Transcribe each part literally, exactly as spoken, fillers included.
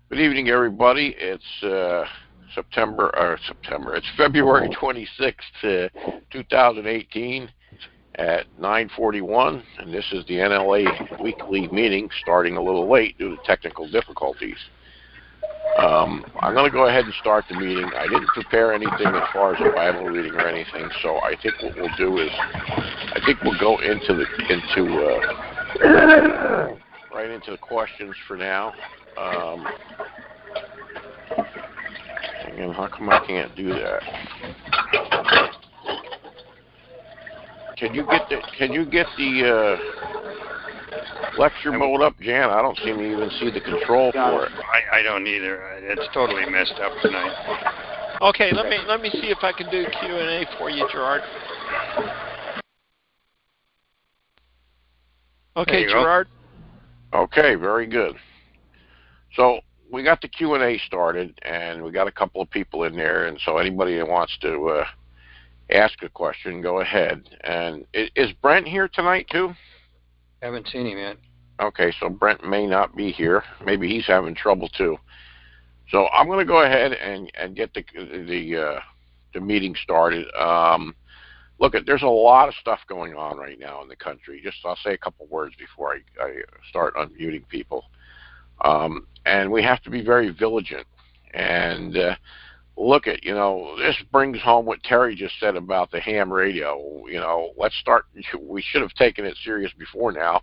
Good evening, everybody. It's uh, September or September. It's February twenty-sixth, uh, two thousand eighteen, at nine forty-one, and this is the N L A weekly meeting, starting a little late due to technical difficulties. Um, I'm going to go ahead and start the meeting. I didn't prepare anything as far as a Bible reading or anything, so I think what we'll do is, I think we'll go into the into uh, right into the questions for now. Um, and how come I can't do that? Can you get the Can you get the uh, lecture mode up, Jan? I don't seem to even see the control for it. I, I don't either. It's totally messed up tonight. Okay, let me let me see if I can do Q and A for you, Gerard. Okay, Gerard. Go. Okay, very good. So we got the Q and A started, and we got a couple of people in there, and so anybody that wants to uh, ask a question, go ahead. And is Brent here tonight too? Haven't seen him yet. Okay, so Brent may not be here. Maybe he's having trouble too. So I'm going to go ahead and, and get the the uh, the meeting started. Um, look, there's a lot of stuff going on right now in the country. Just I'll say a couple words before I, I start unmuting people. Um, and we have to be very vigilant. And uh, look at, you know, this brings home what Terry just said about the ham radio. You know, let's start. We should have taken it serious before now.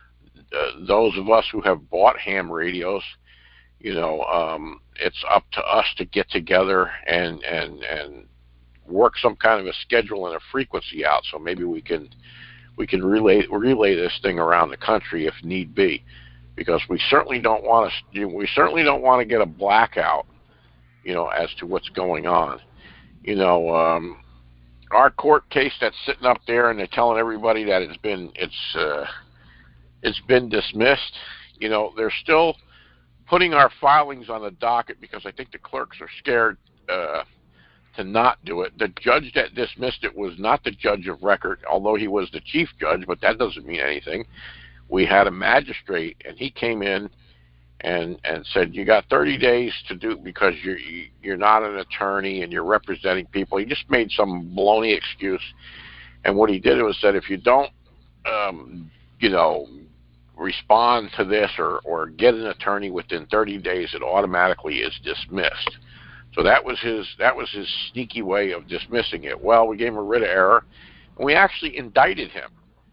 Uh, those of us who have bought ham radios, you know, um, it's up to us to get together and and and work some kind of a schedule and a frequency out, so maybe we can we can relay relay this thing around the country if need be, because we certainly don't want to we certainly don't want to get a blackout, you know, as to what's going on. You know, um, our court case that's sitting up there, and they're telling everybody that it's been it's uh, it's been dismissed. You know, they're still putting our filings on the docket because I think the clerks are scared uh, to not do it. The judge that dismissed it was not the judge of record, although he was the chief judge, but that doesn't mean anything. We had a magistrate, and he came in and and said, you got thirty days to do, because you're you're not an attorney and you're representing people. He just made some baloney excuse, and what he did was said, if you don't um, you know respond to this or or get an attorney within thirty days, it automatically is dismissed. So that was his that was his sneaky way of dismissing it. Well, we gave him a writ of error, and we actually indicted him.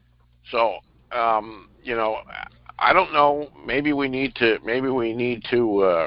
So um, you know, I don't know. Maybe we need to maybe we need to uh,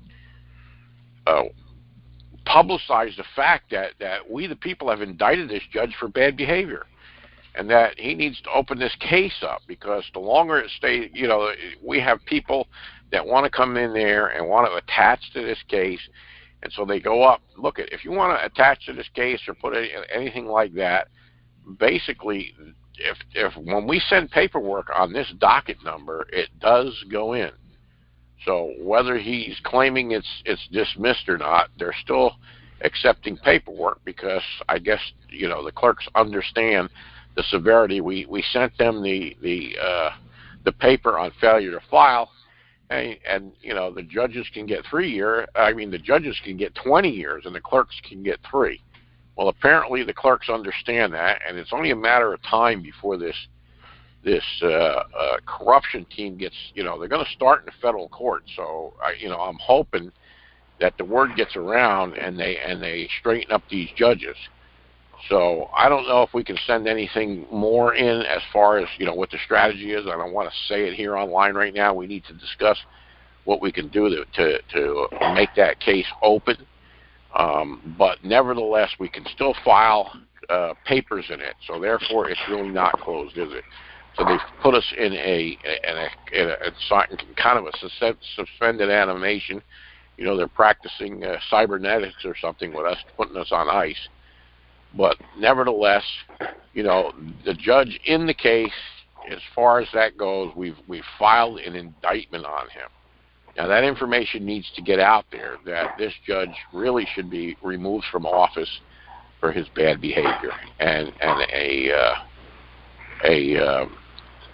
uh, publicize the fact that that we the people have indicted this judge for bad behavior, and that he needs to open this case up, because the longer it stays, you know, we have people that want to come in there and want to attach to this case. And so they go up. Look, at if you want to attach to this case or put any, anything like that, basically, if if when we send paperwork on this docket number, it does go in. So whether he's claiming it's it's dismissed or not, they're still accepting paperwork, because I guess, you know, the clerks understand the severity. We we sent them the the uh, the paper on failure to file. And, and, you know, the judges can get three years. I mean, the judges can get twenty years, and the clerks can get three. Well, apparently the clerks understand that, and it's only a matter of time before this this uh, uh, corruption team gets. You know, they're going to start in the federal court. So, I, you know, I'm hoping that the word gets around and they and they straighten up these judges. So I don't know if we can send anything more in as far as, you know, what the strategy is. I don't want to say it here online right now. We need to discuss what we can do to to, to make that case open. Um, but nevertheless, we can still file uh, papers in it. So therefore, it's really not closed, is it? So they've put us in a in a, in a, in kind of a suspended animation. You know, they're practicing uh, cybernetics or something with us, putting us on ice. But nevertheless, you know, the judge in the case, as far as that goes, we've we've filed an indictment on him. Now that information needs to get out there, that this judge really should be removed from office for his bad behavior, and and a uh, a uh,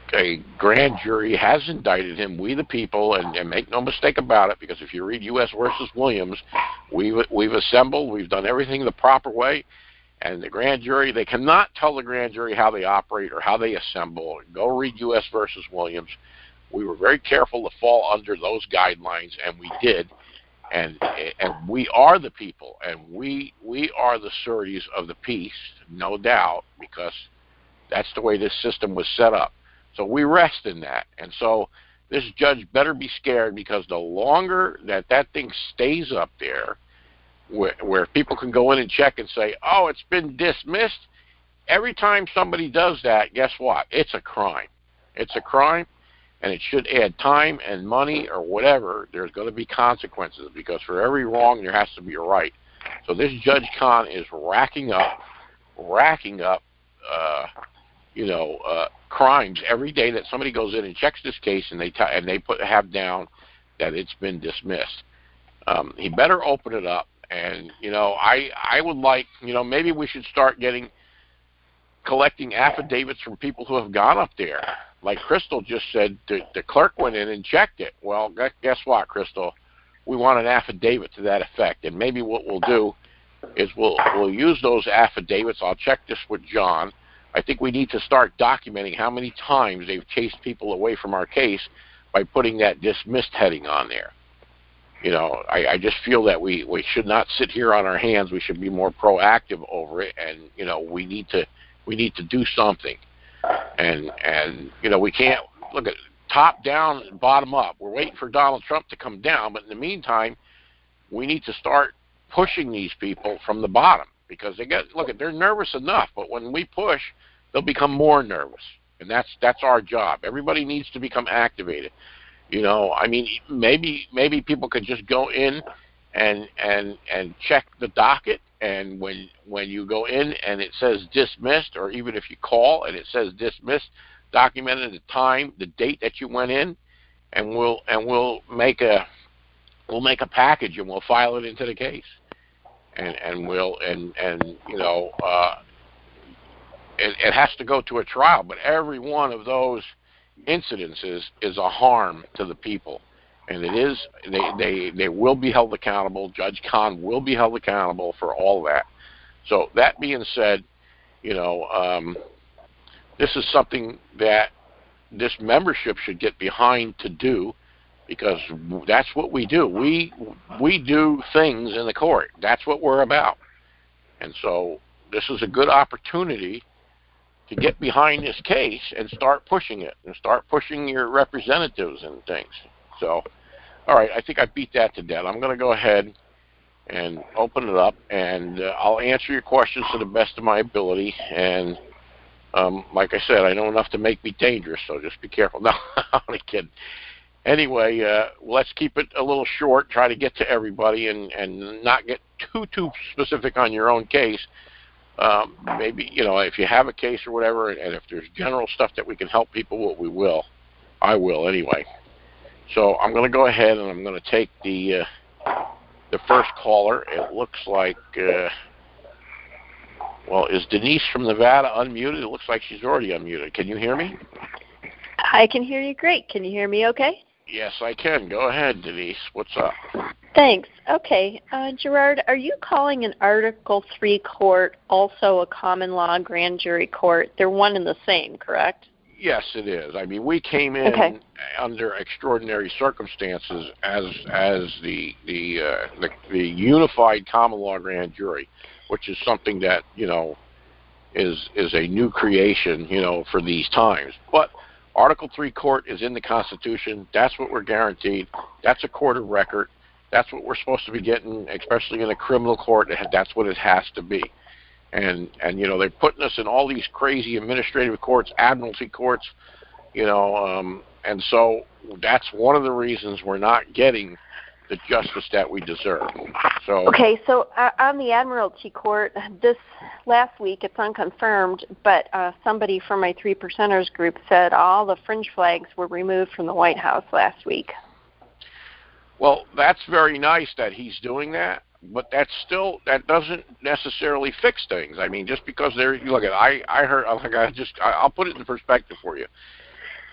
a grand jury has indicted him, we the people, and, and make no mistake about it, because if you read U S versus Williams, we've, we've assembled, we've done everything the proper way, and the grand jury, they cannot tell the grand jury how they operate or how they assemble. Go read U S versus Williams. We were very careful to fall under those guidelines, and we did. And and we are the people, and we we are the sureties of the peace, no doubt, because that's the way this system was set up. So we rest in that. And so this judge better be scared, because the longer that that thing stays up there, where, where people can go in and check and say, oh, it's been dismissed, every time somebody does that, guess what? It's a crime. It's a crime. And it should add time and money or whatever. There's going to be consequences, because for every wrong there has to be a right. So this Judge Kahn is racking up, racking up, uh, you know, uh, crimes every day that somebody goes in and checks this case, and they t- and they put have down that it's been dismissed. Um, he better open it up. And you know, I I would like, you know, maybe we should start getting collecting affidavits from people who have gone up there. Like Crystal just said, the, the clerk went in and checked it. Well, guess what, Crystal? We want an affidavit to that effect. And maybe what we'll do is we'll we'll use those affidavits. I'll check this with John. I think we need to start documenting how many times they've chased people away from our case by putting that dismissed heading on there. You know, I, I just feel that we, we should not sit here on our hands. We should be more proactive over it. And, you know, we need to we need to do something. And, and you know, we can't look at top down and bottom up. We're waiting for Donald Trump to come down, but in the meantime, we need to start pushing these people from the bottom, because they get, look, they're nervous enough, but when we push, they'll become more nervous. And that's that's our job. Everybody needs to become activated. You know, I mean, maybe maybe people could just go in and and and check the docket, and when when you go in and it says dismissed, or even if you call and it says dismissed, document the time, the date that you went in, and we'll and we'll make a we'll make a package and we'll file it into the case, and and we'll and and you know uh, it, it has to go to a trial, but every one of those incidences is a harm to the people. And it is, they, they, they will be held accountable. Judge Kahn will be held accountable for all that. So that being said, you know, um, this is something that this membership should get behind to do, because that's what we do. We, we do things in the court. That's what we're about. And so this is a good opportunity to get behind this case and start pushing it, and start pushing your representatives and things. So, all right, I think I beat that to death. I'm going to go ahead and open it up, and uh, I'll answer your questions to the best of my ability. And um, like I said, I know enough to make me dangerous, so just be careful. No, I'm only kidding. Anyway, uh, let's keep it a little short, try to get to everybody, and, and not get too, too specific on your own case. Um, maybe, you know, if you have a case or whatever, and if there's general stuff that we can help people with, we will. I will anyway. So I'm going to go ahead and I'm going to take the uh, the first caller. It looks like, uh, well, is Denise from Nevada unmuted? It looks like she's already unmuted. Can you hear me? I can hear you great. Can you hear me okay? Yes, I can. Go ahead, Denise. What's up? Thanks. Okay. Uh, Gerard, are you calling an Article three court also a common law grand jury court? They're one and the same, correct? Yes, it is. I mean, we came in okay. under extraordinary circumstances as as the the, uh, the the unified common law grand jury, which is something that, you know, is is a new creation, you know, for these times. But Article three court is in the Constitution. That's what we're guaranteed. That's a court of record. That's what we're supposed to be getting, especially in a criminal court. That's what it has to be. And, and you know, they're putting us in all these crazy administrative courts, admiralty courts, you know, um, and so that's one of the reasons we're not getting the justice that we deserve. So okay, so uh, on the Admiralty Court, this last week, it's unconfirmed, but uh, somebody from my Three Percenters group said all the fringe flags were removed from the White House last week. Well, that's very nice that he's doing that, but that's still, that doesn't necessarily fix things. I mean, just because they're, look at, I, I heard, like I just, I'll put it in perspective for you.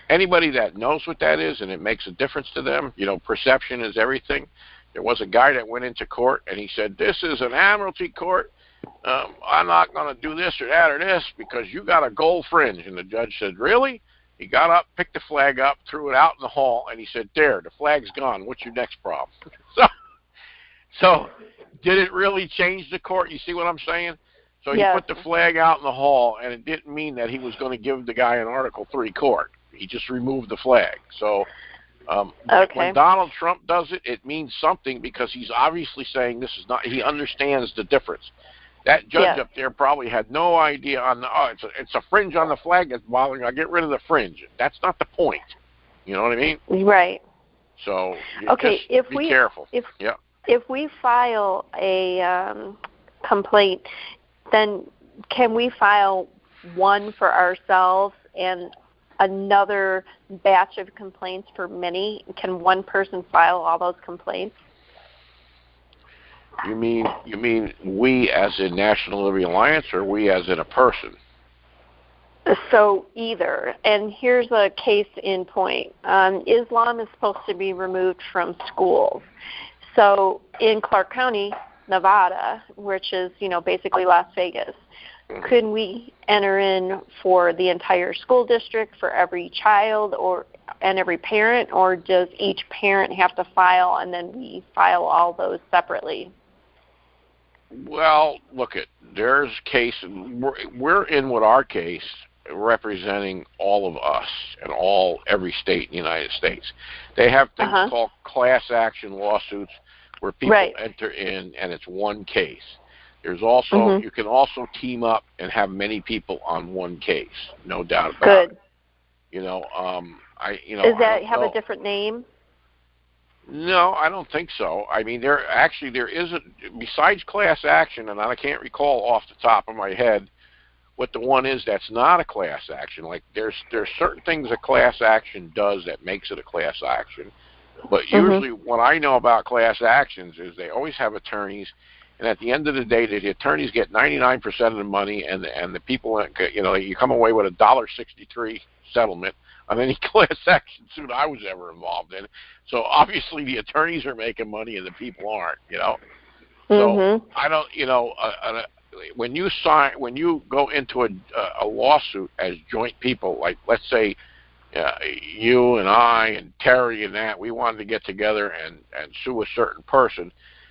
anybody that knows what that is and it makes a difference to them, you know, perception is everything. There was a guy that went into court and he said, this is an admiralty court. Um, I'm not going to do this or that or this because you got a gold fringe. And the judge said, really? He got up, picked the flag up, threw it out in the hall, and he said, there, the flag's gone. What's your next problem? So, so did it really change the court? You see what I'm saying? So he yes. put the flag out in the hall, and it didn't mean that he was going to give the guy an Article three court. He just removed the flag. So um, okay. when Donald Trump does it, it means something because he's obviously saying this is not, he understands the difference. That judge yes. up there probably had no idea on the, oh, it's a, it's a fringe on the flag that's bothering. I'll get rid of the fringe. That's not the point. You know what I mean? Right. So okay, just if be we, careful. If, yeah. if we file a um, complaint, then can we file one for ourselves and another batch of complaints for many? Can one person file all those complaints? You mean you mean we as in National Liberty Alliance or we as in a person? So either. And here's a case in point. Um, Islam is supposed to be removed from schools. So in Clark County, Nevada, which is, you know, basically Las Vegas, could we enter in for the entire school district, for every child or and every parent, or does each parent have to file and then we file all those separately? Well, look, at there's case. We're, we're in with our case representing all of us and all every state in the United States. They have things uh-huh. called class action lawsuits where people right. enter in and it's one case. There's also mm-hmm. you can also team up and have many people on one case, no doubt about Good. it. You know, um, I you know. Does that I have know. a different name? No, I don't think so. I mean, there actually there isn't, besides class action, and I can't recall off the top of my head what the one is that's not a class action. Like there's there's certain things a class action does that makes it a class action, but usually mm-hmm. what I know about class actions is they always have attorneys, and at the end of the day, the attorneys get ninety-nine percent of the money, and the, and the people, you know, you come away with a one dollar sixty-three settlement on any class action suit I was ever involved in. So obviously the attorneys are making money and the people aren't, you know. So mm-hmm. I don't, you know, uh, uh, when you sign, when you go into a, a lawsuit as joint people, like let's say uh, you and I and Terry and that, we wanted to get together and, and sue a certain person,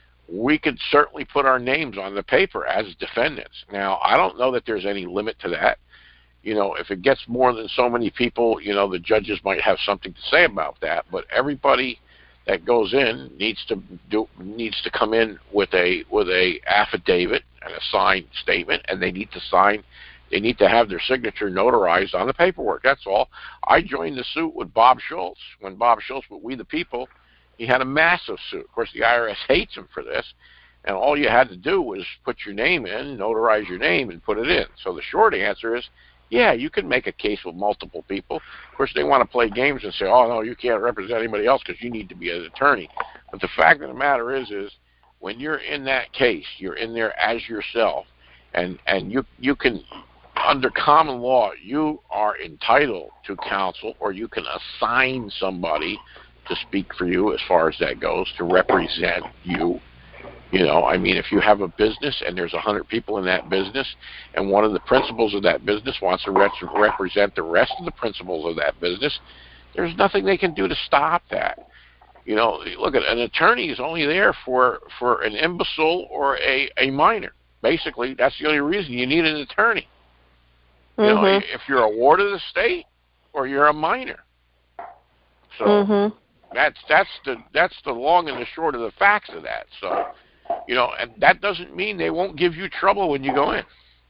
we could certainly put our names on the paper as defendants. Now, I don't know that there's any limit to that. You know, if it gets more than so many people, you know, the judges might have something to say about that. But everybody that goes in needs to do needs to come in with a with a affidavit and a signed statement, and they need to sign. They need to have their signature notarized on the paperwork. That's all. I joined the suit with Bob Schultz when Bob Schultz, with We the People, he had a massive suit. Of course, the I R S hates him for this, and all you had to do was put your name in, notarize your name, and put it in. So the short answer is, yeah, you can make a case with multiple people. Of course, they want to play games and say, oh, no, you can't represent anybody else because you need to be an attorney. But the fact of the matter is, is when you're in that case, you're in there as yourself, and, and you you can, under common law, you are entitled to counsel, or you can assign somebody to speak for you as far as that goes, to represent you. You know, I mean, if you have a business and there's one hundred people in that business, and one of the principals of that business wants to re- represent the rest of the principals of that business, there's nothing they can do to stop that. You know, look, at an attorney is only there for, for an imbecile or a, a minor. Basically, that's the only reason you need an attorney. You mm-hmm. know, if you're a ward of the state or you're a minor. So mm-hmm. that's that's the that's the long and the short of the facts of that. So. You know, and that doesn't mean they won't give you trouble when you go in.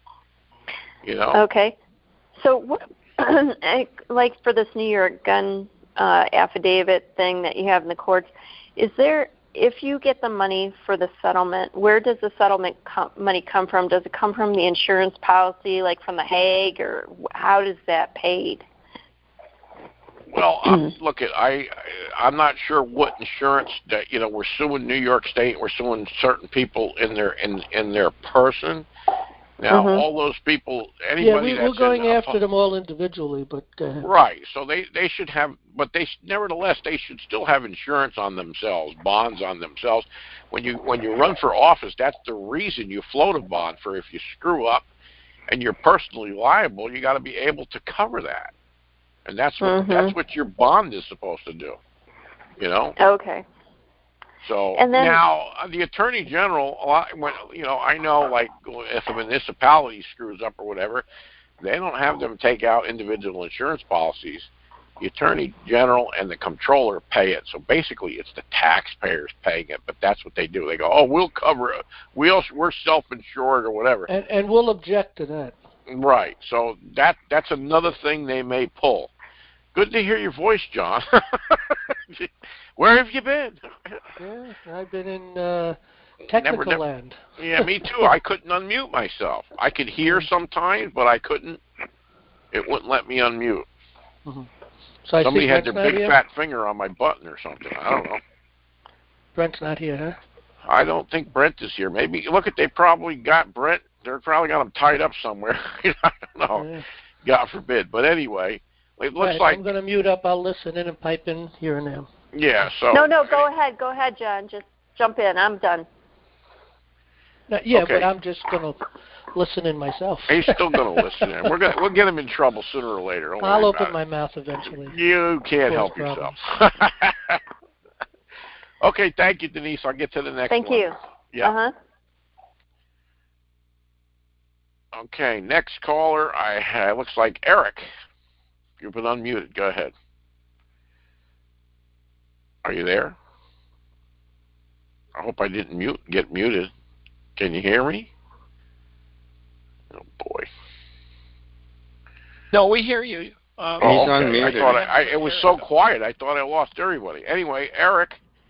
You know? Okay. So, what, like for this New York gun uh, affidavit thing that you have in the courts, is there, if you get the money for the settlement, where does the settlement com- money come from? Does it come from the insurance policy, like from the Hague, or how does that paid? Well, um, look, at I, I'm not sure what insurance that you know. We're suing New York State. We're suing certain people in their in in their person, Now, Mhm. all those people, anybody Yeah, we, that's we're going in a, after them all individually, but uh, right. So they they should have, but they nevertheless they should still have insurance on themselves, bonds on themselves. When you when you run for office, that's the reason you float a bond for. If you screw up and you're personally liable, you got to be able to cover that, and that's what Mhm. that's what your bond is supposed to do. You know. Okay. So And then, now uh, the attorney general, a lot, when you know, I know, like if a municipality screws up or whatever, they don't have them take out individual insurance policies. The attorney general and the comptroller pay it. So basically, it's the taxpayers paying it. But that's what they do. They go, "Oh, we'll cover it. We'll, we're self-insured or whatever." and and we'll object to that. Right. So that that's another thing they may pull. Good to hear your voice, John. Where have you been? Yeah, I've been in uh, technical Never, never. land. Yeah, me too. I couldn't unmute myself. I could hear sometimes, but I couldn't. It wouldn't let me unmute. Mm-hmm. So I Somebody see had Brent's their not big here. fat finger on my button or something. I don't know. Brent's not here, huh? I don't think Brent is here. Maybe look at they probably got Brent. They're probably got him tied up somewhere. I don't know. Yeah. God forbid. But anyway, it looks Right, like I'm going to mute up. I'll listen in and pipe in here and there. yeah. So no, no, go ahead. Go ahead, John. Just jump in. I'm done. No, yeah, Okay. but I'm just going to listen in myself. He's still going to listen in. We're gonna we'll get him in trouble sooner or later. Don't I'll worry open about my it. mouth eventually. You can't Cause help problems. yourself. Okay, thank you, Denise. I'll get to the next Thank one. you. Yeah. Uh-huh. Okay, next caller. I uh, looks like Eric. You've been unmuted. Go ahead. Are you there? I hope I didn't mute get muted. Can you hear me? Oh boy. No, we hear you. Um, Oh, He's okay. unmuted. I thought I, I it was so quiet. I thought I lost everybody. Anyway, Eric.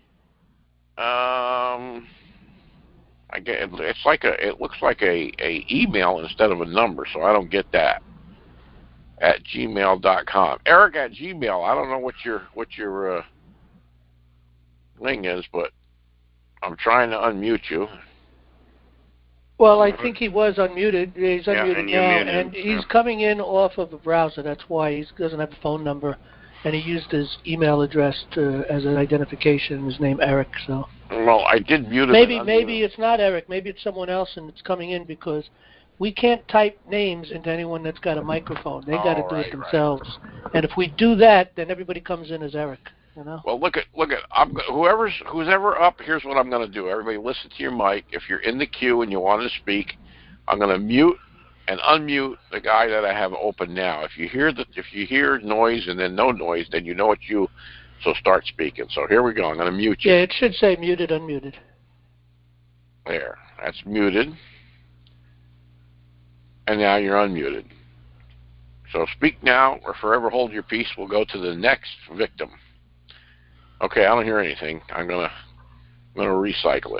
Um, I get it's like a it looks like a, a email instead of a number, so I don't get that. At gmail dot com. Eric at Gmail. I don't know what your what your uh, thing is, but I'm trying to unmute you. Well, I think he was unmuted. He's Yeah, unmuted and you now, muted him, and he's yeah. coming in off of a browser. That's why he doesn't have a phone number, and he used his email address to, as an identification. His name Eric. So Well, I did mute him. maybe and maybe unmute him. it's not Eric. Maybe it's someone else, and it's coming in because we can't type names into anyone that's got a microphone. They got to Oh, do right, it themselves. And if we do that, then everybody comes in as Eric. You know. Well, look at look at I'm, whoever's who's ever up. Here's what I'm going to do. Everybody, listen to your mic. If you're in the queue and you want to speak, I'm going to mute and unmute the guy that I have open now. If you hear the if you hear noise and then no noise, then you know it's you. So start speaking. So here we go. I'm going to mute you. Yeah, it should say muted, unmuted. There. That's muted. And now you're unmuted. So speak now or forever hold your peace. We'll go to the next victim. Okay, I don't hear anything. I'm gonna I'm gonna recycle it.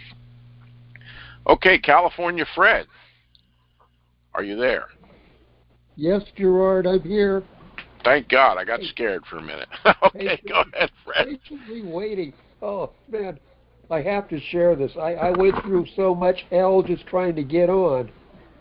Okay, California Fred. Are you there? Yes, Gerard, I'm here. Thank God. I got scared for a minute. Okay, go ahead, Fred. Patiently waiting. Oh, man, I have to share this. I, I went through so much hell just trying to get on.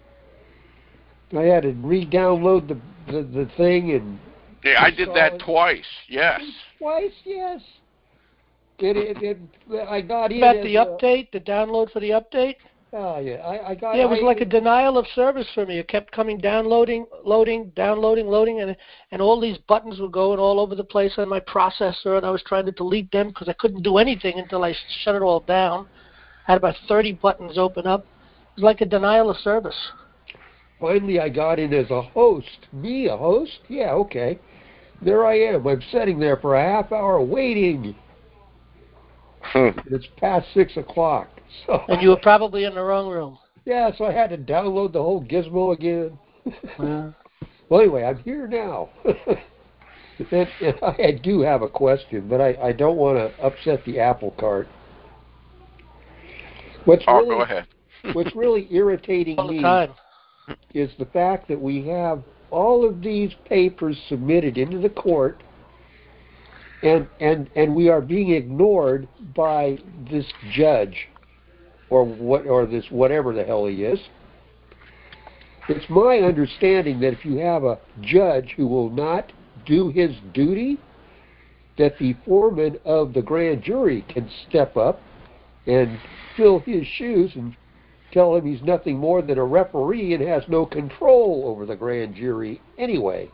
I had to re-download the, the, the thing and... Yeah, I did that it. twice. Yes. Twice, yes. It, it, it, I got in About the as update, the download for the update? A, oh, yeah, I, I got... Yeah, it was I, like a denial of service for me. It kept coming, downloading, loading, downloading, loading, and and all these buttons were going all over the place on my processor, and I was trying to delete them because I couldn't do anything until I shut it all down. I had about thirty buttons open up. It was like a denial of service. Finally, I got in as a host. Me, a host? Yeah, okay. There I am. I'm sitting there for a half hour waiting. It's past six o'clock. So, And you were probably in the wrong room. yeah, so I had to download the whole gizmo again. Yeah. Well, anyway, I'm here now. and, and I do have a question, but I, I don't want to upset the apple cart. What's Oh, really, go ahead. what's really irritating All the me time. is the fact that we have all of these papers submitted into the court, and and and we are being ignored by this judge, or what, or this whatever the hell he is. It's my understanding that if you have a judge who will not do his duty, that the foreman of the grand jury can step up and fill his shoes and tell him he's nothing more than a referee and has no control over the grand jury anyway.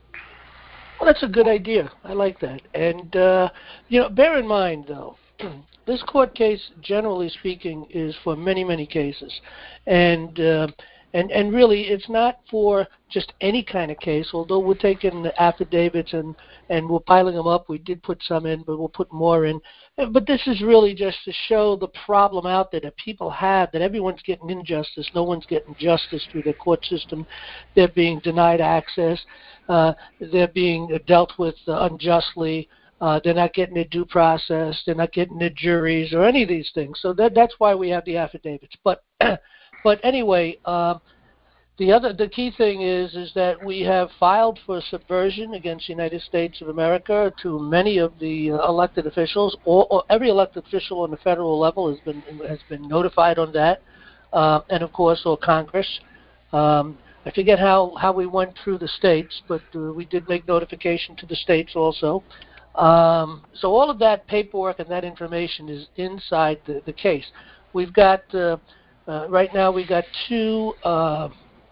Well, that's a good idea. I like that. And, uh, you know, bear in mind, though, this court case, generally speaking, is for many, many cases. And, uh, and, and really, it's not for just any kind of case, although we're taking the affidavits and, and we're piling them up. We did put some in, but we'll put more in. But this is really just to show the problem out there that people have, that everyone's getting injustice. No one's getting justice through the court system. They're being denied access. Uh, they're being dealt with uh, unjustly. Uh, they're not getting a due process. They're not getting the juries or any of these things. So that, that's why we have the affidavits. But but anyway, uh, the other the key thing is is that we have filed for subversion against the United States of America to many of the uh, elected officials. Or, or every elected official on the federal level has been has been notified on that, uh, and of course, or Congress. Um, I forget how, how we went through the states, but uh, we did make notification to the states also. Um, so all of that paperwork and that information is inside the, the case. We've got, uh, uh, right now we've got two, uh,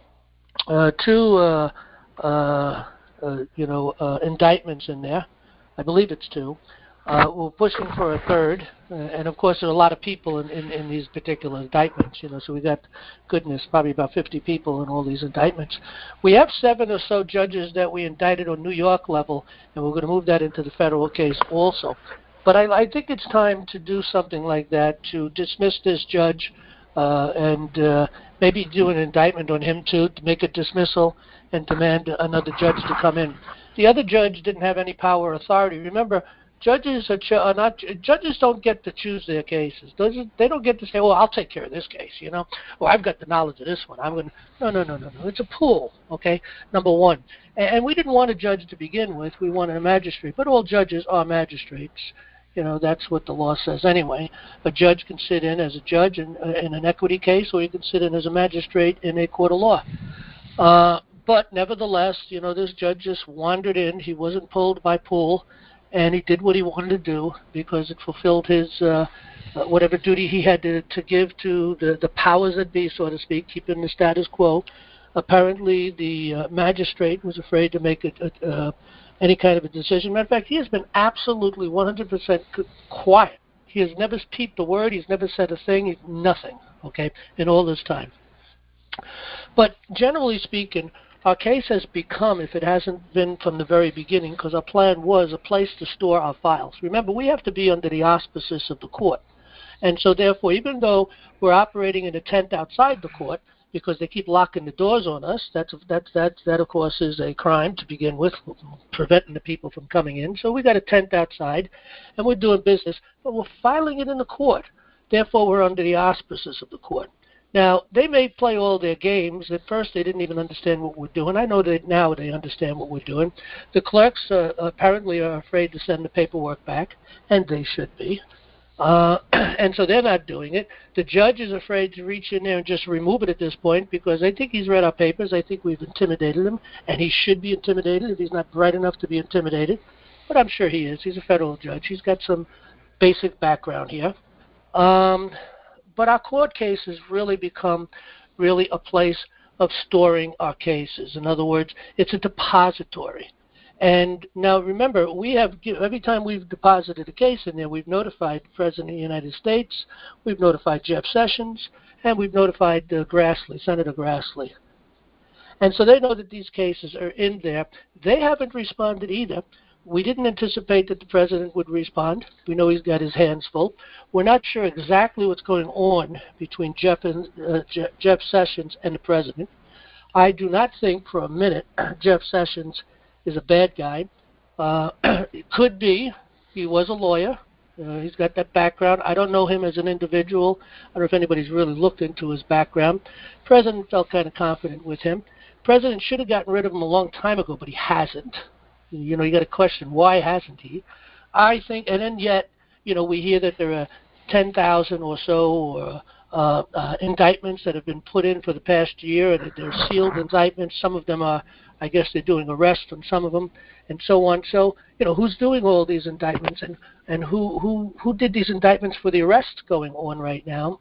uh, two uh, uh, uh, you know, uh, indictments in there. I believe it's two. Uh, we're pushing for a third, uh, and of course there are a lot of people in, in, in these particular indictments, you know, so we got, goodness, probably about fifty people in all these indictments. We have seven or so judges that we indicted on New York level, and we're going to move that into the federal case also. But I, I think it's time to do something like that, to dismiss this judge uh, and uh, maybe do an indictment on him too, to make a dismissal and demand another judge to come in. The other judge didn't have any power or authority. Remember, Judges are, cho- are not. Judges don't get to choose their cases. Those are, they don't get to say, "Well, I'll take care of this case," you know. Or I've got the knowledge of this one. I'm going. No, no, no, no, no. It's a pool. Okay. Number one, and, and we didn't want a judge to begin with. We wanted a magistrate. But all judges are magistrates. You know, that's what the law says anyway. A judge can sit in as a judge in, uh, in an equity case, or he can sit in as a magistrate in a court of law. Uh, but nevertheless, you know, this judge just wandered in. He wasn't pulled by pool. And he did what he wanted to do because it fulfilled his uh, uh, whatever duty he had to, to give to the, the powers that be, so to speak, keeping the status quo. Apparently, the uh, magistrate was afraid to make a, a, uh, any kind of a decision. Matter of fact, he has been absolutely one hundred percent quiet. He has never peeped a word. He's never said a thing. Nothing, okay, in all this time. But generally speaking, our case has become, if it hasn't been from the very beginning, because our plan was a place to store our files. Remember, we have to be under the auspices of the court. And so therefore, even though we're operating in a tent outside the court, because they keep locking the doors on us, that's, that's, that's, that, of course, is a crime to begin with, preventing the people from coming in. So we got a tent outside, and we're doing business, but we're filing it in the court. Therefore, we're under the auspices of the court. Now, they may play all their games. At first, they didn't even understand what we're doing. I know that now they understand what we're doing. The clerks uh, apparently are afraid to send the paperwork back, and they should be. Uh, and so they're not doing it. The judge is afraid to reach in there and just remove it at this point because I think he's read our papers. I think we've intimidated him, and he should be intimidated if he's not bright enough to be intimidated. But I'm sure he is. He's a federal judge. He's got some basic background here. Um... But our court case has really become really a place of storing our cases. In other words, it's a depository. And now remember, we have, every time we've deposited a case in there, we've notified the President of the United States, we've notified Jeff Sessions, and we've notified uh, Grassley, Senator Grassley. And so they know that these cases are in there. They haven't responded either. We didn't anticipate that the President would respond. We know he's got his hands full. We're not sure exactly what's going on between Jeff, and, uh, Je- Jeff Sessions and the President. I do not think for a minute Jeff Sessions is a bad guy. Uh, it could be. He was a lawyer. Uh, he's got that background. I don't know him as an individual. I don't know if anybody's really looked into his background. The President felt kind of confident with him. The President should have gotten rid of him a long time ago, but he hasn't. You know, you got to question, why hasn't he? I think, and then yet, you know, we hear that there are ten thousand or so or uh, uh, indictments that have been put in for the past year, and they're sealed indictments. Some of them are, I guess, they're doing arrests on some of them, and so on. So, you know, who's doing all these indictments, and and who who who did these indictments for the arrests going on right now?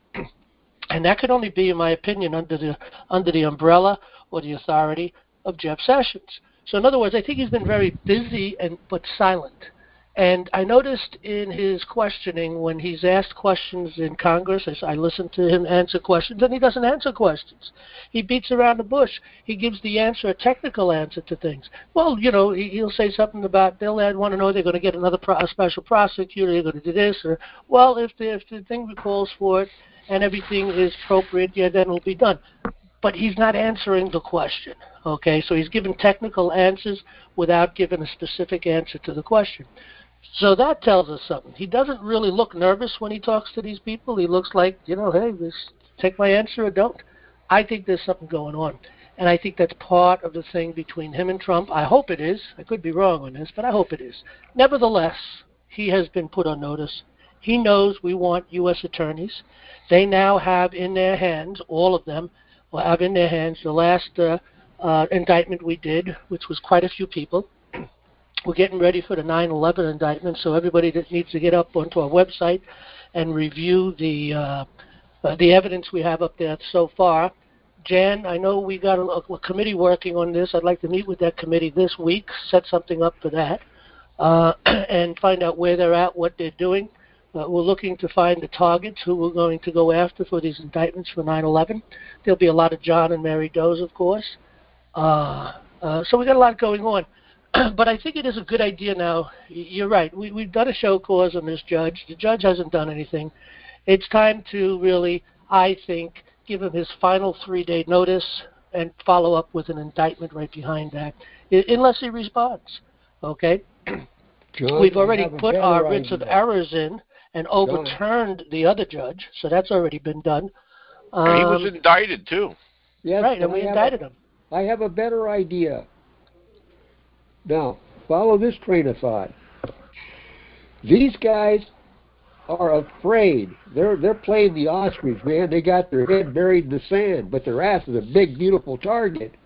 And that could only be, in my opinion, under the under the umbrella or the authority of Jeff Sessions. So, in other words, I think he's been very busy and but silent. And I noticed in his questioning, when he's asked questions in Congress, I, I listen to him answer questions, and he doesn't answer questions. He beats around the bush. He gives the answer, a technical answer to things. Well, you know, he, he'll say something about, they'll want to know they're going to get another pro, a special prosecutor, they're going to do this, or, well, if the, if the thing calls for it and everything is appropriate, yeah, then it'll be done. But he's not answering the question, okay? So he's giving technical answers without giving a specific answer to the question. So that tells us something. He doesn't really look nervous when he talks to these people. He looks like, you know, hey, just take my answer or don't. I think there's something going on. And I think that's part of the thing between him and Trump. I hope it is. I could be wrong on this, but I hope it is. Nevertheless, he has been put on notice. He knows we want U S attorneys. They now have in their hands, all of them, will have in their hands the last uh, uh, indictment we did, which was quite a few people. We're getting ready for the nine eleven indictment, so everybody that needs to get up onto our website and review the uh, uh, the evidence we have up there so far. Jan, I know we got a, a committee working on this. I'd like to meet with that committee this week, set something up for that, uh, and find out where they're at, what they're doing. Uh, we're looking to find the targets who we're going to go after for these indictments for nine eleven. There'll be a lot of John and Mary Doe's, of course. Uh, uh, so we got a lot going on. But I think it is a good idea now. You're right. We, we've done a show cause on this judge. The judge hasn't done anything. It's time to really, I think, give him his final three-day notice and follow up with an indictment right behind that, unless he responds. Okay? John, we've already put our writs idea. of errors in and overturned John. the other judge, so that's already been done. Um, and he was indicted, too. Yes, right, and we indicted a, him. I have a better idea. Now, follow this train of thought. These guys are afraid. They're they're playing the ostrich, man. They got their head buried in the sand, but their ass is a big, beautiful target.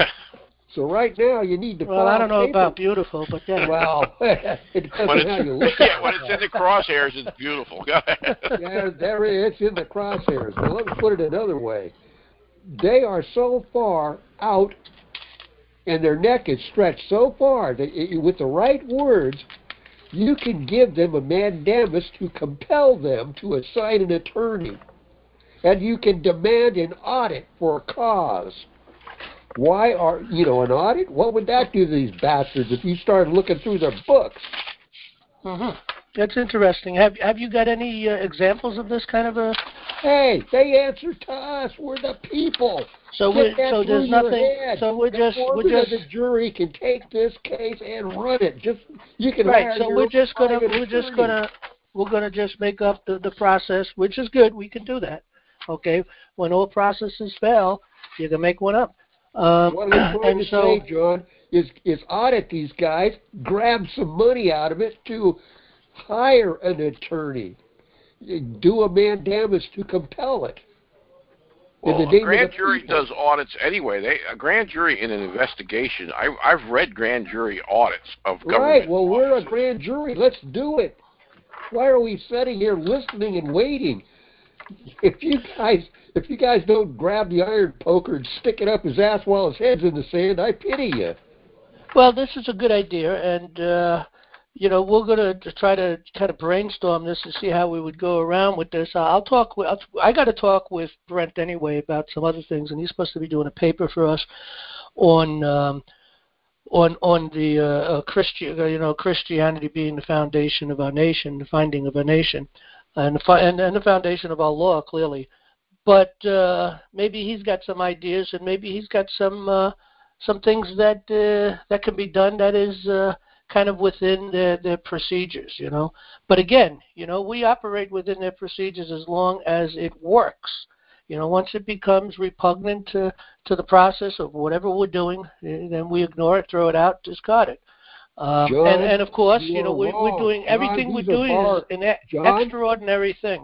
So right now, you need to. Well, I don't know paper. about beautiful, but yeah. Well, it depends on how you look. Yeah, when it's in the crosshairs, it's beautiful. Go ahead. Yeah, there it's in the crosshairs. Now let me put it another way. They are so far out. And their neck is stretched so far that it, with the right words, you can give them a mandamus to compel them to assign an attorney. And you can demand an audit for a cause. Why are, you know, an audit? What would that do to these bastards if you started looking through their books? Mm-hmm. That's interesting. Have Have you got any uh, examples of this kind of a... Hey, they answer to us. We're the people. So we so there's nothing. So we're the just we're just the jury can take this case and run it. Just you can right. hire So your we're just gonna private we're attorney. just gonna we're gonna just make up the, the process, which is good. We can do that. Okay. When all processes fail, you can make one up. Um, what I'm trying to so, say, John, is is audit these guys, grab some money out of it to hire an attorney, do a mandamus to compel it. Well, a grand jury does audits anyway. They a grand jury in an investigation. I, I've read grand jury audits of government. Right. Well, offices. we're a grand jury. Let's do it. Why are we sitting here listening and waiting? If you guys, if you guys don't grab the iron poker and stick it up his ass while his head's in the sand, I pity you. Well, this is a good idea, and uh, you know we're going to try to kind of brainstorm this to see how we would go around with this. Uh, I'll talk. With, I'll, I got to talk with Brent anyway about some other things, and he's supposed to be doing a paper for us on um, on on the uh, uh, Christian, you know, Christianity being the foundation of our nation, the finding of our nation, and the fi- and, and the foundation of our law, clearly. But uh, maybe he's got some ideas, and maybe he's got some uh, some things that uh, that can be done that is uh, kind of within their, their procedures, you know. But again, you know, we operate within their procedures as long as it works. You know, once it becomes repugnant to, to the process of whatever we're doing, then we ignore it, throw it out, discard it. Um, John, and, and of course, you you know, we, we're doing John, everything we're doing far, is an e- John, extraordinary thing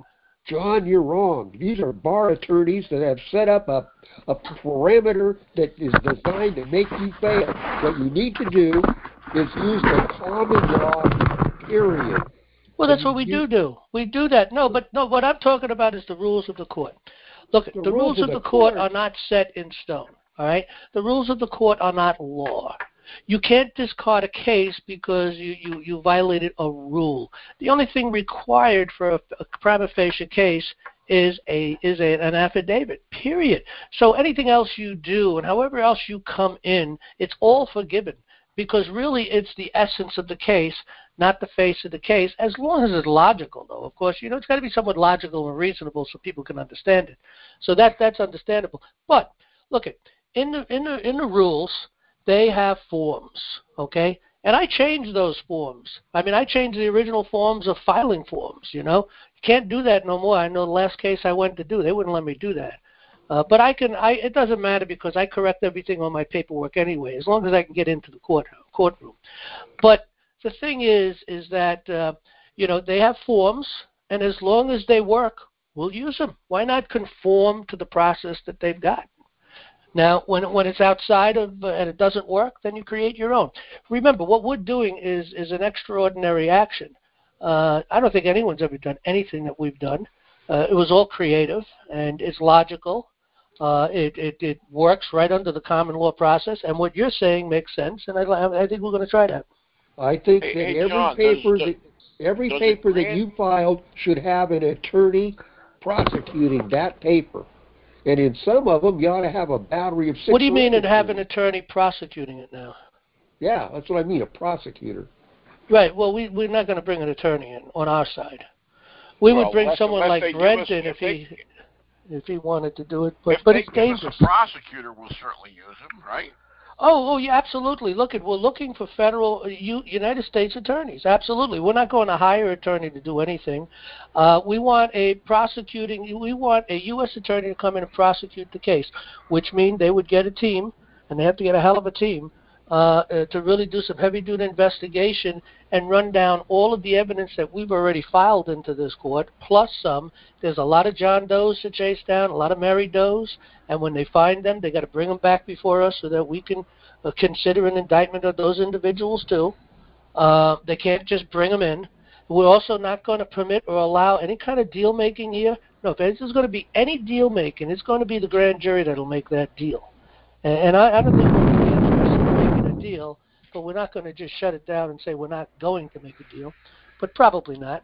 John, you're wrong. These are bar attorneys that have set up a, a parameter that is designed to make you fail. What you need to do is use the common law, period. Well, that's what we do do. We do that. No, but no, what I'm talking about is the rules of the court. Look, the, the rules, rules of the, the court, court are not set in stone, all right? The rules of the court are not law. You can't discard a case because you, you, you violated a rule. The only thing required for a, a prima facie case is a is a, an affidavit, period. So anything else you do and however else you come in, it's all forgiven because really it's the essence of the case, not the face of the case, as long as it's logical, though. Of course, you know, it's got to be somewhat logical and reasonable so people can understand it. So that that's understandable. But look, it in the in the in the rules, they have forms, okay? And I changed those forms. I mean, I changed the original forms of filing forms, you know? You can't do that no more. I know the last case I went to do, they wouldn't let me do that. Uh, but I can, I, it doesn't matter because I correct everything on my paperwork anyway, as long as I can get into the court courtroom. But the thing is, is that, uh, you know, they have forms, and as long as they work, we'll use them. Why not conform to the process that they've got? Now, when when it's outside of uh, and it doesn't work, then you create your own. Remember, what we're doing is is an extraordinary action. Uh, I don't think anyone's ever done anything that we've done. Uh, it was all creative and it's logical. Uh, it, it it works right under the common law process, and what you're saying makes sense. And I, I think we're going to try that. I think hey, that hey, every John, paper does, that every does paper grant, that you filed should have an attorney prosecuting that paper. And in some of them, you ought to have a battery of six. What do you mean and have an attorney prosecuting it now? Yeah, that's what I mean, a prosecutor. Right. Well, we, we're not going to bring an attorney in on our side. We well, would bring unless, someone unless like Brent in if, if they, he if he wanted to do it. But, if but they it's give dangerous. us a prosecutor, we'll certainly use him, right? Oh, oh, yeah, absolutely. Look, at we're looking for federal uh, U, United States attorneys. Absolutely, we're not going to hire an attorney to do anything. Uh, we want a prosecuting. We want a U S attorney to come in and prosecute the case, which means they would get a team, and they have to get a hell of a team uh, uh, to really do some heavy-duty investigation and run down all of the evidence that we've already filed into this court, plus some. There's a lot of John Does to chase down, a lot of Mary Does. And when they find them, they got to bring them back before us so that we can uh, consider an indictment of those individuals too. Uh, they can't just bring them in. We're also not going to permit or allow any kind of deal making here. No, if there's going to be any deal making, it's going to be the grand jury that'll make that deal. And, and I, I don't think we're really interested in making a deal, but we're not going to just shut it down and say we're not going to make a deal, but probably not.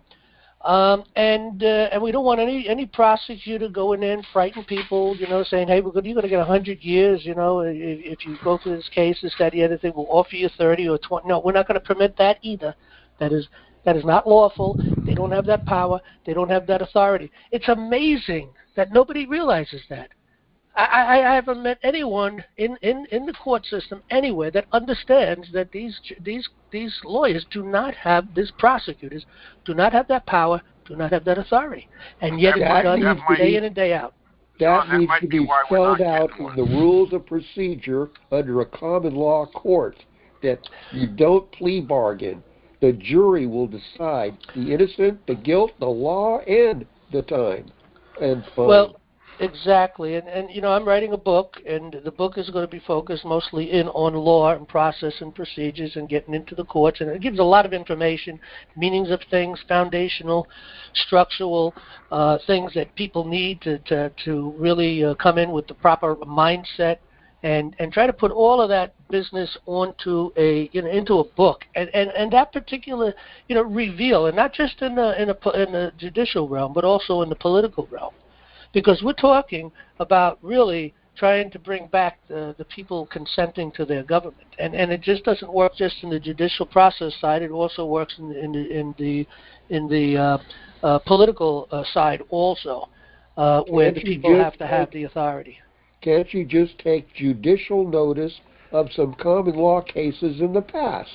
Um, and uh, and we don't want any any prosecutor going in, frighten people, you know, saying, hey, we're gonna, you're going to get one hundred years, you know, if, if you go through this case, this, that, the other thing, we'll offer you thirty or twenty. No, we're not going to permit that either. That is that is not lawful. They don't have that power. They don't have that authority. It's amazing that nobody realizes that. I, I haven't met anyone in, in, in the court system anywhere that understands that these these these lawyers do not have, these prosecutors do not have that power, do not have that authority, and yet that it's might, done might, day in and day out. That John, that needs might to be be why we're spelled not out getting in one. the rules of procedure under a common law court that you don't plea bargain. The jury will decide the innocent, the guilt, the law, and the time and fine. Well, exactly, and and you know, I'm writing a book, and the book is going to be focused mostly in on law and process and procedures and getting into the courts, and it gives a lot of information, meanings of things, foundational, structural uh, things that people need to to, to really uh, come in with the proper mindset. And, and try to put all of that business onto a you know into a book, and, and, and that particular you know reveal, and not just in the in the in the judicial realm, but also in the political realm, because we're talking about really trying to bring back the, the people consenting to their government, and and it just doesn't work just in the judicial process side. It also works in the in the in the, in the uh, uh, political uh, side also, uh, where the people have to have the authority. Can't you just take judicial notice of some common law cases in the past?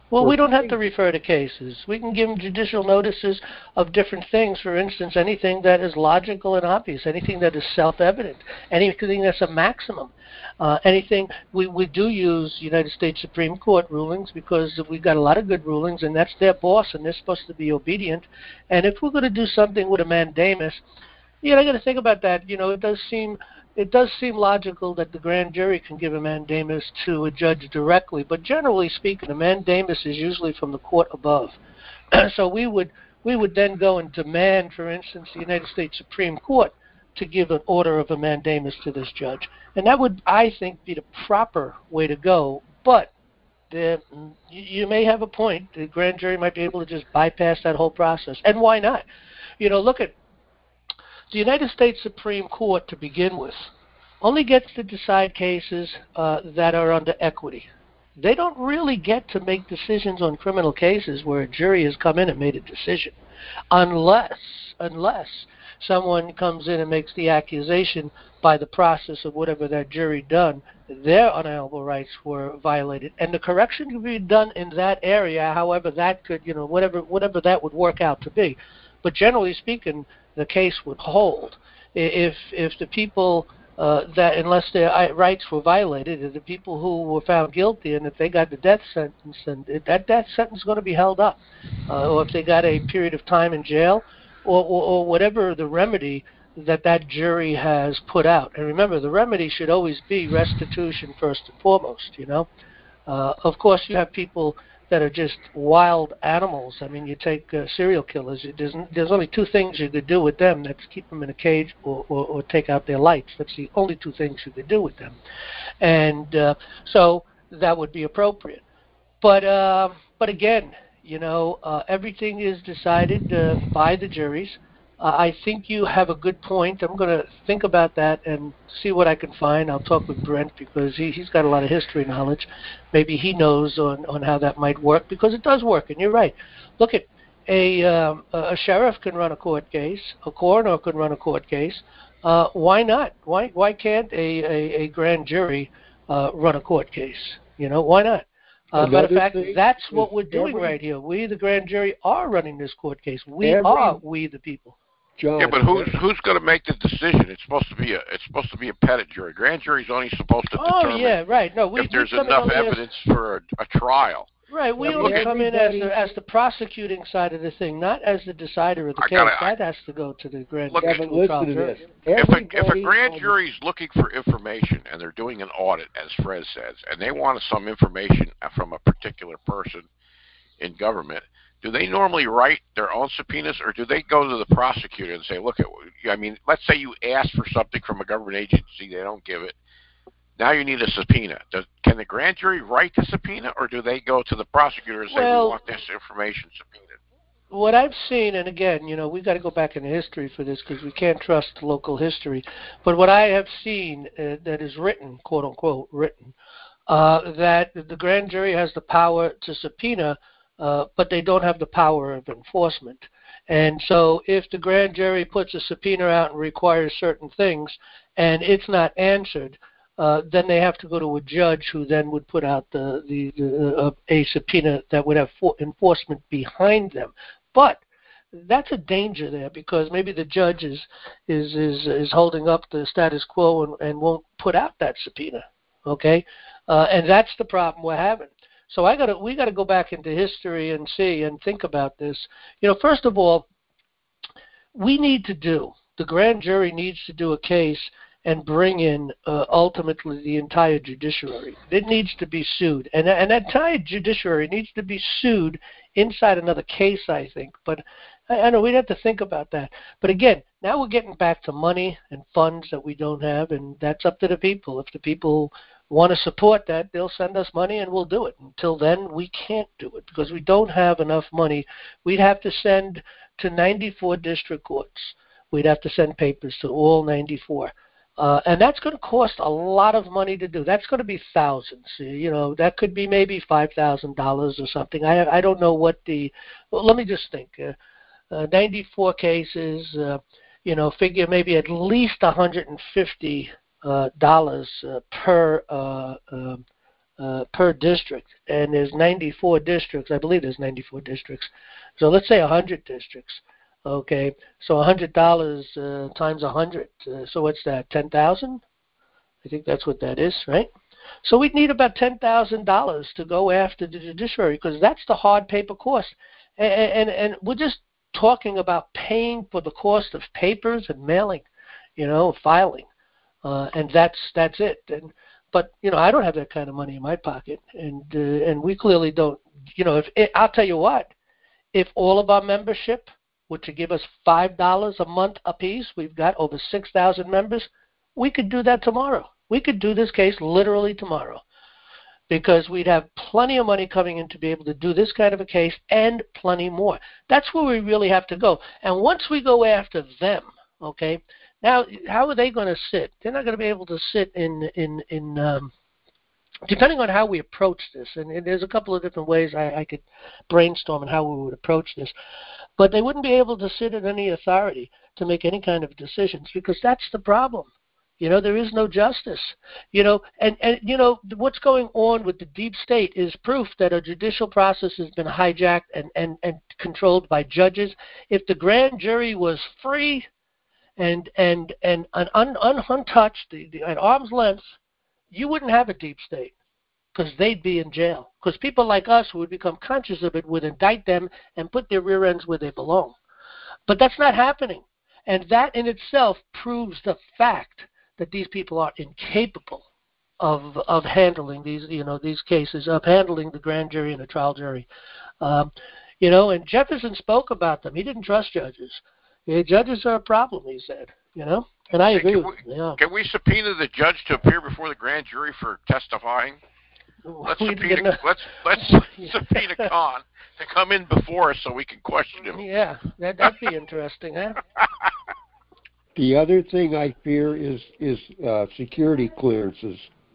Well, we don't have to refer to cases. We can give them judicial notices of different things. For instance, anything that is logical and obvious, anything that is self-evident, anything that's a maximum. Uh, anything, we, we do use United States Supreme Court rulings because we've got a lot of good rulings, and that's their boss, and they're supposed to be obedient. And if we're going to do something with a mandamus, you know, I got to think about that. You know, it does seem it does seem logical that the grand jury can give a mandamus to a judge directly, but generally speaking, a mandamus is usually from the court above. So we would we would then go and demand, for instance, the United States Supreme Court to give an order of a mandamus to this judge, and that would, I think, be the proper way to go. But the, you, you may have a point. The grand jury might be able to just bypass that whole process, and why not? You know, look at the United States Supreme Court, to begin with, only gets to decide cases uh, that are under equity. They don't really get to make decisions on criminal cases where a jury has come in and made a decision, unless, unless someone comes in and makes the accusation by the process of whatever that jury done, their unalienable rights were violated, and the correction could be done in that area. However, that could, you know, whatever whatever that would work out to be. But generally speaking, the case would hold if if the people uh, that, unless their rights were violated, if the people who were found guilty, and if they got the death sentence, and that death sentence is going to be held up, uh, or if they got a period of time in jail, or, or, or whatever the remedy that that jury has put out. And remember, the remedy should always be restitution first and foremost. You know, uh, of course, you have people that are just wild animals. I mean, you take uh, serial killers. There's, there's only two things you could do with them. That's keep them in a cage or, or, or take out their lights. That's the only two things you could do with them. And uh, so that would be appropriate. But uh, but again, you know, uh, everything is decided uh, by the juries. Uh, I think you have a good point. I'm going to think about that and see what I can find. I'll talk with Brent because he, he's got a lot of history knowledge. Maybe he knows on, on how that might work, because it does work, and you're right. Look, at a, um, a sheriff can run a court case. A coroner can run a court case. Uh, why not? Why why can't a, a, a grand jury uh, run a court case? You know, why not? Uh, matter of fact, that's what we're doing every, right here. We, the grand jury, are running this court case. We every, are we, the people. John, yeah, but who's who's going to make the decision? It's supposed to be a it's supposed to be a pettit jury. Grand jury's only supposed to oh, determine yeah, right. No, we, if there's we enough evidence as, for a, a trial. Right, we only come in as the, as the prosecuting side of the thing, not as the decider of the I case. Gotta, that has to go to the grand look, jury. Listen to this. If a, if a grand jury's looking for information and they're doing an audit, as Fred says, and they want some information from a particular person in government, do they normally write their own subpoenas, or do they go to the prosecutor and say, look, I mean, let's say you ask for something from a government agency, they don't give it. Now you need a subpoena. Does, can the grand jury write the subpoena, or do they go to the prosecutor and say, well, we want this information subpoenaed? What I've seen, and again, you know, we've got to go back into history for this because we can't trust local history, but what I have seen uh, that is written, quote unquote, written, uh, that the grand jury has the power to subpoena, uh, but they don't have the power of enforcement. And so if the grand jury puts a subpoena out and requires certain things and it's not answered, uh, then they have to go to a judge who then would put out the, the, the uh, a subpoena that would have for enforcement behind them. But that's a danger there, because maybe the judge is is is, is holding up the status quo and, and won't put out that subpoena. Okay, uh, and that's the problem we're having. So I got we got to go back into history and see and think about this. You know, first of all, we need to do the grand jury needs to do a case and bring in uh, ultimately the entire judiciary. It needs to be sued, and and that entire judiciary needs to be sued inside another case, I think. But I, I know we'd have to think about that. But again, now we're getting back to money and funds that we don't have, and that's up to the people. If the people want to support that, they'll send us money and we'll do it. Until then, we can't do it because we don't have enough money. We'd have to send to ninety-four district courts. We'd have to send papers to all ninety-four. Uh, and that's going to cost a lot of money to do. That's going to be thousands. You know, that could be maybe five thousand dollars or something. I I don't know what the. Well, let me just think. Uh, uh, ninety-four cases. Uh, you know, figure maybe at least one hundred fifty uh, dollars uh, per uh, uh, uh, per district, and there's ninety-four districts. I believe there's ninety-four districts. So let's say one hundred districts. Okay, so one hundred dollars uh, times one hundred. Uh, so what's that? ten thousand? I think that's what that is, right? So we'd need about ten thousand dollars to go after the judiciary, because that's the hard paper cost. And, and, and we're just talking about paying for the cost of papers and mailing, you know, filing. Uh, and that's that's it. And But, you know, I don't have that kind of money in my pocket. And uh, and we clearly don't, you know, if it, I'll tell you what, if all of our membership were to give us five dollars a month apiece, we've got over six thousand members, we could do that tomorrow. We could do this case literally tomorrow, because we'd have plenty of money coming in to be able to do this kind of a case and plenty more. That's where we really have to go. And once we go after them, okay, now how are they going to sit? They're not going to be able to sit in, in, in um, depending on how we approach this, and, and there's a couple of different ways I, I could brainstorm on how we would approach this, but they wouldn't be able to sit in any authority to make any kind of decisions, because that's the problem. You know, there is no justice. You know, and, and you know, what's going on with the deep state is proof that a judicial process has been hijacked and, and, and controlled by judges. If the grand jury was free and and and un, un, untouched, the, the, at arm's length, you wouldn't have a deep state, because they'd be in jail. Because people like us who would become conscious of it would indict them and put their rear ends where they belong. But that's not happening. And that in itself proves the fact that these people are incapable of of handling these, you know, these cases, of handling the grand jury and the trial jury. Um, you know, and Jefferson spoke about them. He didn't trust judges. Yeah, judges are a problem, he said, you know, and I agree can with we, him. Yeah. Can we subpoena the judge to appear before the grand jury for testifying? Let's We subpoena, no... let's, let's subpoena Khan to come in before us so we can question him. Yeah, that, that'd be interesting, huh? The other thing I fear is is uh, security clearances.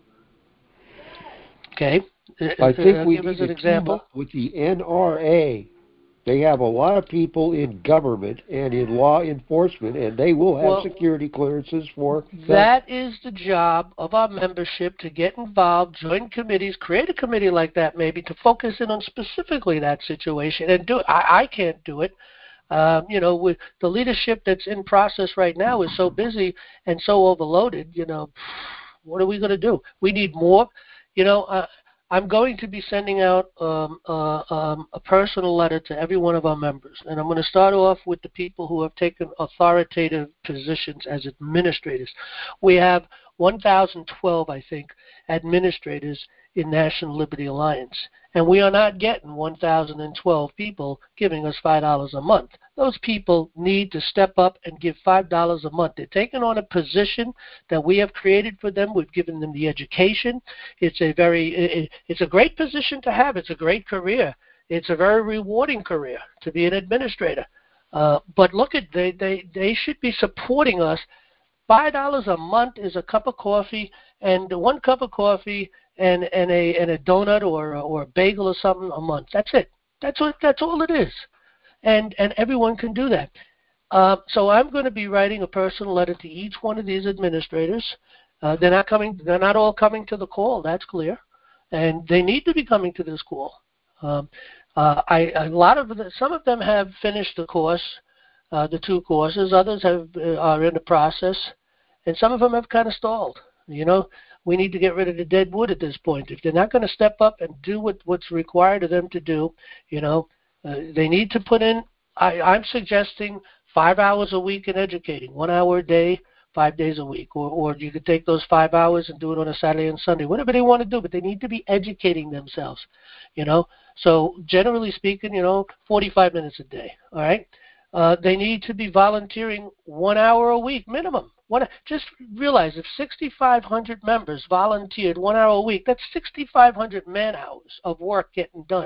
Okay. I think uh, we give need us an to example. team up with the N R A. They have a lot of people in government and in law enforcement, and they will have Well, security clearances for that is the job of our membership, to get involved, join committees, create a committee like that maybe to focus in on specifically that situation and do it. I, I can't do it. Um, you know, with the leadership that's in process right now is so busy and so overloaded, you know, what are we going to do? We need more. You know, uh, I'm going to be sending out um, uh, um, a personal letter to every one of our members, and I'm going to start off with the people who have taken authoritative positions as administrators. We have one thousand twelve, I think, administrators in National Liberty Alliance, and we are not getting one thousand twelve people giving us five dollars a month. Those people need to step up and give five dollars a month. They're taking on a position that we have created for them. We've given them the education. It's a very, it, it's a great position to have. It's a great career. It's a very rewarding career to be an administrator. Uh, but look at, they, they, they should be supporting us. five dollars a month is a cup of coffee, and one cup of coffee and, and a and a donut or or a bagel or something a month. That's it. That's what. That's all it is. And and everyone can do that. Uh, so I'm going to be writing a personal letter to each one of these administrators. Uh, they're not coming. They're not all coming to the call. That's clear, and they need to be coming to this call. Um, uh, I a lot of the, some of them have finished the course, uh, the two courses. Others have uh, are in the process, and some of them have kind of stalled. You know, we need to get rid of the dead wood at this point. If they're not going to step up and do what, what's required of them to do, you know, uh, they need to put in. I, I'm suggesting five hours a week in educating, one hour a day, five days a week, or, or you could take those five hours and do it on a Saturday and Sunday, whatever they want to do, but they need to be educating themselves, you know. So generally speaking, you know, forty-five minutes a day, all right? Uh, they need to be volunteering one hour a week minimum. One, just realize if sixty-five hundred members volunteered one hour a week, that's sixty-five hundred man hours of work getting done,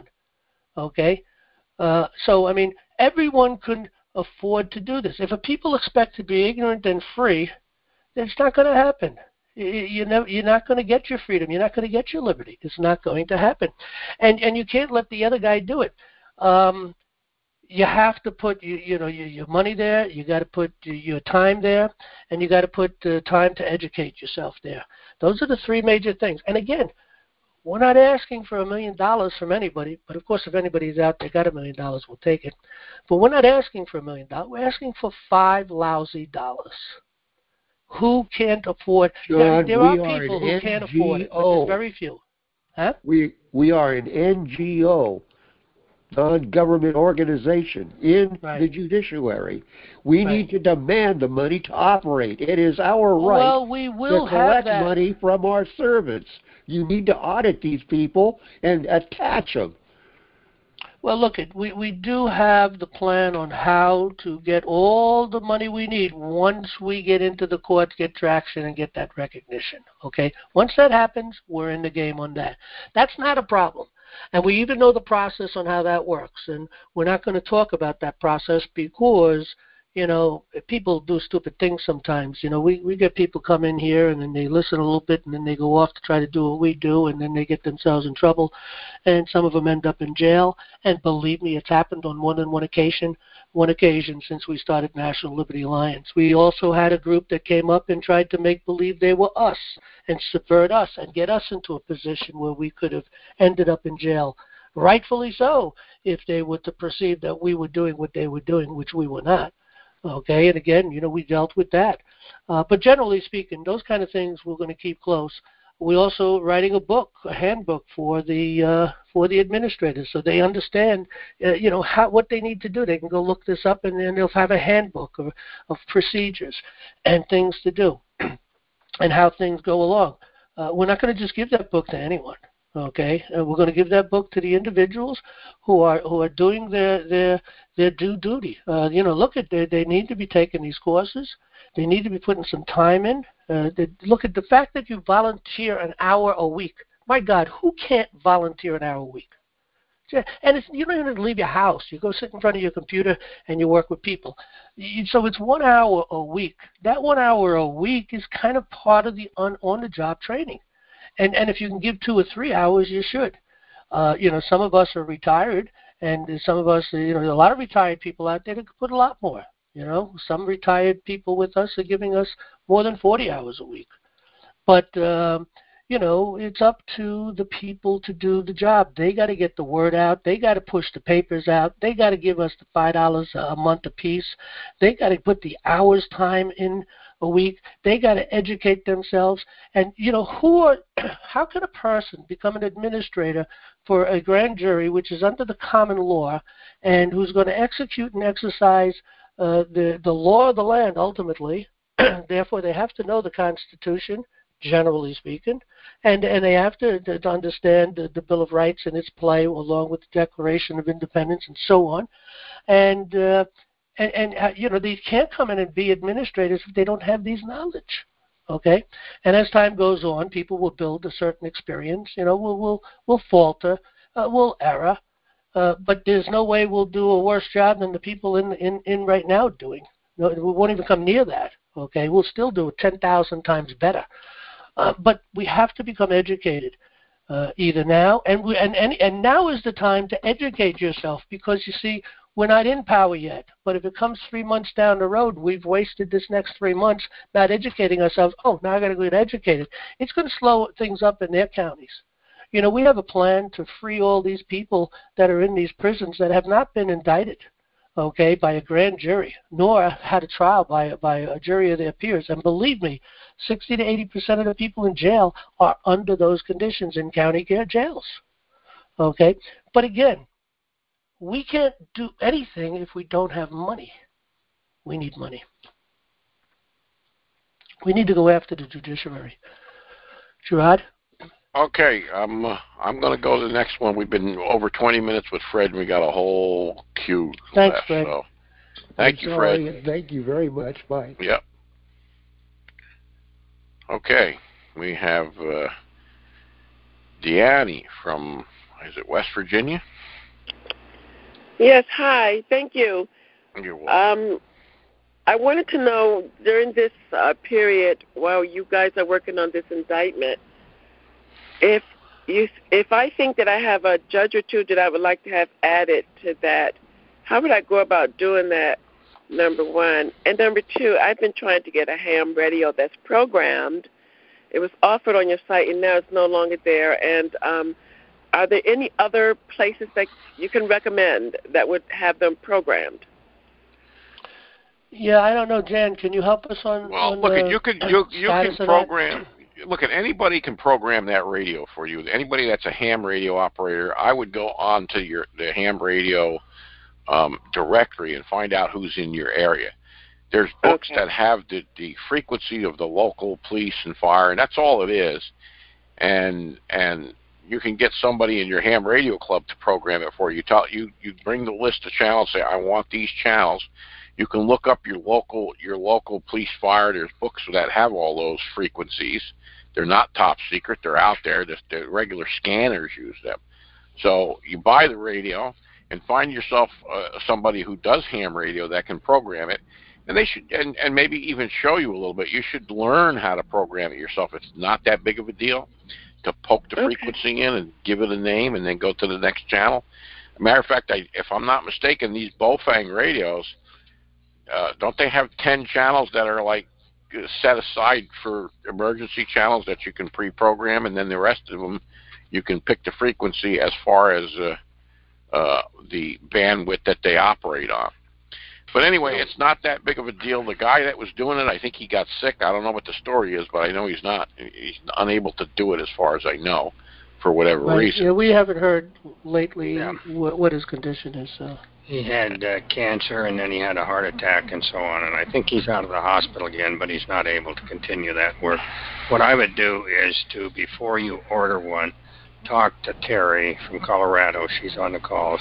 okay? Uh, so, I mean, everyone can afford to do this. If a people expect to be ignorant and free, it's not going to happen. You never, you're not going to get your freedom. You're not going to get your liberty. It's not going to happen. And and you can't let the other guy do it. Um, you have to put you, you know your, your money there. You got to put your time there, and you got to put uh, time to educate yourself there. Those are the three major things. And again, We're not asking for a million dollars from anybody, but of course, if anybody's out there got a million dollars, we'll take it. But we're not asking for a million dollars. We're asking for five lousy dollars. Who can't afford? John, there there we are are people an who N can't afford it, but there's very few. Huh? We we are an N G O, non-government organization in Right. the judiciary. We Right. need to demand the money to operate. It is our right Well, we will to have collect that. money from our servants. You need to audit these people and attach them. Well, look, it we, we do have the plan on how to get all the money we need once we get into the courts, get traction, and get that recognition. Okay? Once that happens, we're in the game on that. That's not a problem. And we even know the process on how that works. And we're not going to talk about that process because, you know, people do stupid things sometimes. You know, we, we get people come in here and then they listen a little bit and then they go off to try to do what we do and then they get themselves in trouble. And some of them end up in jail. And believe me, it's happened on more than one occasion, one occasion since we started National Liberty Alliance. We also had a group that came up and tried to make believe they were us and subvert us and get us into a position where we could have ended up in jail. Rightfully so, if they were to perceive that we were doing what they were doing, which we were not. Okay, and again, you know, we dealt with that. Uh, but generally speaking, those kind of things we're going to keep close. We're also writing a book, a handbook for the uh, for the administrators, so they understand, uh, you know, how what they need to do. They can go look this up, and then they'll have a handbook of, of procedures and things to do, and how things go along. Uh, we're not going to just give that book to anyone. Okay, and we're going to give that book to the individuals who are who are doing their their their due duty. Uh, you know, look at they they need to be taking these courses. They need to be putting some time in. Uh, they, look at the fact that you volunteer an hour a week. My God, who can't volunteer an hour a week? And it's, you don't even leave your house. You go sit in front of your computer and you work with people. You, so it's one hour a week. That one hour a week is kind of part of the on, on-the-job training. And and if you can give two or three hours, you should. Uh, you know, some of us are retired, and some of us, you know, there are a lot of retired people out there that could put a lot more. You know, some retired people with us are giving us more than forty hours a week. But, um, you know, it's up to the people to do the job. They got to get the word out. They got to push the papers out. They got to give us the five dollars a month apiece. They got to put the hours time in a week. They got to educate themselves. And, you know, who are, how can a person become an administrator for a grand jury, which is under the common law, and who's going to execute and exercise uh, the, the law of the land ultimately? Therefore, they have to know the Constitution, generally speaking, and and they have to, to understand the, the Bill of Rights and its play along with the Declaration of Independence and so on. And, uh, and, and uh, you know, they can't come in and be administrators if they don't have these knowledge, okay? And as time goes on, people will build a certain experience, you know, we'll, we'll, we'll falter, uh, we'll error, uh, but there's no way we'll do a worse job than the people in, in, in right now doing. No, we won't even come near that, okay? We'll still do it ten thousand times better. Uh, but we have to become educated, uh, either now, and, we, and, and, and now is the time to educate yourself because, you see, we're not in power yet. But if it comes three months down the road, we've wasted this next three months not educating ourselves. Oh, now I got to get educated. It's going to slow things up in their counties. You know, we have a plan to free all these people that are in these prisons that have not been indicted, okay, by a grand jury, nor had a trial by, by a jury of their peers. And believe me, sixty to eighty percent of the people in jail are under those conditions in county jails, okay? But again, we can't do anything if we don't have money. We need money. We need to go after the judiciary. Gerard? Okay, I'm uh, I'm going to go to the next one. We've been over twenty minutes with Fred, and we got a whole queue Thanks, left. Fred. So, thank I'm you, sorry, Fred. Thank you very much. Bye. Yep. Okay, we have uh, Deanne from, is it West Virginia? Yes, hi. Thank you. You're welcome. Um, I wanted to know during this uh, period while you guys are working on this indictment, if you, if I think that I have a judge or two that I would like to have added to that, how would I go about doing that, number one? And number two, I've been trying to get a ham radio that's programmed It was offered on your site, and now it's no longer there. And um, are there any other places that you can recommend that would have them programmed? Yeah, I don't know, Jan. Can you help us on? Well, on look, the at you can you you can status of program. Look, at anybody can program that radio for you. Anybody that's a ham radio operator, I would go on to your the ham radio um, directory and find out who's in your area. There's books Okay. that have the, the frequency of the local police and fire, and that's all it is. And and you can get somebody in your ham radio club to program it for you. You tell you you bring the list of channels. Say, I want these channels. You can look up your local your local police fire. There's books that have all those frequencies. They're not top secret. They're out there. The, the regular scanners use them. So you buy the radio and find yourself uh, somebody who does ham radio that can program it. And they should, and, and maybe even show you a little bit. You should learn how to program it yourself. It's not that big of a deal to poke the Okay. frequency in and give it a name and then go to the next channel. As a matter of fact, I, if I'm not mistaken, these Bofang radios, uh, don't they have ten channels that are like set aside for emergency channels that you can pre-program, and then the rest of them you can pick the frequency as far as uh, uh, the bandwidth that they operate on. But anyway, it's not that big of a deal. The guy that was doing it, I think he got sick. I don't know what the story is, but I know he's not. He's unable to do it as far as I know, for whatever Right. reason. Yeah, we haven't heard lately Yeah. what, what his condition is. So. He had uh, cancer, and then he had a heart attack and so on. And I think he's out of the hospital again, but he's not able to continue that work. What I would do is to, before you order one, talk to Terry from Colorado. She's on the calls.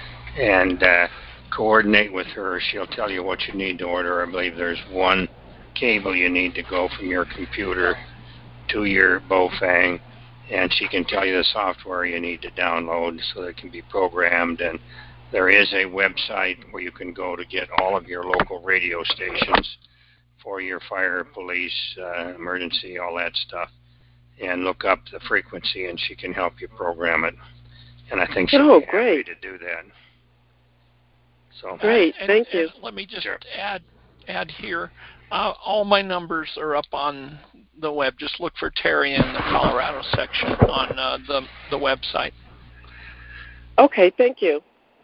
And uh, coordinate with her. She'll tell you what you need to order. I believe there's one cable you need to go from your computer to your Bofang, and she can tell you the software you need to download so that it can be programmed. And there is a website where you can go to get all of your local radio stations for your fire, police, uh, emergency, all that stuff, and look up the frequency, and she can help you program it. And I think she'll Oh, be happy great. to do that. So Great, And- thank and you. Let me just Sure. add add here. Uh, all my numbers are up on the web. Just look for Terry in the Colorado section on uh, the the website. Okay, thank you.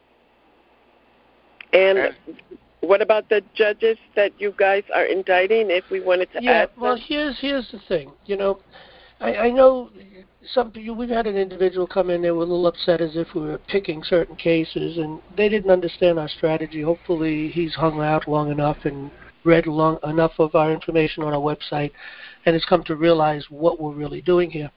And And- what about the judges that you guys are indicting, if we wanted to Yeah, add well, them? here's here's the thing. You know, I, I know some people. We've had an individual come in. They were a little upset as if we were picking certain cases, and they didn't understand our strategy. Hopefully, he's hung out long enough and read long enough of our information on our website, and has come to realize what we're really doing here.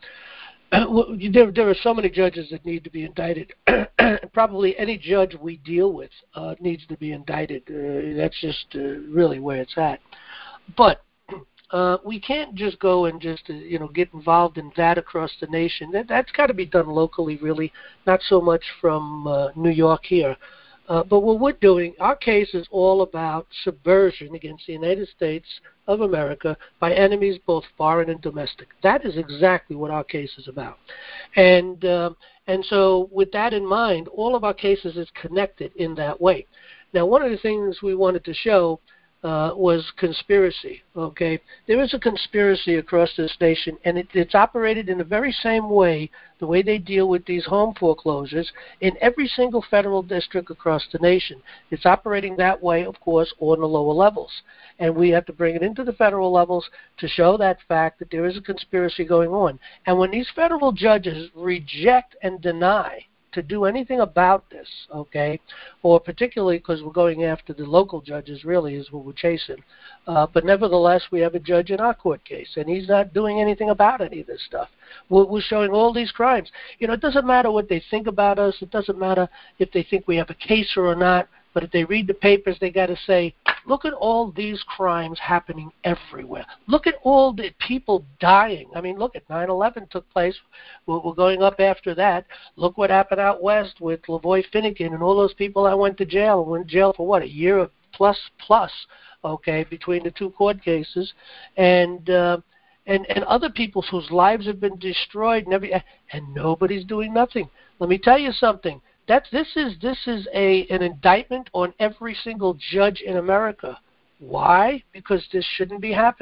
There, there are so many judges that need to be indicted. Probably any judge we deal with uh, needs to be indicted. Uh, that's just uh, really where it's at. But uh, we can't just go and just uh, you know get involved in that across the nation. That, that's got to be done locally, really, not so much from uh, New York here. Uh, but what we're doing, our case is all about subversion against the United States of America by enemies both foreign and domestic. That is exactly what our case is about. And uh, and so with that in mind, all of our cases is connected in that way. Now, one of the things we wanted to show uh, was conspiracy, okay? There is a conspiracy across this nation, and it, it's operated in the very same way, the way they deal with these home foreclosures, in every single federal district across the nation. It's operating that way, of course, on the lower levels. And we have to bring it into the federal levels to show that fact that there is a conspiracy going on. And when these federal judges reject and deny to do anything about this, okay, or particularly because we're going after the local judges, really, is what we're chasing. Uh, but nevertheless, we have a judge in our court case, and he's not doing anything about any of this stuff. We're, we're showing all these crimes. You know, it doesn't matter what they think about us. It doesn't matter if they think we have a case or not. But if they read the papers, they got to say, look at all these crimes happening everywhere. Look at all the people dying. I mean, look at nine eleven took place. We're, we're going up after that. Look what happened out west with Lavoy Finnegan and all those people that went to jail. Went to jail for what, a year plus plus, okay, between the two court cases. And uh, and, and other people whose lives have been destroyed, and, every, and nobody's doing nothing. Let me tell you something. That's, this is this is a an indictment on every single judge in America. Why? Because this shouldn't be happening.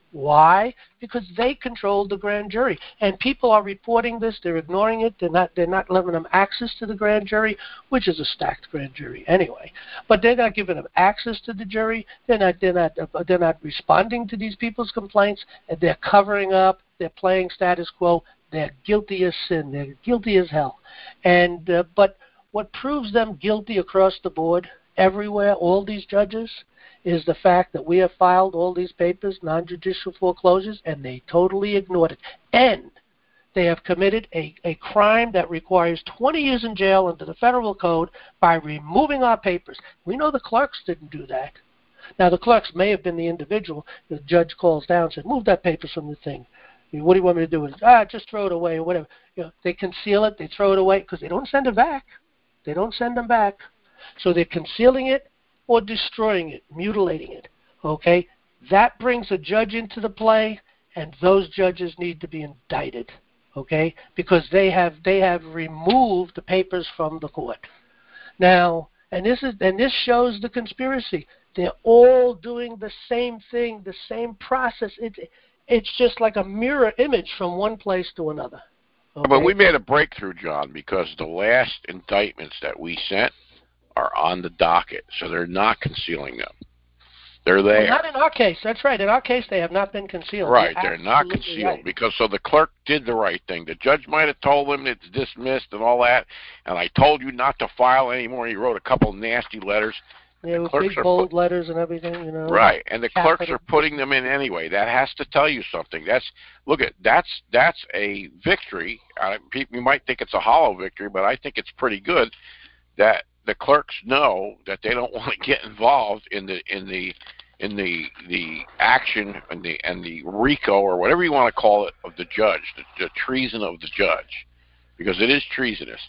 Why? Because they control the grand jury, and people are reporting this. They're ignoring it. They're not. They're not letting them access to the grand jury, which is a stacked grand jury anyway. But they're not giving them access to the jury. They're not. They're not. They're not responding to these people's complaints, and they're covering up. They're playing status quo. They're guilty as sin. They're guilty as hell. And uh, but what proves them guilty across the board, everywhere, all these judges, is the fact that we have filed all these papers, non-judicial foreclosures, and they totally ignored it. And they have committed a, a crime that requires twenty years in jail under the federal code by removing our papers. We know the clerks didn't do that. Now, the clerks may have been the individual. The judge calls down and says, move that paper from the thing. What do you want me to do? Ah, just throw it away or whatever. You know, they conceal it. They throw it away because they don't send it back. They don't send them back. So they're concealing it or destroying it, mutilating it, okay? That brings a judge into the play, and those judges need to be indicted, okay? Because they have they have removed the papers from the court. Now, and this is and this shows the conspiracy. They're all doing the same thing, the same process. It's it's just like a mirror image from one place to another. Okay? But we made a breakthrough, John, because the last indictments that we sent are on the docket, so they're not concealing them. They're there. Well, not in our case. That's right. In our case, they have not been concealed. Right, they're, they're not concealed right. because so the clerk did the right thing. The judge might have told him it's dismissed and all that, and I told you not to file anymore. He wrote a couple nasty letters. Yeah, the with clerks big are bold put, letters and everything, you know. Right, and the capital. clerks are putting them in anyway. That has to tell you something. That's look at that's that's a victory. Uh, people you might think it's a hollow victory, but I think it's pretty good that the clerks know that they don't want to get involved in the in the in the the action and the and the RICO or whatever you want to call it of the judge, the, the treason of the judge, because it is treasonous.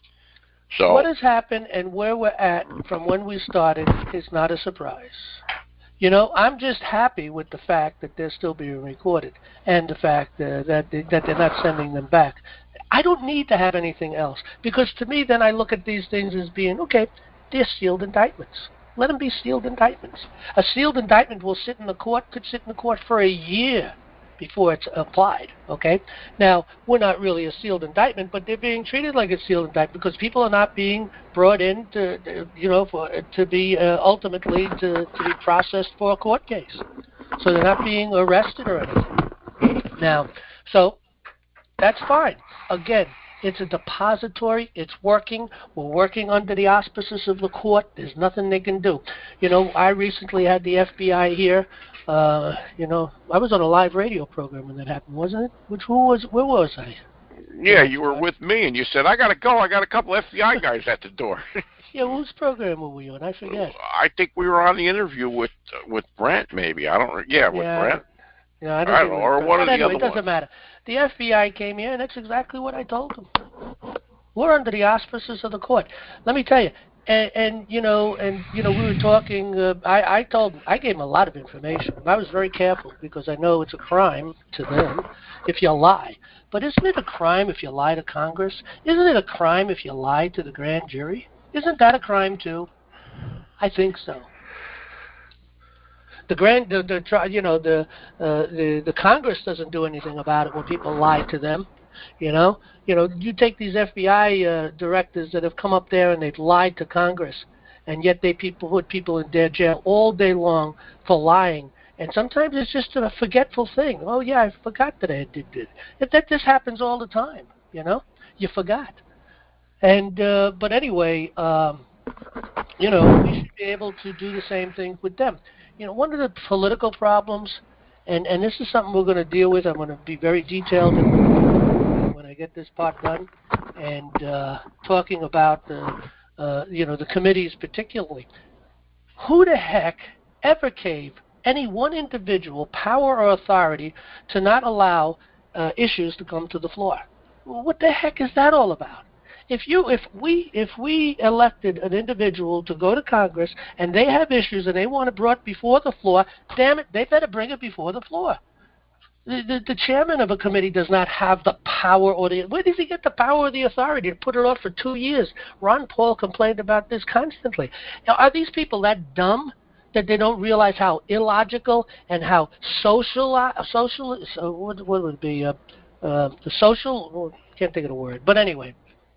So what has happened and where we're at from when we started is not a surprise. You know, I'm just happy with the fact that they're still being recorded and the fact uh, that they, that they're not sending them back. I don't need to have anything else because to me then I look at these things as being, okay, they're sealed indictments. Let them be sealed indictments. A sealed indictment will sit in the court, could sit in the court for a year before it's applied, okay? Now, we're not really a sealed indictment, but they're being treated like a sealed indictment because people are not being brought in to, you know, for, to be uh, ultimately to, to be processed for a court case. So they're not being arrested or anything. Now, so that's fine. Again, it's a depository. It's working. We're working under the auspices of the court. There's nothing they can do. You know, I recently had the F B I here. Uh, you know, I was on a live radio program when that happened, wasn't it? Which who was? Where was I? yeah, you were with me, and you said, I got to go. I got a couple F B I guys at the door. Yeah, whose program were we on? I forget. I think we were on the interview with uh, with Brent, maybe. I don't. Yeah, with yeah, Brent. Yeah, I don't, I don't know. Or one of the anyway, other it doesn't ones. matter. The F B I came here, and that's exactly what I told them. We're under the auspices of the court. Let me tell you, and, and you know, and you know, we were talking. Uh, I, I told, I gave them a lot of information. I was very careful because I know it's a crime to them if you lie. But isn't it a crime if you lie to Congress? Isn't it a crime if you lie to the grand jury? Isn't that a crime too? I think so. The grand, the, the you know, the, uh, the the Congress doesn't do anything about it when people lie to them. You know, you know, you take these F B I uh, directors that have come up there and they've lied to Congress, and yet they people put people in their jail all day long for lying. And sometimes it's just a forgetful thing. Oh yeah, I forgot that I did this. That, that this happens all the time. You know, you forgot. And uh, but anyway, um, you know, we should be able to do the same thing with them. You know, one of the political problems, and, and this is something we're going to deal with. I'm going to be very detailed in the, when I get this part done, and uh, talking about the, uh, you know, the committees particularly. Who the heck ever gave any one individual power or authority to not allow uh, issues to come to the floor? What the heck is that all about? If you, if we, if we elected an individual to go to Congress and they have issues and they want it brought before the floor, damn it, they better bring it before the floor. The, the, the chairman of a committee does not have the power or the, where does he get the power or the authority to put it off for two years? Ron Paul complained about this constantly. Now, are these people that dumb that they don't realize how illogical and how social, uh, social, so what, what would it be, uh, uh, the social, well, can't think of the word, but anyway,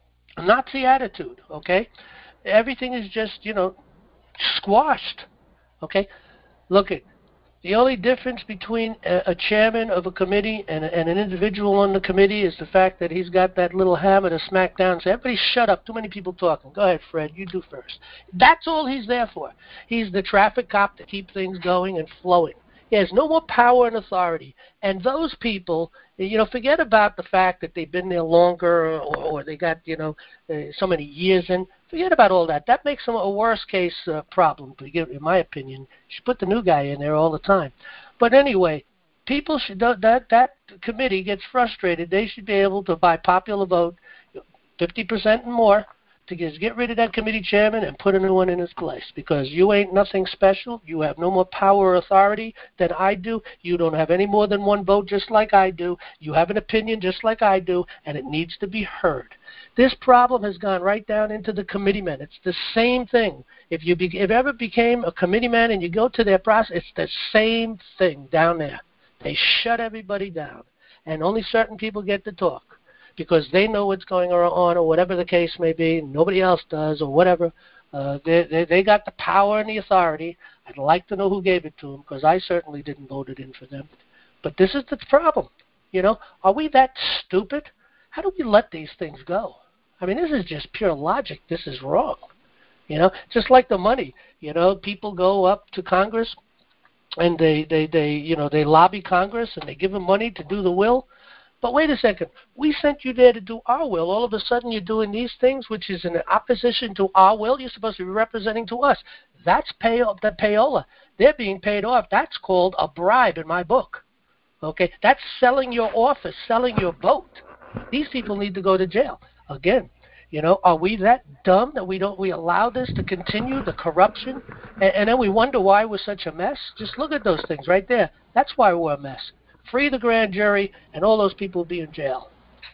Nazi attitude, okay? Everything is just, you know, squashed, okay? Look at, the only difference between a, a chairman of a committee and, a, and an individual on the committee is the fact that he's got that little hammer to smack down and say, everybody shut up, too many people talking. Go ahead, Fred, you do first. That's all he's there for. He's the traffic cop to keep things going and flowing. He has no more power and authority. And those people, you know, forget about the fact that they've been there longer or, or they got, you know, uh, so many years in. Forget about all that. That makes them a worst case uh, problem, in my opinion. You should put the new guy in there all the time. But anyway, people should, that, that committee gets frustrated. They should be able to, by popular vote, fifty percent and more, to just get rid of that committee chairman and put a new one in his place, because you ain't nothing special. You have no more power or authority than I do. You don't have any more than one vote just like I do. You have an opinion just like I do, and it needs to be heard. This problem has gone right down into the committeemen. It's the same thing. If you be, if ever became a committeeman and you go to their process, it's the same thing down there. They shut everybody down, and only certain people get to talk, because they know what's going on or whatever the case may be. Nobody else does or whatever. Uh, they, they, they got the power and the authority. I'd like to know who gave it to them, because I certainly didn't vote it in for them. But this is the problem. You know, are we that stupid? How do we let these things go? I mean, this is just pure logic. This is wrong. You know, just like the money. You know, people go up to Congress and they, they, they you know, they lobby Congress and they give them money to do the will. But wait a second, we sent you there to do our will. All of a sudden you're doing these things, which is in opposition to our will. You're supposed to be representing to us. That's pay, the payola. They're being paid off. That's called a bribe in my book. Okay, that's selling your office, selling your vote. These people need to go to jail. Again, you know, are we that dumb that we don't we allow this to continue, the corruption, and, and then we wonder why we're such a mess? Just look at those things right there. That's why we're a mess. Free the grand jury, and all those people will be in jail.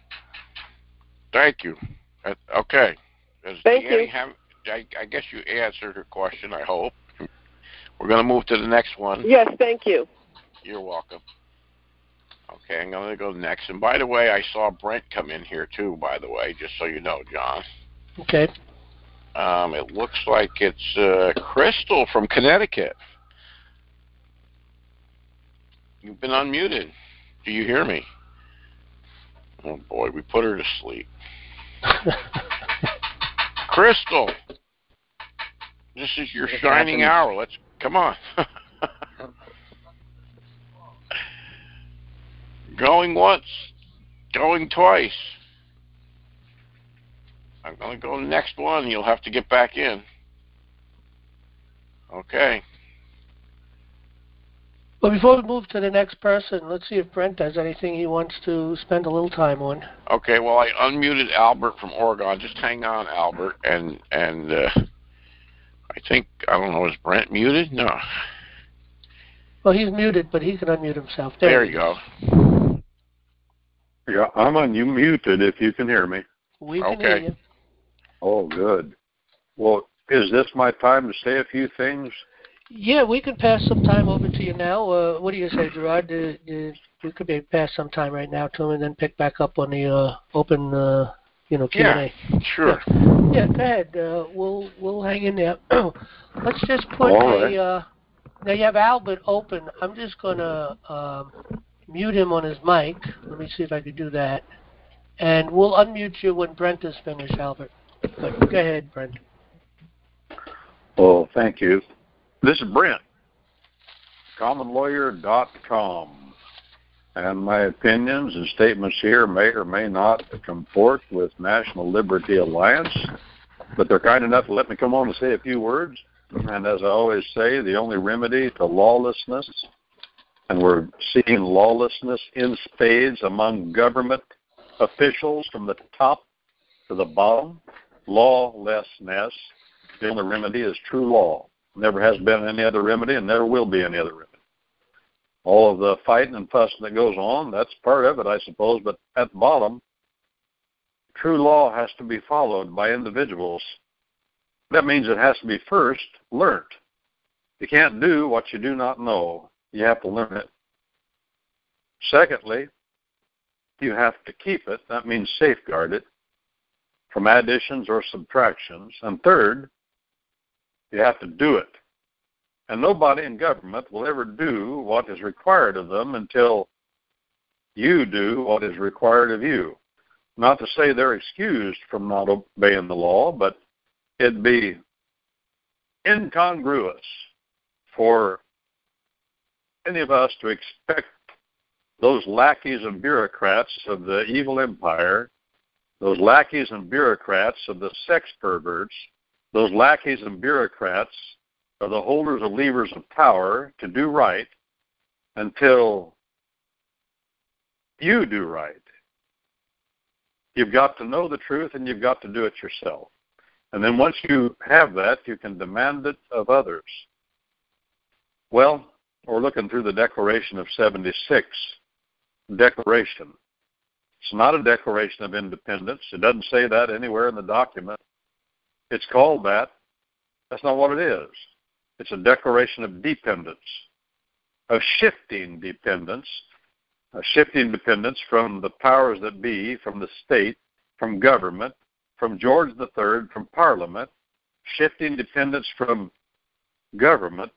Thank you. Uh, okay. Does Thank Deanne you. Have, I, I guess you answered her question, I hope. We're going to move to the next one. Yes, thank you. You're welcome. Okay, I'm going to go next. And by the way, I saw Brent come in here too, by the way, just so you know, John. Okay. Um, it looks like it's uh, Crystal from Connecticut. You've been unmuted. Do you hear me? Oh, boy, we put her to sleep. Crystal, this is your It shining happens. hour. Let's come on. Going once, going twice. I'm going to go to the next one. You'll have to get back in. Okay. Well, before we move to the next person, let's see if Brent has anything he wants to spend a little time on. Okay, well, I unmuted Albert from Oregon. Just hang on, Albert. And, and uh, I think, I don't know, is Brent muted? No. Well, he's muted, but he can unmute himself. There, There you go. Yeah, I'm unmuted if you can hear me. We can Okay. hear you. Oh, good. Well, is this my time to say a few things? Yeah, we can pass some time over to you now. Uh, what do you say, Gerard? Uh, uh, we could maybe pass some time right now to him and then pick back up on the uh, open, uh, you know, Q and A. Yeah, sure. Yeah, yeah, go ahead. Uh, we'll we'll hang in there. Let's just put All a. right. Uh, now you have Albert open. I'm just gonna um, mute him on his mic. Let me see if I can do that. And we'll unmute you when Brent is finished, Albert. But go ahead, Brent. Oh, thank you. This is Brent, common lawyer dot com. And my opinions and statements here may or may not comport with National Liberty Alliance, but they're kind enough to let me come on and say a few words. And as I always say, the only remedy to lawlessness, and we're seeing lawlessness in spades among government officials from the top to the bottom, lawlessness, the only remedy is true law. Never has been any other remedy and never will be any other remedy. All of the fighting and fussing that goes on, that's part of it, I suppose, but at the bottom, true law has to be followed by individuals. That means it has to be first learned. You can't do what you do not know. You have to learn it. Secondly, you have to keep it. That means safeguard it from additions or subtractions. And third, you have to do it. And nobody in government will ever do what is required of them until you do what is required of you. Not to say they're excused from not obeying the law, but it'd be incongruous for any of us to expect those lackeys and bureaucrats of the evil empire, those lackeys and bureaucrats of the sex perverts, those lackeys and bureaucrats of the holders of levers of power to do right until you do right. You've got to know the truth and you've got to do it yourself. And then once you have that, you can demand it of others. Well, we're looking through the Declaration of seventy-six. Declaration. It's not a Declaration of Independence. It doesn't say that anywhere in the document. It's called that. That's not what it is. It's a declaration of dependence, of shifting dependence, a shifting dependence from the powers that be, from the state, from government, from George the Third, from Parliament, shifting dependence from government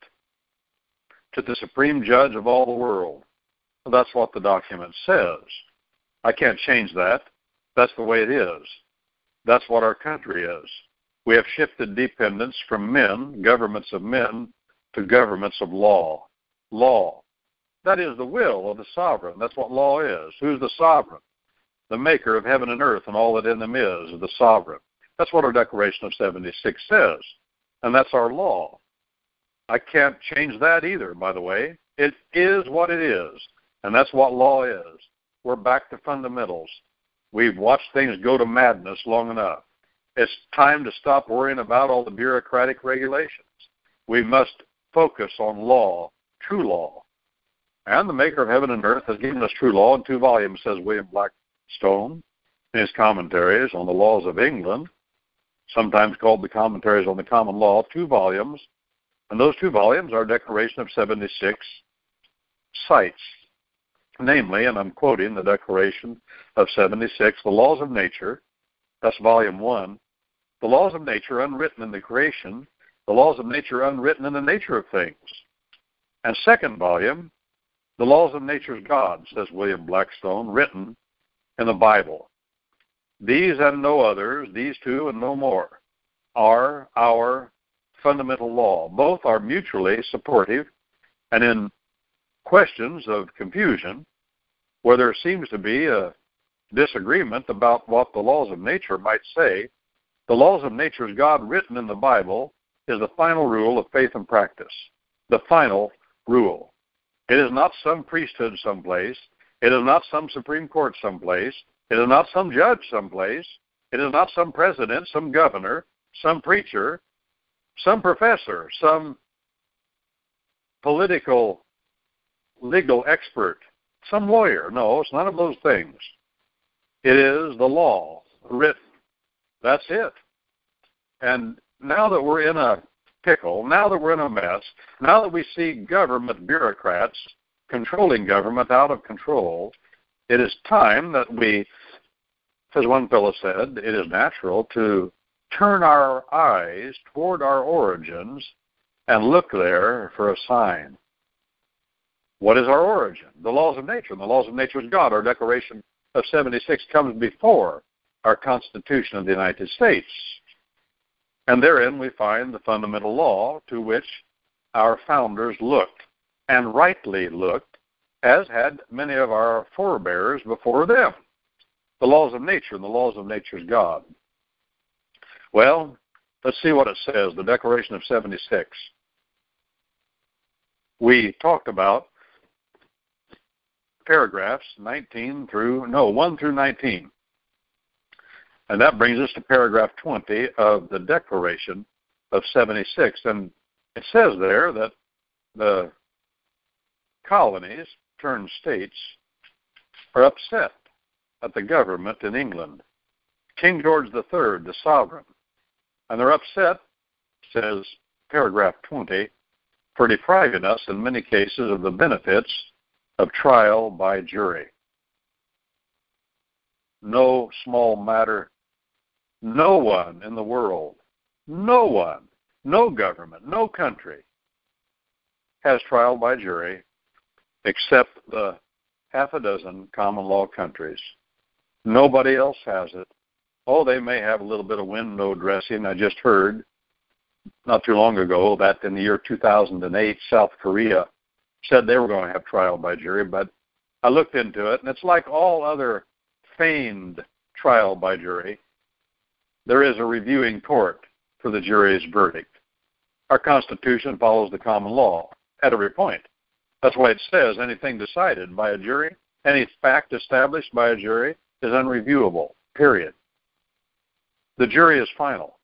to the supreme judge of all the world. Well, that's what the document says. I can't change that. That's the way it is. That's what our country is. We have shifted dependence from men, governments of men, to governments of law. Law. That is the will of the sovereign. That's what law is. Who's the sovereign? The maker of heaven and earth and all that in them is, the sovereign. That's what our Declaration of seventy-six says. And that's our law. I can't change that either, by the way. It is what it is. And that's what law is. We're back to fundamentals. We've watched things go to madness long enough. It's time to stop worrying about all the bureaucratic regulations. We must focus on law, true law. And the maker of heaven and earth has given us true law in two volumes, says William Blackstone in his commentaries on the laws of England, sometimes called the Commentaries on the Common Law, two volumes. And those two volumes are Declaration of seventy-six cites. Namely, and I'm quoting the Declaration of seventy-six, the laws of nature, that's volume one, the laws of nature unwritten in the creation, the laws of nature unwritten in the nature of things. And second volume, the laws of nature's God, says William Blackstone, written in the Bible. These and no others, these two and no more, are our fundamental law. Both are mutually supportive, and in questions of confusion, where there seems to be a disagreement about what the laws of nature might say, the laws of nature's God written in the Bible is the final rule of faith and practice. The final rule. It is not some priesthood someplace. It is not some Supreme Court someplace. It is not some judge someplace. It is not some president, some governor, some preacher, some professor, some political legal expert, some lawyer. No, it's none of those things. It is the law written. That's it. And now that we're in a pickle, now that we're in a mess, now that we see government bureaucrats controlling government out of control, it is time that we, as one fellow said, it is natural to turn our eyes toward our origins and look there for a sign. What is our origin? The laws of nature. And the laws of nature is God. Our Declaration of seventy-six comes before our Constitution of the United States. And therein we find the fundamental law to which our founders looked, and rightly looked, as had many of our forebears before them. The laws of nature and the laws of nature's God. Well, let's see what it says, the Declaration of seventy-six. We talked about paragraphs nineteen through, no, one through nineteen. And that brings us to paragraph twenty of the Declaration of seventy-six. And it says there that the colonies, turned states, are upset at the government in England. King George the Third, the sovereign. And they're upset, says paragraph twenty, for depriving us in many cases of the benefits of trial by jury. No small matter. No one in the world, no one, no government, no country has trial by jury except the half a dozen common law countries. Nobody else has it. Oh, they may have a little bit of window dressing. I just heard not too long ago that in the year two thousand eight, South Korea said they were going to have trial by jury, but I looked into it, and it's like all other feigned trial by jury. There is a reviewing court for the jury's verdict. Our Constitution follows the common law at every point. That's why it says anything decided by a jury, any fact established by a jury is unreviewable, period. The jury is final.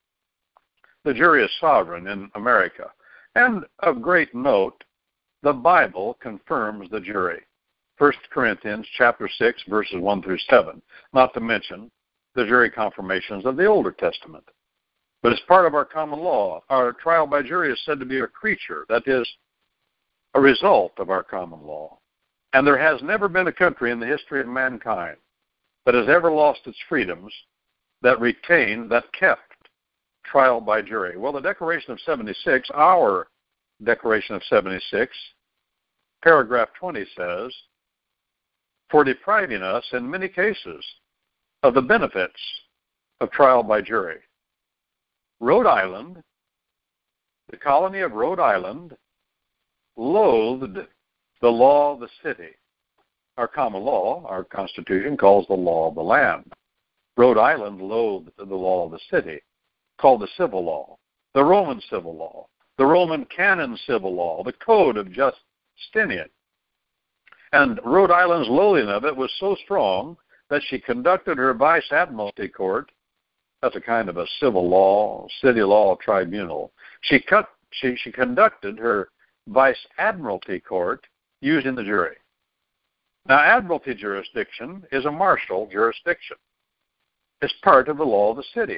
The jury is sovereign in America. And of great note, the Bible confirms the jury. First Corinthians chapter six, verses one through seven, not to mention the jury confirmations of the Older Testament. But as part of our common law, our trial by jury is said to be a creature, that is, a result of our common law. And there has never been a country in the history of mankind that has ever lost its freedoms that retained, that kept trial by jury. Well, the Declaration of seventy-six, our Declaration of seventy-six, paragraph twenty says, for depriving us in many cases of the benefits of trial by jury. Rhode Island, the colony of Rhode Island, loathed the law of the city. Our common law, our Constitution, calls the law of the land. Rhode Island loathed the law of the city, called the civil law, the Roman civil law, the Roman canon civil law, the Code of Justinian. And Rhode Island's loathing of it was so strong that she conducted her vice admiralty court. That's a kind of a civil law, city law tribunal. She, cut, she, she conducted her vice admiralty court using the jury. Now, admiralty jurisdiction is a martial jurisdiction. It's part of the law of the city.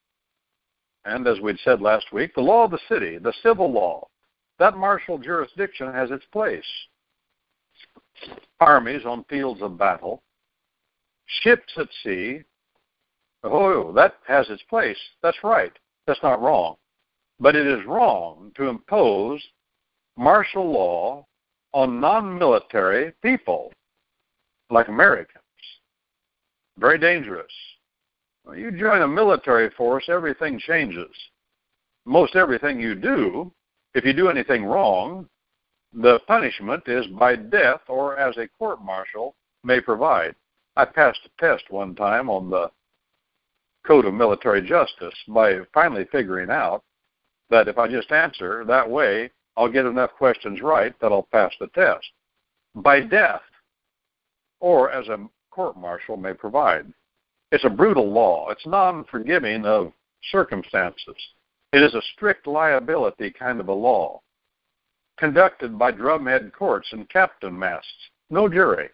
And as we'd said last week, the law of the city, the civil law, that martial jurisdiction has its place. Armies on fields of battle, ships at sea, oh, that has its place. That's right. That's not wrong. But it is wrong to impose martial law on non-military people like Americans. Very dangerous. When you join a military force, everything changes. Most everything you do, if you do anything wrong, the punishment is by death or as a court-martial may provide. I passed a test one time on the Code of Military Justice by finally figuring out that if I just answer that way, I'll get enough questions right that I'll pass the test. By death or as a court-martial may provide. It's a brutal law. It's non-forgiving of circumstances. It is a strict liability kind of a law, conducted by drumhead courts and captain masts. No jury.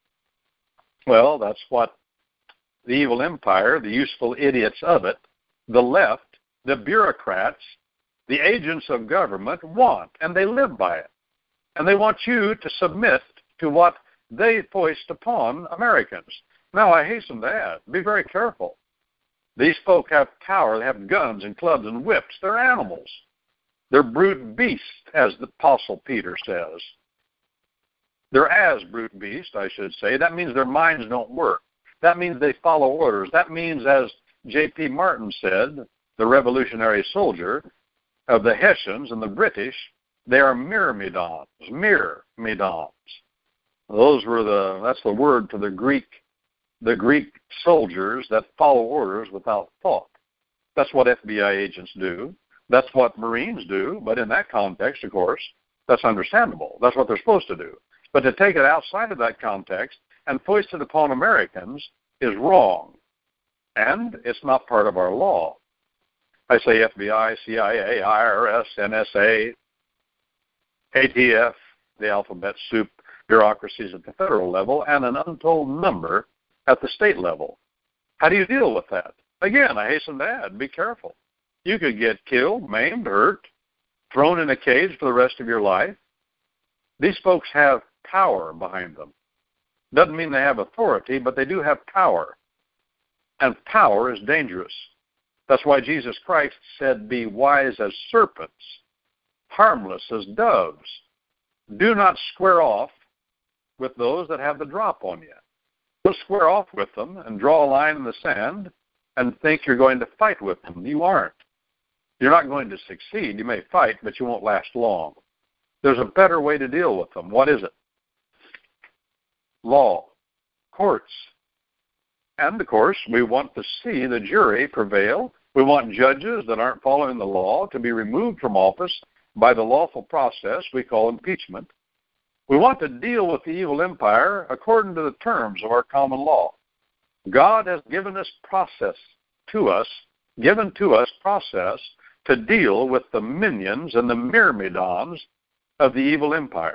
Well, that's what the evil empire, the useful idiots of it, the left, the bureaucrats, the agents of government want, and they live by it. And they want you to submit to what they foist upon Americans. Now, I hasten to add, be very careful. These folk have power. They have guns and clubs and whips. They're animals. They're brute beasts, as the Apostle Peter says. They're as brute beasts, I should say. That means their minds don't work. That means they follow orders. That means, as J P Martin said, the revolutionary soldier of the Hessians and the British, they are myrmidons, myrmidons. Those were the, that's the word for the Greek, the Greek soldiers that follow orders without thought. That's what F B I agents do. That's what Marines do. But in that context, of course, that's understandable. That's what they're supposed to do. But to take it outside of that context and foist it upon Americans is wrong. And it's not part of our law. I say F B I, C I A, I R S, N S A, A T F, the alphabet soup bureaucracies at the federal level, and an untold number at the state level. How do you deal with that? Again, I hasten to add, be careful. You could get killed, maimed, hurt, thrown in a cage for the rest of your life. These folks have power behind them. Doesn't mean they have authority, but they do have power. And power is dangerous. That's why Jesus Christ said, be wise as serpents, harmless as doves. Do not square off with those that have the drop on you. Don't square off with them and draw a line in the sand and think you're going to fight with them. You aren't. You're not going to succeed. You may fight, but you won't last long. There's a better way to deal with them. What is it? Law, courts. And, of course, we want to see the jury prevail. We want judges that aren't following the law to be removed from office by the lawful process we call impeachment. We want to deal with the evil empire according to the terms of our common law. God has given us process to us, given to us process to deal with the minions and the myrmidons of the evil empire.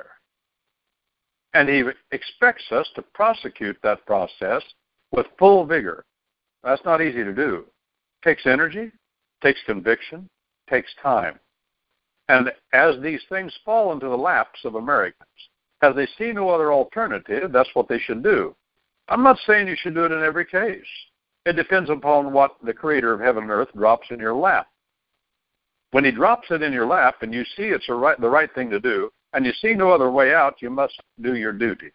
And he expects us to prosecute that process with full vigor. That's not easy to do. It takes energy, takes conviction, takes time. And as these things fall into the laps of Americans, as they see no other alternative, that's what they should do. I'm not saying you should do it in every case. It depends upon what the Creator of heaven and earth drops in your lap. When he drops it in your lap and you see it's a right, the right thing to do, and you see no other way out, you must do your duty.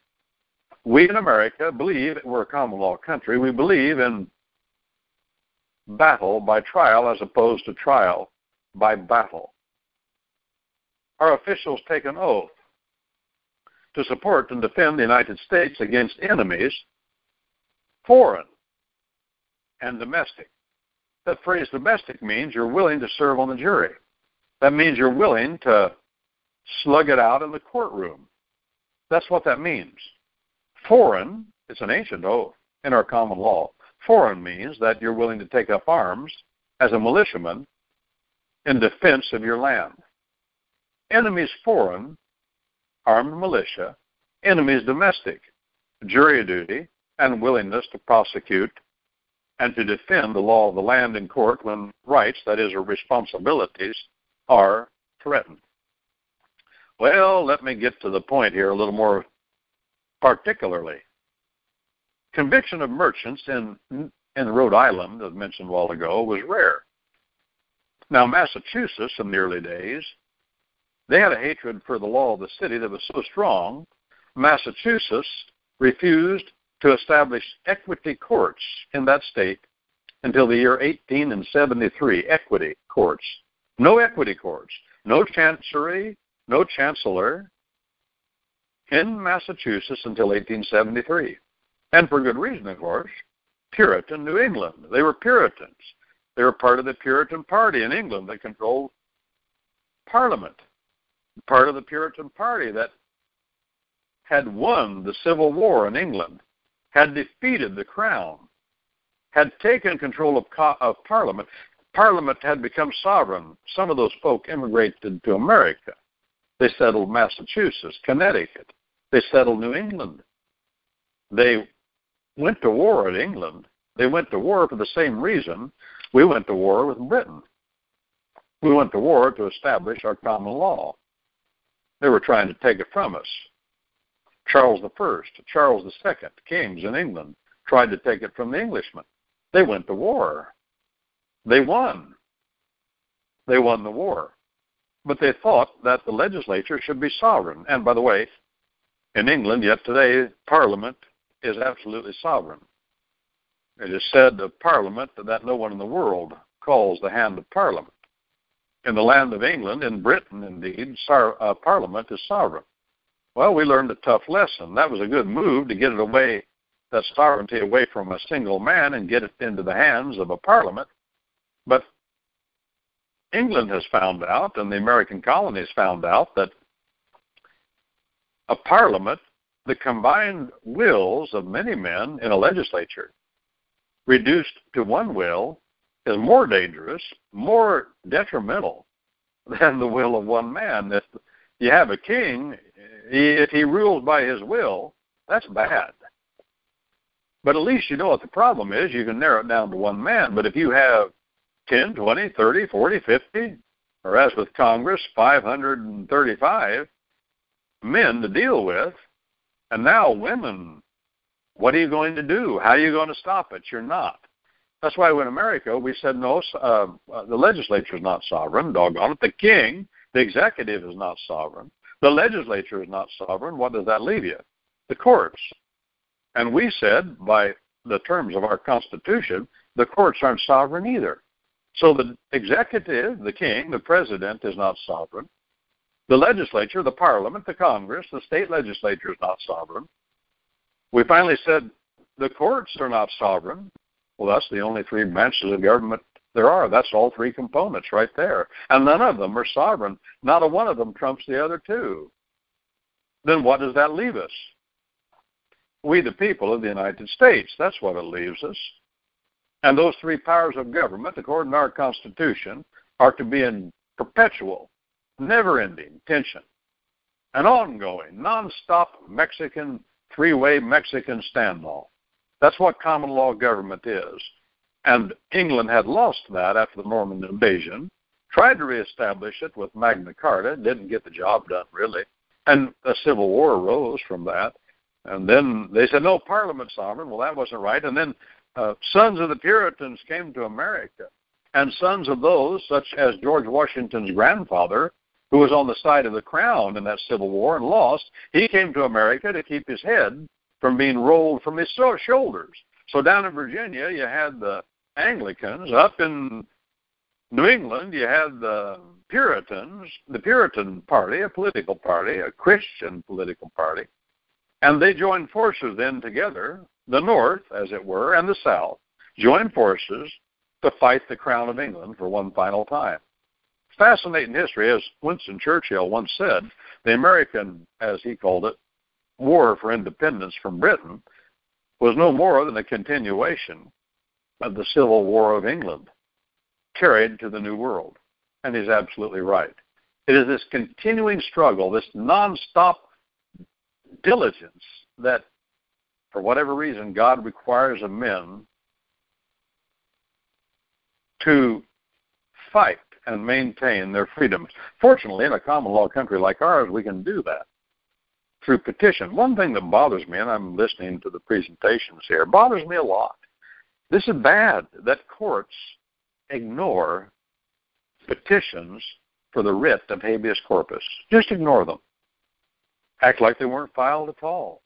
We in America believe, we're a common law country, we believe in battle by trial as opposed to trial by battle. Our officials take an oath to support and defend the United States against enemies, foreign and domestic. That phrase domestic means you're willing to serve on the jury. That means you're willing to slug it out in the courtroom. That's what that means. Foreign, it's an ancient oath in our common law. Foreign means that you're willing to take up arms as a militiaman in defense of your land. Enemies foreign, armed militia, enemies domestic, jury duty, and willingness to prosecute and to defend the law of the land in court when rights, that is, or responsibilities, are threatened. Well, let me get to the point here a little more particularly. Conviction of merchants in, in Rhode Island, as mentioned a while ago, was rare. Now, Massachusetts, in the early days, they had a hatred for the law of the city that was so strong, Massachusetts refused to establish equity courts in that state until the year eighteen seventy-three, equity courts. No equity courts, no chancery, no chancellor in Massachusetts until eighteen seventy-three. And for good reason, of course. Puritan New England. They were Puritans. They were part of the Puritan Party in England that controlled Parliament. Part of the Puritan Party that had won the Civil War in England, had defeated the Crown, had taken control of, co- of Parliament. Parliament had become sovereign. Some of those folk immigrated to America. They settled Massachusetts, Connecticut. They settled New England. They went to war in England. They went to war for the same reason we went to war with Britain. We went to war to establish our common law. They were trying to take it from us. Charles the First, Charles the Second, kings in England, tried to take it from the Englishmen. They went to war. They won. They won the war. But they thought that the legislature should be sovereign. And by the way, in England, yet today, Parliament is absolutely sovereign. It is said of Parliament that no one in the world calls the hand of Parliament. In the land of England, in Britain, indeed, uh, Parliament is sovereign. Well, we learned a tough lesson. That was a good move to get it away, that sovereignty away from a single man and get it into the hands of a Parliament. But England has found out, and the American colonies found out, that a Parliament, the combined wills of many men in a legislature, reduced to one will, is more dangerous, more detrimental than the will of one man. If you have a king, if he rules by his will, that's bad. But at least you know what the problem is. You can narrow it down to one man. But if you have ten, twenty, thirty, forty, fifty, or as with Congress, five hundred thirty-five men to deal with, and now women. What are you going to do? How are you going to stop it? You're not. That's why in America we said, no, uh, uh, the legislature is not sovereign, doggone it. The king, the executive is not sovereign. The legislature is not sovereign. What does that leave you? The courts. And we said, by the terms of our Constitution, the courts aren't sovereign either. So the executive, the king, the president is not sovereign. The legislature, the parliament, the Congress, the state legislature is not sovereign. We finally said the courts are not sovereign. Well, that's the only three branches of government there are. That's all three components right there. And none of them are sovereign. Not a one of them trumps the other two. Then what does that leave us? We, the people of the United States. That's what it leaves us. And those three powers of government, according to our Constitution, are to be in perpetual, never-ending tension. An ongoing, non-stop Mexican, three-way Mexican standoff. That's what common law government is. And England had lost that after the Norman invasion, tried to reestablish it with Magna Carta, didn't get the job done, really. And a civil war arose from that. And then they said, no, Parliament's sovereign. Well, that wasn't right. And then uh, sons of the Puritans came to America. And sons of those, such as George Washington's grandfather, who was on the side of the crown in that Civil War and lost, he came to America to keep his head from being rolled from his shoulders. So down in Virginia, you had the Anglicans. Up in New England, you had the Puritans, the Puritan party, a political party, a Christian political party. And they joined forces then together, the North, as it were, and the South, joined forces to fight the crown of England for one final time. Fascinating history. As Winston Churchill once said, the American, as he called it, war for independence from Britain was no more than a continuation of the Civil War of England carried to the New World. And he's absolutely right. It is this continuing struggle, this nonstop diligence that, for whatever reason, God requires of men to fight and maintain their freedoms. Fortunately, in a common law country like ours, we can do that through petition. One thing that bothers me, and I'm listening to the presentations here, bothers me a lot. This is bad that courts ignore petitions for the writ of habeas corpus. Just ignore them. Act like they weren't filed at all.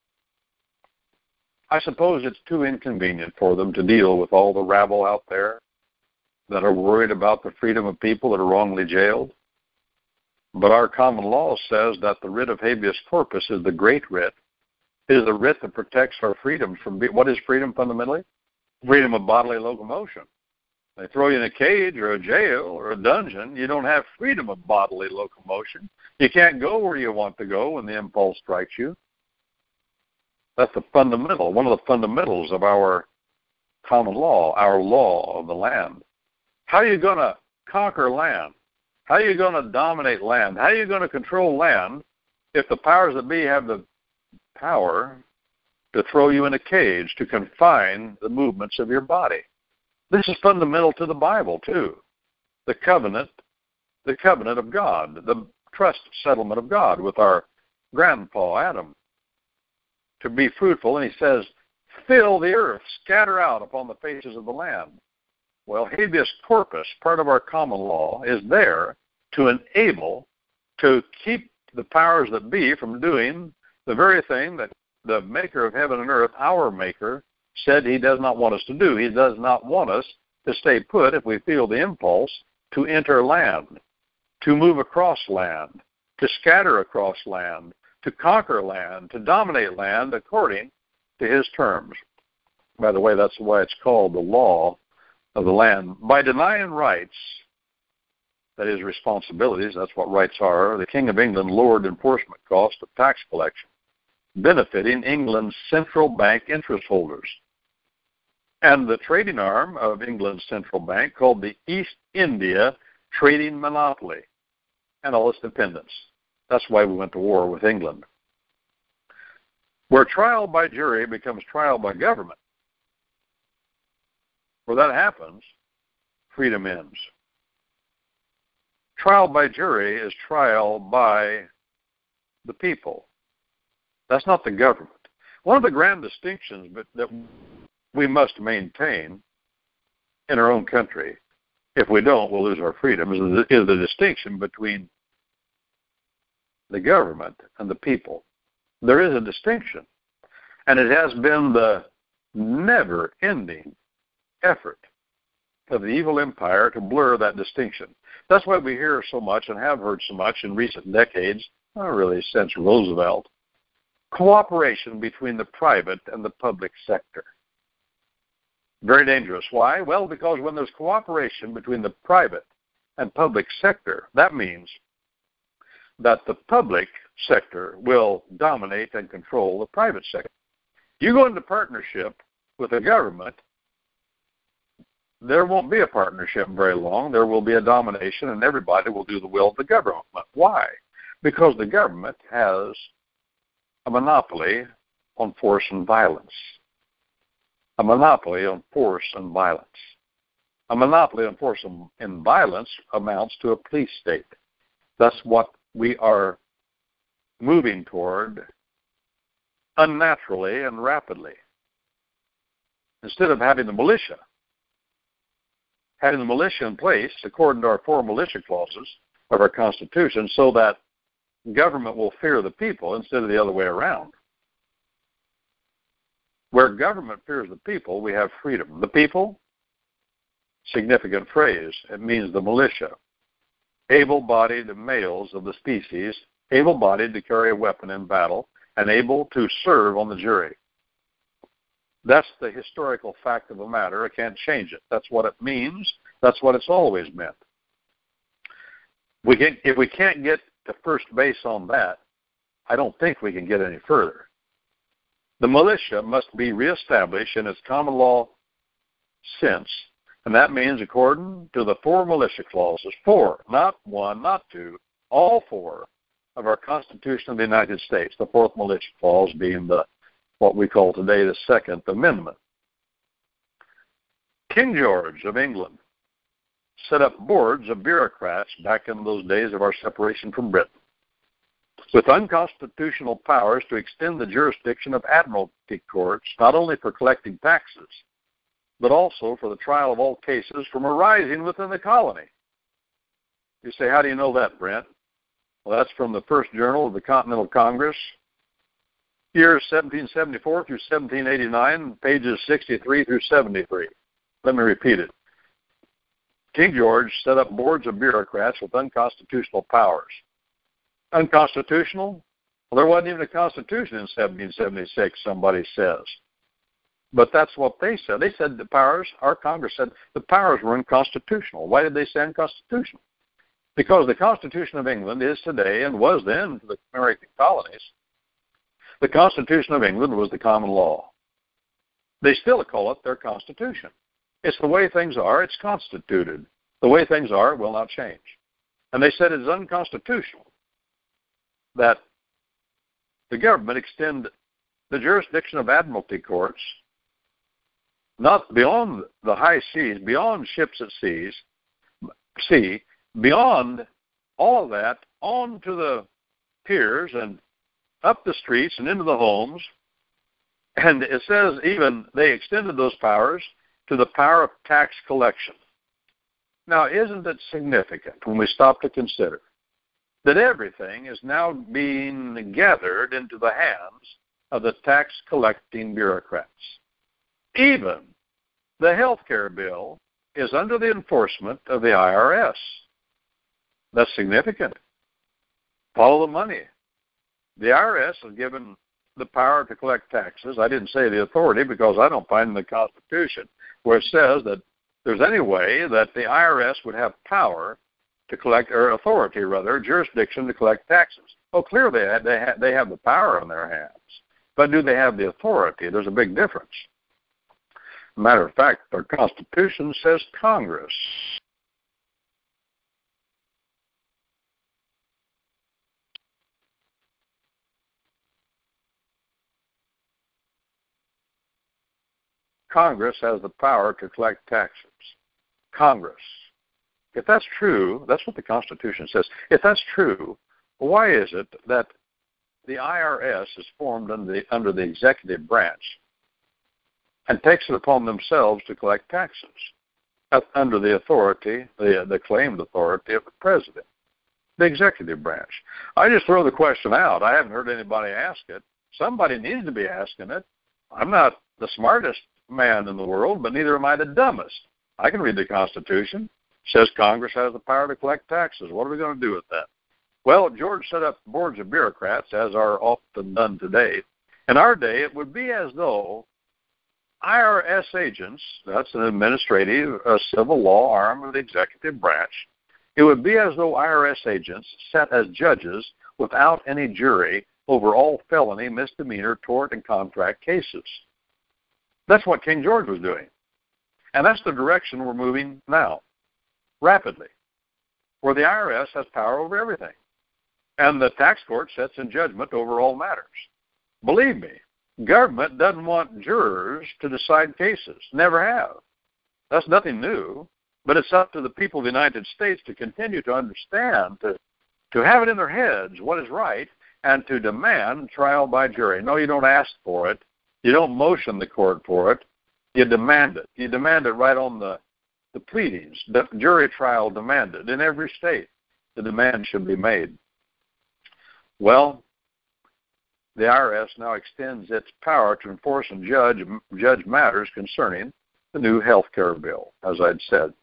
I suppose it's too inconvenient for them to deal with all the rabble out there that are worried about the freedom of people that are wrongly jailed. But our common law says that the writ of habeas corpus is the great writ. It is the writ that protects our freedom from, what is freedom fundamentally? Freedom of bodily locomotion. They throw you in a cage or a jail or a dungeon, you don't have freedom of bodily locomotion. You can't go where you want to go when the impulse strikes you. That's the fundamental, one of the fundamentals of our common law, our law of the land. How are you going to conquer land? How are you going to dominate land? How are you going to control land if the powers that be have the power to throw you in a cage, to confine the movements of your body? This is fundamental to the Bible, too. The covenant, the covenant of God, the trust settlement of God with our grandpa, Adam, to be fruitful. And he says, fill the earth, scatter out upon the faces of the land. Well, habeas corpus, part of our common law, is there to enable, to keep the powers that be from doing the very thing that the maker of heaven and earth, our maker, said he does not want us to do. He does not want us to stay put if we feel the impulse to enter land, to move across land, to scatter across land, to conquer land, to dominate land according to his terms. By the way, that's why it's called the law of the land. By denying rights, that is responsibilities, that's what rights are, the King of England lowered enforcement costs of tax collection, benefiting England's central bank interest holders. And the trading arm of England's central bank, called the East India Trading Monopoly, and all its dependents. That's why we went to war with England. Where trial by jury becomes trial by government, where that happens, freedom ends. Trial by jury is trial by the people. That's not the government. One of the grand distinctions that we must maintain in our own country, if we don't, we'll lose our freedom, is the, is the distinction between the government and the people. There is a distinction, and it has been the never-ending effort of the evil empire to blur that distinction. That's why we hear so much and have heard so much in recent decades, not really since Roosevelt, cooperation between the private and the public sector. Very dangerous. Why? Well, because when there's cooperation between the private and public sector, that means that the public sector will dominate and control the private sector. You go into partnership with the government, there won't be a partnership very long. There will be a domination, and everybody will do the will of the government. Why? Because the government has a monopoly on force and violence. A monopoly on force and violence. A monopoly on force and violence amounts to a police state. That's what we are moving toward unnaturally and rapidly. Instead of having the militia, having the militia in place according to our four militia clauses of our Constitution so that government will fear the people instead of the other way around. Where government fears the people, we have freedom. The people, significant phrase, it means the militia. Able-bodied males of the species, able-bodied to carry a weapon in battle, and able to serve on the jury. That's the historical fact of the matter. I can't change it. That's what it means. That's what it's always meant. We can, if we can't get to first base on that, I don't think we can get any further. The militia must be reestablished in its common law sense, and that means according to the four militia clauses, four, not one, not two, all four of our Constitution of the United States, the fourth militia clause being the what we call today the Second Amendment. King George of England set up boards of bureaucrats back in those days of our separation from Britain with unconstitutional powers to extend the jurisdiction of admiralty courts not only for collecting taxes, but also for the trial of all cases from arising within the colony. You say, how do you know that, Brent? Well, that's from the first journal of the Continental Congress, years seventeen seventy-four through seventeen eighty-nine, pages sixty-three through seventy-three. Let me repeat it. King George set up boards of bureaucrats with unconstitutional powers. Unconstitutional? Well, there wasn't even a constitution in seventeen seventy-six, somebody says. But that's what they said. They said the powers, our Congress said the powers were unconstitutional. Why did they say unconstitutional? Because the Constitution of England is today, and was then for the American colonies, the Constitution of England was the common law. They still call it their Constitution. It's the way things are. It's constituted. The way things are will not change. And they said it's unconstitutional that the government extend the jurisdiction of admiralty courts not beyond the high seas, beyond ships at seas, sea, beyond all of that, on to the piers and up the streets and into the homes. And it says even they extended those powers to the power of tax collection. Now, isn't it significant when we stop to consider that everything is now being gathered into the hands of the tax collecting bureaucrats? Even the health care bill is under the enforcement of the I R S. That's significant. Follow the money. The I R S is given the power to collect taxes. I didn't say the authority because I don't find in the Constitution where it says that there's any way that the I R S would have power to collect, or authority rather, jurisdiction to collect taxes. Oh, clearly they have, they have, they have the power in their hands. But do they have the authority? There's a big difference. Matter of fact, our Constitution says Congress. Congress has the power to collect taxes. Congress. if that's true, that's what the Constitution says. If that's true, why is it that the I R S is formed under the, under the executive branch and takes it upon themselves to collect taxes under the authority, the, the claimed authority of the president, the executive branch? I just throw the question out. I haven't heard anybody ask it. Somebody needs to be asking it. I'm not the smartest man in the world, but neither am I the dumbest. I can read the Constitution. It says Congress has the power to collect taxes. What are we going to do with that? Well, George set up boards of bureaucrats, as are often done today. In our day, it would be as though I R S agents, that's an administrative, uh, civil law arm of the executive branch, it would be as though I R S agents sat as judges without any jury over all felony, misdemeanor, tort, and contract cases. That's what King George was doing. And that's the direction we're moving now, rapidly, where the I R S has power over everything. And the tax court sets in judgment over all matters. Believe me, government doesn't want jurors to decide cases. Never have. That's nothing new. But it's up to the people of the United States to continue to understand, to, to have it in their heads what is right, and to demand trial by jury. No, you don't ask for it. You don't motion the court for it. You demand it. You demand it right on the, the pleadings. The jury trial demanded. In every state, the demand should be made. Well, the I R S now extends its power to enforce and judge, judge matters concerning the new health care bill, as I'd said.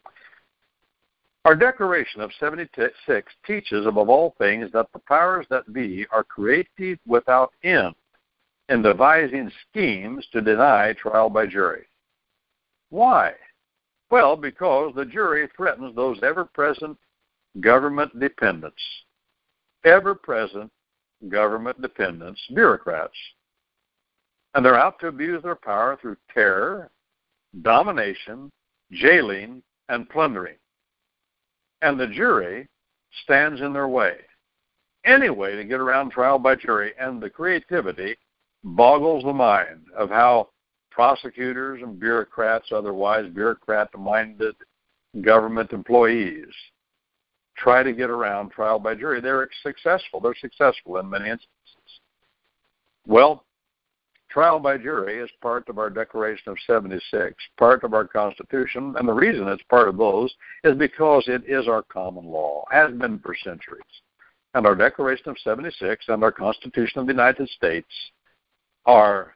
Our Declaration of seventy-six teaches, above all things, that the powers that be are creative without end in devising schemes to deny trial by jury. Why? Well, because the jury threatens those ever-present government dependents, ever-present government dependents, bureaucrats, and they're out to abuse their power through terror, domination, jailing, and plundering. And the jury stands in their way. Any way to get around trial by jury, and the creativity boggles the mind of how prosecutors and bureaucrats, otherwise bureaucrat-minded government employees, try to get around trial by jury. They're successful. They're successful in many instances. Well, trial by jury is part of our Declaration of seventy-six, part of our Constitution, and the reason it's part of those is because it is our common law, has been for centuries. And our Declaration of seventy-six and our Constitution of the United States are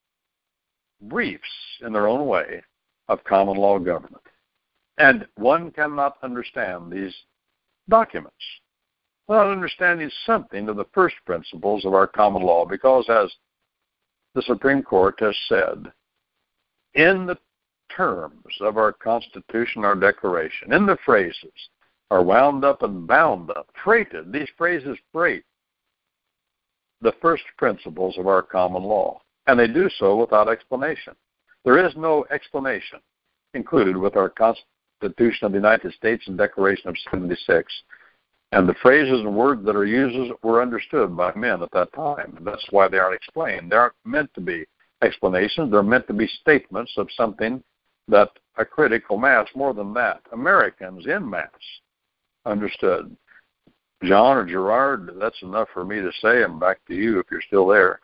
briefs in their own way of common law government. And one cannot understand these documents without understanding something of the first principles of our common law, because as the Supreme Court has said, in the terms of our Constitution, our Declaration, in the phrases, are wound up and bound up, freighted. These phrases freight the first principles of our common law, and they do so without explanation. There is no explanation included with our Constitution of the United States and Declaration of seventy-six. And the phrases and words that are used were understood by men at that time. And that's why they aren't explained. They aren't meant to be explanations. They're meant to be statements of something that a critical mass, more than that, Americans en masse, understood. John or Gerard, that's enough for me to say. I'm back to you if you're still there.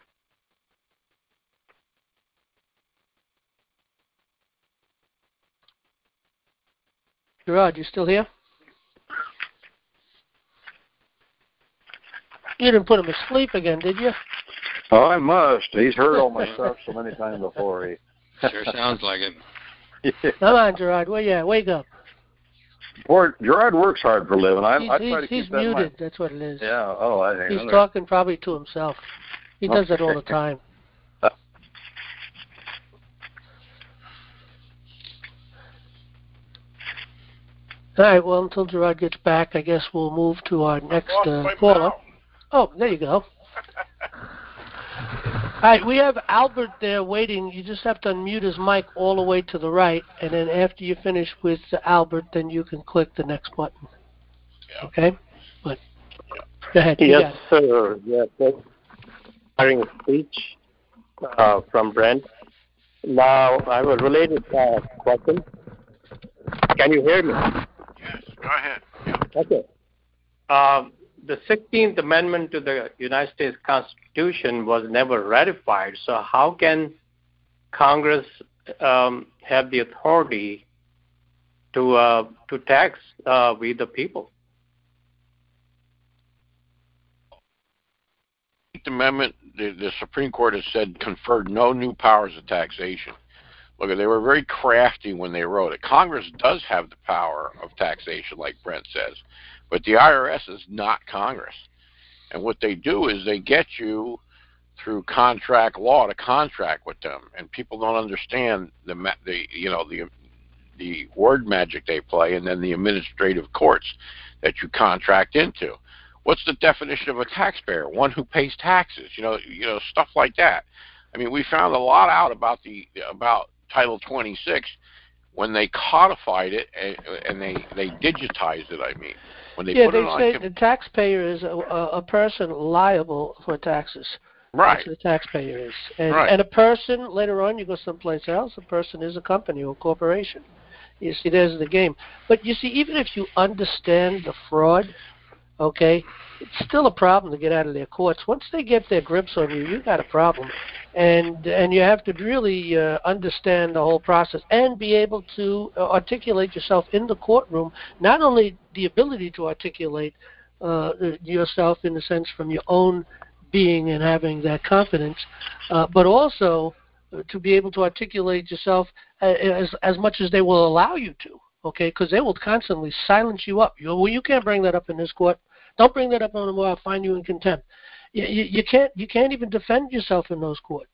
Gerard, you still here? You didn't put him asleep again, did you? Oh, I must. He's heard all my stuff so many times before. He sure sounds like it. Yeah. Come on, Gerard. Where you at? Wake up. Poor Gerard works hard for a living. I, he's I try to he's keep that in muted. mind. That's what it is. Yeah. Oh, I think he's talking probably to himself. He does okay. that all the time. All right, well, until Gerard gets back, I guess we'll move to our next uh, caller. Oh, there you go. All right, we have Albert there waiting. You just have to unmute his mic all the way to the right, and then after you finish with uh, Albert, then you can click the next button. Yeah. Okay? But go ahead. Yes, sir. Yes, sir. Hearing a speech uh, from Brent. Now, I have a related uh, question. Can you hear me? Yes. Okay. Um, the sixteenth Amendment to the United States Constitution was never ratified, so how can Congress um, have the authority to uh, to tax uh, we the people? The Amendment, the, the Supreme Court has said, conferred no new powers of taxation. Look, they were very crafty when they wrote it. Congress does have the power of taxation, like Brent says, but the I R S is not Congress. And what they do is they get you through contract law to contract with them, and people don't understand the the you know the the word magic they play, and then the administrative courts that you contract into. What's the definition of a taxpayer? One who pays taxes. You know, you know stuff like that. I mean, we found a lot out about the about Title twenty-six when they codified it and, and they they digitized it. I mean, when they yeah, put they it on. say the taxpayer is a, a person liable for taxes. Right. That's what a taxpayer is. And, right. and a person, later on, you go someplace else, a person is a company or a corporation. You see, there's the game. But you see, even if you understand the fraud, okay, it's still a problem to get out of their courts. Once they get their grips on you, you got a problem. And and you have to really uh, understand the whole process and be able to uh, articulate yourself in the courtroom, not only the ability to articulate uh, yourself in the sense from your own being and having that confidence, uh, but also uh, to be able to articulate yourself as as much as they will allow you to, okay? Because they will constantly silence you up. You, well, you can't bring that up in this court. Don't bring that up no more. I'll find you in contempt. You, you, you can't you can't even defend yourself in those courts.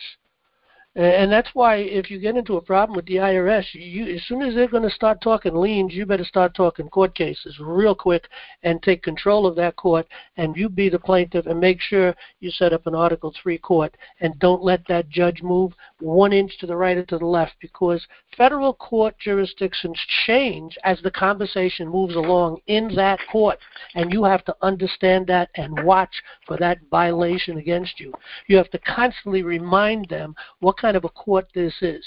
And that's why if you get into a problem with the I R S, you, as soon as they're going to start talking liens, you better start talking court cases real quick and take control of that court, and you be the plaintiff and make sure you set up an Article three court and don't let that judge move one inch to the right or to the left, because federal court jurisdictions change as the conversation moves along in that court, and you have to understand that and watch for that violation against you. You have to constantly remind them what kind of a court this is.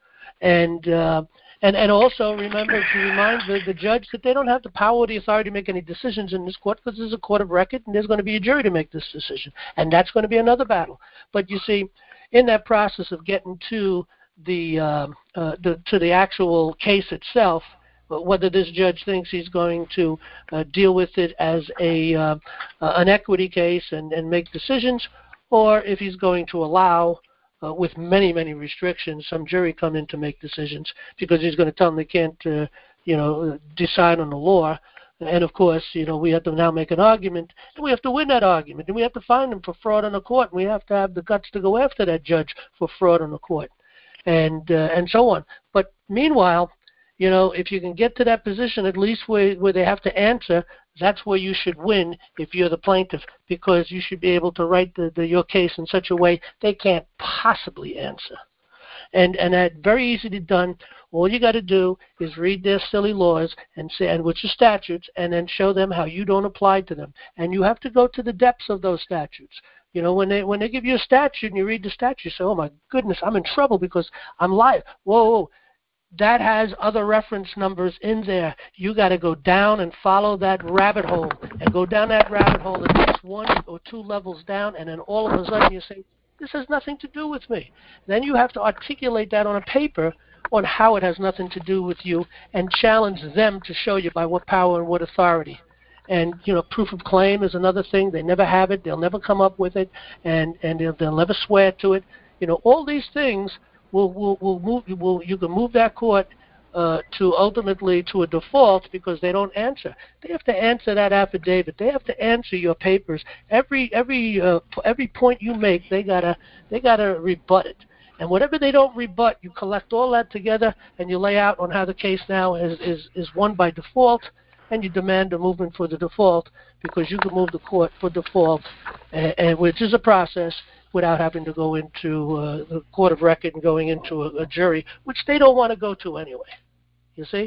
And uh, and and also remember to remind the, the judge that they don't have the power or the authority to make any decisions in this court, because there's a court of record and there's going to be a jury to make this decision. And that's going to be another battle. But you see, in that process of getting to the, uh, uh, the to the actual case itself, whether this judge thinks he's going to uh, deal with it as a uh, uh, an equity case and, and make decisions, or if he's going to allow Uh, with many, many restrictions, some jury come in to make decisions, because he's going to tell them they can't, uh, you know, decide on the law. And, of course, you know, we have to now make an argument, and we have to win that argument, and we have to find them for fraud on the court, and we have to have the guts to go after that judge for fraud on the court, and uh, and so on. But meanwhile, you know, if you can get to that position, at least where, where they have to answer, that's where you should win if you're the plaintiff, because you should be able to write the, the, your case in such a way they can't possibly answer. And and that's very easily done. All you got to do is read their silly laws and say, and which are statutes, and then show them how you don't apply to them. And you have to go to the depths of those statutes. You know, when they when they give you a statute and you read the statute, you say, oh my goodness, I'm in trouble because I'm live. Whoa, whoa. That has other reference numbers in there. You got to go down and follow that rabbit hole, and go down that rabbit hole at least one or two levels down, and then all of a sudden you say, this has nothing to do with me. Then you have to articulate that on a paper on how it has nothing to do with you, and challenge them to show you by what power and what authority. And, you know, proof of claim is another thing. They never have it. They'll never come up with it, and, and they'll, they'll never swear to it. You know, all these things will will will move. Will you can move that court uh, to ultimately to a default because they don't answer. They have to answer that affidavit. They have to answer your papers. Every every uh, every point you make, they gotta they gotta rebut it. And whatever they don't rebut, you collect all that together and you lay out on how the case now is is, is won by default, and you demand a movement for the default, because you can move the court for default, and, and which is a process, without having to go into uh, the court of record and going into a, a jury, which they don't want to go to anyway. You see?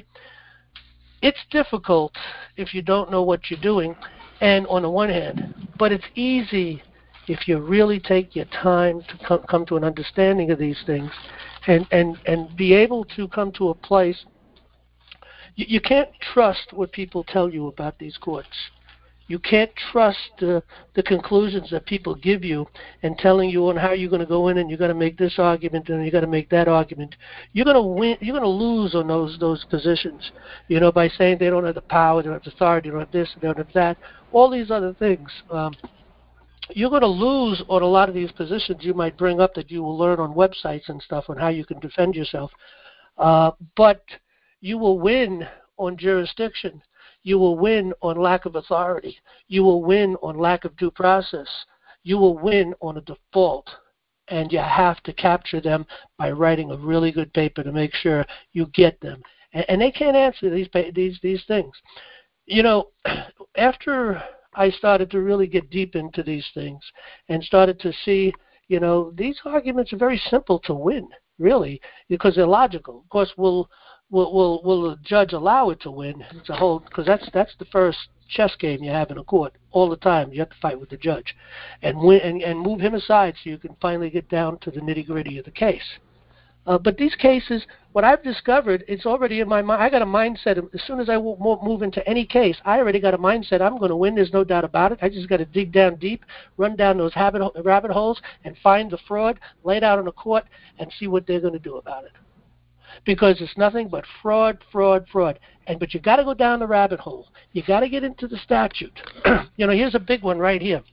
It's difficult if you don't know what you're doing, and on the one hand, but it's easy if you really take your time to come, come to an understanding of these things, and, and, and be able to come to a place, you, you can't trust what people tell you about these courts. You can't trust uh, the conclusions that people give you and telling you on how you're going to go in and you're going to make this argument and you're going to make that argument. You're going to win. You're going to lose on those those positions, you know, by saying they don't have the power, they don't have the authority, they don't have this, they don't have that, all these other things. Um, you're going to lose on a lot of these positions you might bring up that you will learn on websites and stuff on how you can defend yourself. Uh, but you will win on jurisdiction. You will win on lack of authority. You will win on lack of due process. You will win on a default. And you have to capture them by writing a really good paper to make sure you get them. And, and they can't answer these these these things. You know, after I started to really get deep into these things and started to see, you know, these arguments are very simple to win, really, because they're logical. Of course, we'll Will, will will the judge allow it to win? It's a whole, because that's that's the first chess game you have in a court all the time. You have to fight with the judge, and win and, and move him aside so you can finally get down to the nitty gritty of the case. Uh, but these cases, what I've discovered, it's already in my mind. I got a mindset. As soon as I move into any case, I already got a mindset. I'm going to win. There's no doubt about it. I just got to dig down deep, run down those habit, rabbit holes, and find the fraud, lay it out in the court, and see what they're going to do about it. Because it's nothing but fraud, fraud, fraud. And but you got to go down the rabbit hole. You got to get into the statute. You know, here's a big one right here.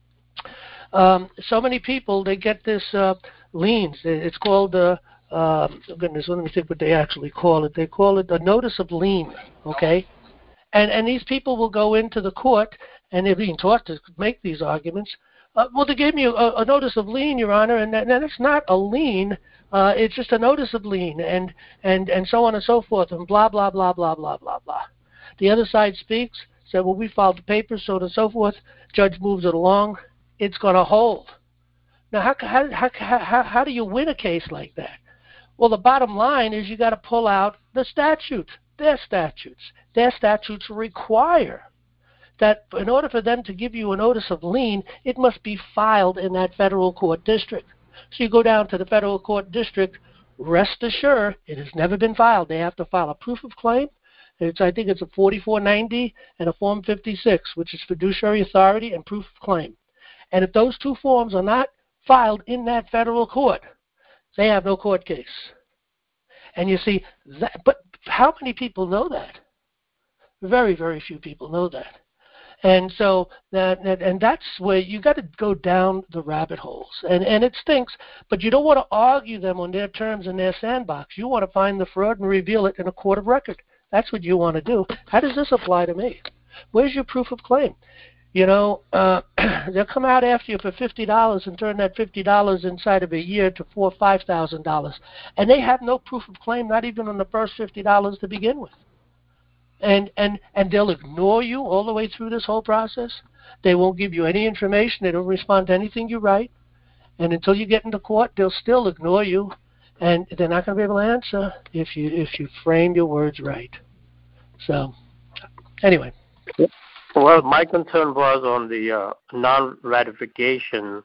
Um, so many people, they get this uh, liens. It's called, uh, uh, oh goodness, let me think what they actually call it. They call it a notice of lien, okay? And and these people will go into the court, and they're being taught to make these arguments. Uh, well, they gave me a, a notice of lien, Your Honor, and that, and it's not a lien. Uh, it's just a notice of lien, and, and, and so on and so forth, and blah, blah, blah, blah, blah, blah, blah. The other side speaks, said, well, we filed the papers, so on and so forth. Judge moves it along. It's going to hold. Now, how, how, how, how, how do you win a case like that? Well, the bottom line is you got to pull out the statutes, their statutes. Their statutes require that in order for them to give you a notice of lien, it must be filed in that federal court district. So you go down to the federal court district, rest assured it has never been filed. They have to file a proof of claim. It's, I think it's a forty-four ninety and a Form fifty-six, which is fiduciary authority and proof of claim. And if those two forms are not filed in that federal court, they have no court case. And you see, that, but how many people know that? Very, very few people know that. And so that, and that's where you got to go down the rabbit holes. And, and it stinks, but you don't want to argue them on their terms in their sandbox. You want to find the fraud and reveal it in a court of record. That's what you want to do. How does this apply to me? Where's your proof of claim? You know, uh, they'll come out after you for fifty dollars and turn that fifty dollars inside of a year to four or five thousand dollars, and they have no proof of claim, not even on the first fifty dollars to begin with. And, and and they'll ignore you all the way through this whole process. They won't give you any information. They don't respond to anything you write. And until you get into court, they'll still ignore you. And they're not going to be able to answer if you if you frame your words right. So, anyway. Well, my concern was on the uh, non-ratification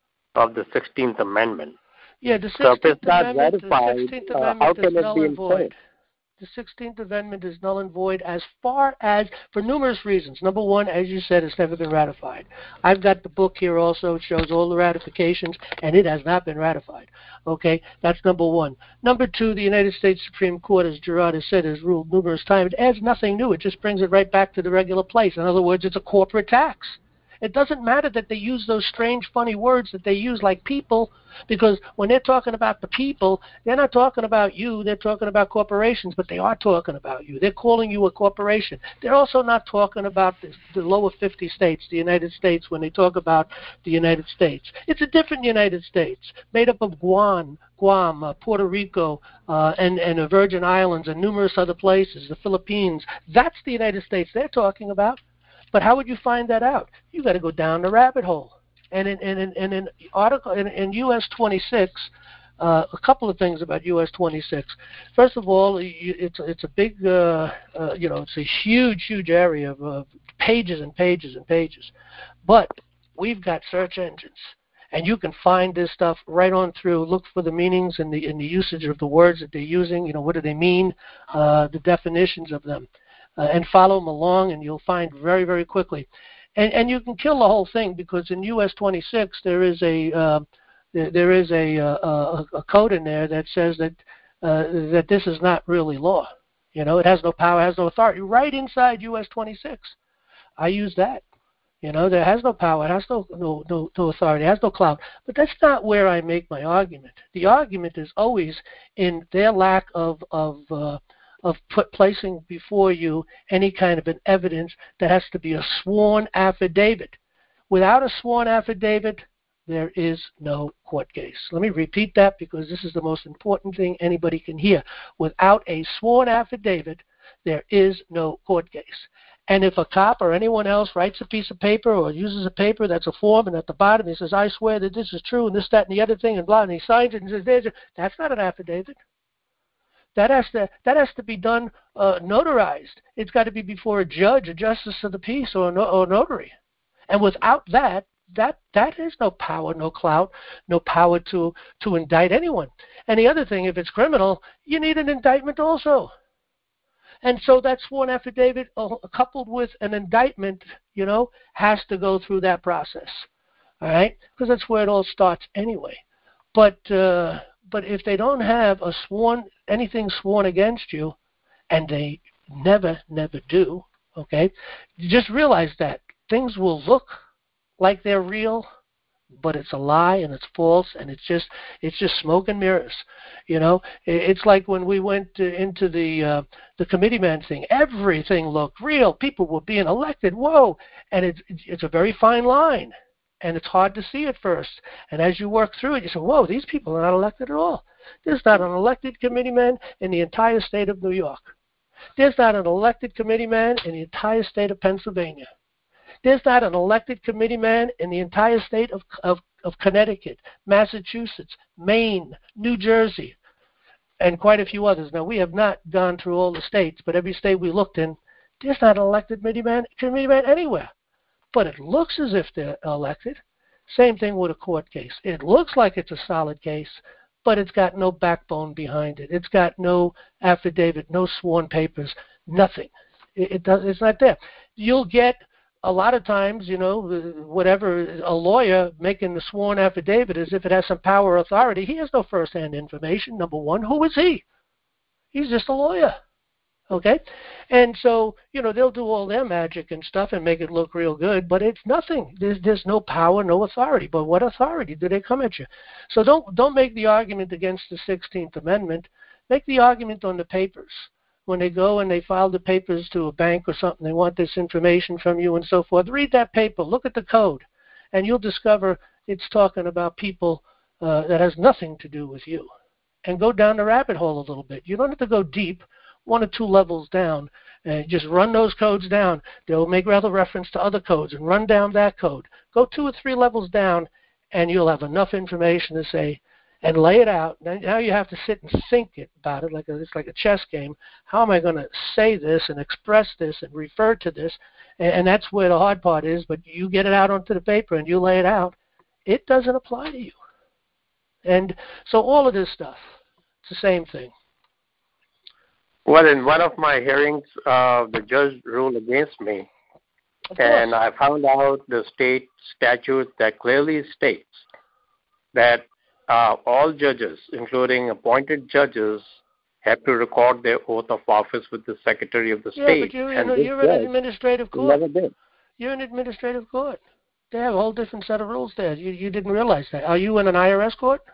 of the sixteenth Amendment. Yeah, the so sixteenth if it's not Amendment, ratified, the sixteenth uh, Amendment how can is it null be and void. enforced? The sixteenth Amendment is null and void as far as, for numerous reasons. Number one, as you said, it's never been ratified. I've got the book here also. It shows all the ratifications, and it has not been ratified. Okay, that's number one. Number two, the United States Supreme Court, as Gerard has said, has ruled numerous times. It adds nothing new. It just brings it right back to the regular place. In other words, it's a corporate tax. It doesn't matter that they use those strange, funny words that they use like people, because when they're talking about the people, they're not talking about you. They're talking about corporations, but they are talking about you. They're calling you a corporation. They're also not talking about the, the lower fifty states, the United States, when they talk about the United States. It's a different United States made up of Guam, Guam, uh, Puerto Rico, uh, and, and the Virgin Islands and numerous other places, the Philippines. That's the United States they're talking about. But how would you find that out? You got to go down the rabbit hole. And in in in, in article in, in U S twenty-six, uh, a couple of things about U S twenty-six. First of all, it's it's a big, uh, uh, you know, it's a huge, huge area of uh, pages and pages and pages. But we've got search engines, And you can find this stuff right on through. Look for the meanings and the, and the usage of the words that they're using. You know, what do they mean? Uh, the definitions of them. Uh, and follow them along, and you'll find very, very quickly. And, and you can kill the whole thing, because in U S twenty-six there is a uh, there, there is a, uh, a, a code in there that says that uh, that this is not really law. You know, it has no power, has no authority. Right inside U S twenty-six, I use that. You know, there has no power, it has no, no, no, no authority, it has no clout. But that's not where I make my argument. The argument is always in their lack of of uh, of put, placing before you any kind of an evidence that has to be a sworn affidavit. Without a sworn affidavit, there is no court case. Let me repeat that, because this is the most important thing anybody can hear. Without a sworn affidavit, there is no court case. And if a cop or anyone else writes a piece of paper or uses a paper that's a form, and at the bottom he says, I swear that this is true, and this, that, and the other thing, and blah, and he signs it and says, There's a, that's not an affidavit. That has to that has to be done uh, notarized. It's got to be before a judge, a justice of the peace, or a, no, or a notary. And without that, that that is no power, no clout, no power to to indict anyone. And the other thing, if it's criminal, you need an indictment also. And so that sworn affidavit, uh, coupled with an indictment, you know, has to go through that process. All right, because that's where it all starts anyway. But uh, But if they don't have a sworn anything sworn against you, and they never, never do, okay, just realize that things will look like they're real, but it's a lie and it's false, and it's just it's just smoke and mirrors. You know, it's like when we went to, into the uh, the committeeman thing. Everything looked real. People were being elected. Whoa! And it's it's a very fine line. And it's hard to see at first. And as you work through it, you say, whoa, these people are not elected at all. There's not an elected committeeman in the entire state of New York. There's not an elected committeeman in the entire state of Pennsylvania. There's not an elected committeeman in the entire state of, of, of Connecticut, Massachusetts, Maine, New Jersey, and quite a few others. Now, we have not gone through all the states, but every state we looked in, there's not an elected committeeman, committeeman anywhere. But it looks as if they're elected. Same thing with a court case. It looks like it's a solid case, but it's got no backbone behind it. It's got no affidavit, no sworn papers, nothing. It, it does. It's not there. You'll get a lot of times, you know, whatever, a lawyer making the sworn affidavit as if it has some power or authority. He has no first-hand information, number one. Who is he? He's just a lawyer. Okay? And so, you know, they'll do all their magic and stuff and make it look real good, but it's nothing. There's there's no power, no authority. But what authority do they come at you? So don't don't make the argument against the sixteenth Amendment. Make the argument on the papers. When they go and they file the papers to a bank or something, they want this information from you and so forth. Read that paper. Look at the code. And you'll discover it's talking about people uh, that has nothing to do with you. And go down the rabbit hole a little bit. You don't have to go deep, one or two levels down. And just run those codes down. They'll make rather reference to other codes and run down that code. Go two or three levels down, and you'll have enough information to say, and lay it out. Now you have to sit and think it about it, like a, it's like a chess game. How am I going to say this and express this and refer to this? And, and that's where the hard part is, but you get it out onto the paper and you lay it out. It doesn't apply to you. And so all of this stuff, it's the same thing. Well, in one of my hearings, uh, the judge ruled against me, and I found out the state statute that clearly states that uh, all judges, including appointed judges, have to record their oath of office with the Secretary of the yeah, State. Yeah, but you're, and in, you're an administrative court. Never did. You're an administrative court. They have a whole different set of rules there. You, you didn't realize that. Are you in an I R S court?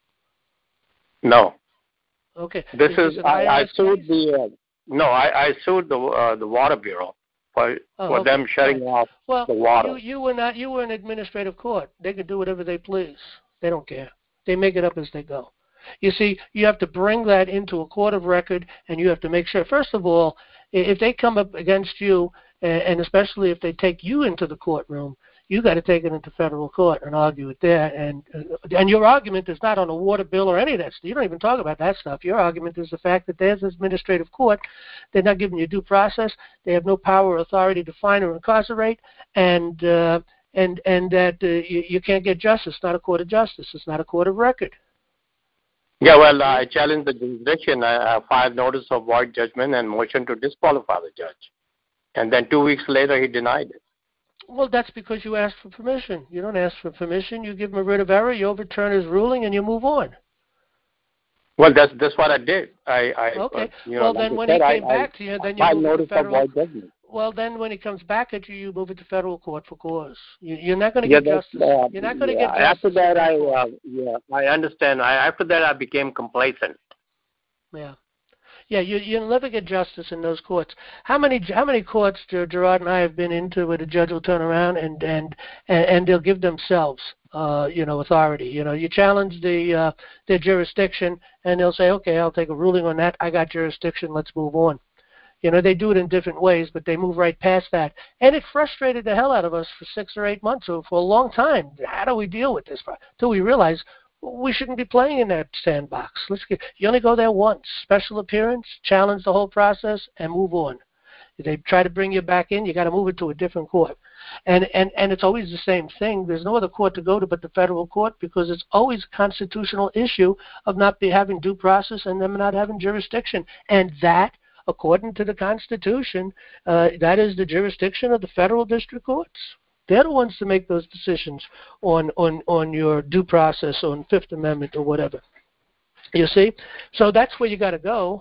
No. Okay. This is, is, is I, I sued case? the, uh, no, I, I sued the uh, the Water Bureau for, oh, for okay. them shutting right. off well, the water. You, you were not, you were an administrative court. They could do whatever they please. They don't care. They make it up as they go. You see, you have to bring that into a court of record, and you have to make sure, first of all, if they come up against you, and especially if they take you into the courtroom, you got to take it into federal court and argue it there. And and your argument is not on a water bill or any of that stuff. You don't even talk about that stuff. Your argument is the fact that there's an administrative court. They're not giving you due process. They have no power or authority to fine or incarcerate. And uh, and and that uh, you, you can't get justice. It's not a court of justice. It's not a court of record. Yeah, well, uh, I challenged the jurisdiction. I, I filed notice of void judgment and motion to disqualify the judge. And then two weeks later, he denied it. Well, that's because you asked for permission. You don't ask for permission. You give him a writ of error, you overturn his ruling, and you move on. Well, that's that's what I did. I, I okay. Uh, you know, well, like then I when said, he came I, back I, to you, then I you move notice to federal. of void judgment. Well, then when he comes back at you, you move it to federal court for cause. You, you're not going to yeah, get justice. Uh, you're not going to yeah. get justice. After that, I uh, yeah, I understand. I, after that, I became complacent. Yeah. Yeah, you you'll never get justice in those courts. How many how many courts Gerard and I have been into where the judge will turn around and and and, and they'll give themselves uh, you know authority. You know, you challenge the uh, their jurisdiction and they'll say, okay, I'll take a ruling on that. I got jurisdiction. Let's move on. You know, they do it in different ways, but they move right past that. And it frustrated the hell out of us for six or eight months or for a long time. How do we deal with this? Until we realize we shouldn't be playing in that sandbox. Let's get, you only go there once. Special appearance, challenge the whole process, and move on. If they try to bring you back in, you got to move it to a different court. And, and, and it's always the same thing. There's no other court to go to but the federal court because it's always a constitutional issue of not be having due process and them not having jurisdiction. And that, according to the Constitution, uh, that is the jurisdiction of the federal district courts. They're the ones to make those decisions on, on, on your due process, on Fifth Amendment or whatever. You see? So that's where you got to go.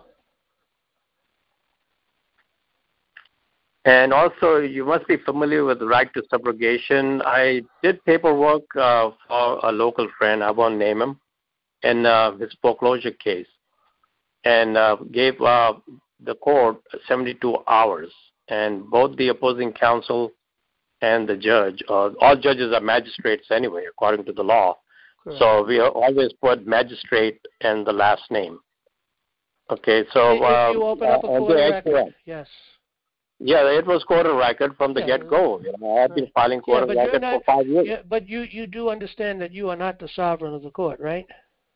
And also, you must be familiar with the right to subrogation. I did paperwork uh, for a local friend, I won't name him, in uh, his foreclosure case, and uh, gave uh, the court seventy-two hours. And both the opposing counsel and the judge, uh, all judges are magistrates anyway, according to the law. Correct. So we always put magistrate and the last name. Okay, so if uh, you open up a uh, court of record, yes. Yeah, it was court of record from the yeah, get-go. You know, I've right. been filing court yeah, of record not, for five years. Yeah, but you, you do understand that you are not the sovereign of the court, right?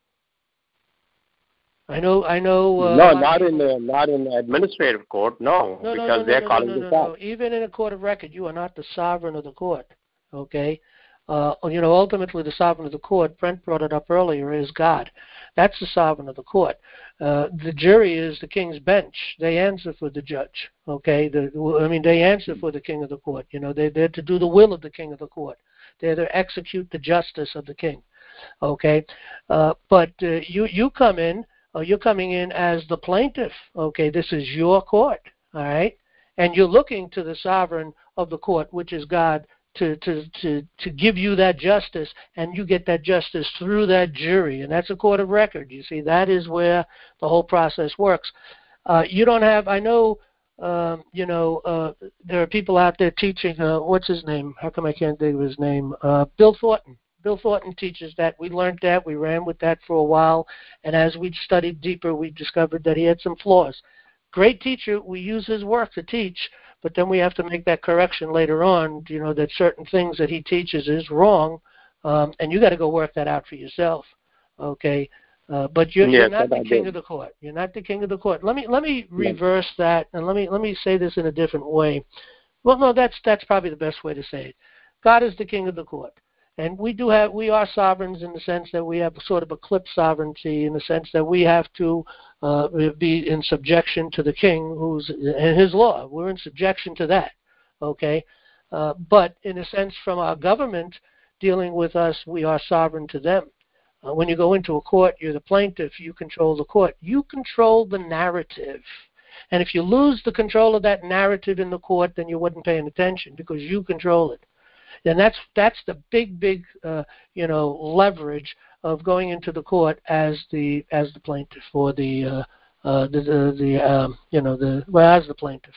I know, I know. Uh, no, not in the not in the administrative court. No, no because no, no, they're no, calling no, no, this no, out. no. Even in a court of record, you are not the sovereign of the court. Okay, uh, you know, ultimately the sovereign of the court. Brent brought it up earlier. Is God. That's the sovereign of the court. Uh, the jury is the king's bench. They answer for the judge. Okay, the, I mean, they answer for the king of the court. You know, they're there to do the will of the king of the court. They're there to execute the justice of the king. Okay, uh, but uh, you you come in. Uh, you're coming in as the plaintiff. Okay, this is your court. All right, and you're looking to the sovereign of the court, which is God, to to to to give you that justice, and you get that justice through that jury, and that's a court of record. You see, that is where the whole process works. Uh, you don't have. I know. Um, you know, uh, there are people out there teaching. Uh, what's his name? How come I can't think of his name? Uh, Bill Thornton. Bill Thornton teaches that. We learned that. We ran with that for a while. And as we studied deeper, we discovered that he had some flaws. Great teacher. We use his work to teach, but then we have to make that correction later on, you know, that certain things that he teaches is wrong, um, and you got to go work that out for yourself, okay? Uh, but you're, yes, you're not the king did. of the court. You're not the king of the court. Let me let me reverse that, and let me let me say this in a different way. Well, no, that's that's probably the best way to say it. God is the king of the court. And we do have, we are sovereigns in the sense that we have sort of eclipse sovereignty in the sense that we have to uh, be in subjection to the king who's in his law. We're in subjection to that, okay? Uh, but in a sense from our government dealing with us, we are sovereign to them. Uh, when you go into a court, you're the plaintiff, you control the court. You control the narrative. And if you lose the control of that narrative in the court, then you wasn't paying attention because you control it. And that's that's the big, big, uh, you know, leverage of going into the court as the as the plaintiff or the uh, uh, the the, the um, you know the well as the plaintiff.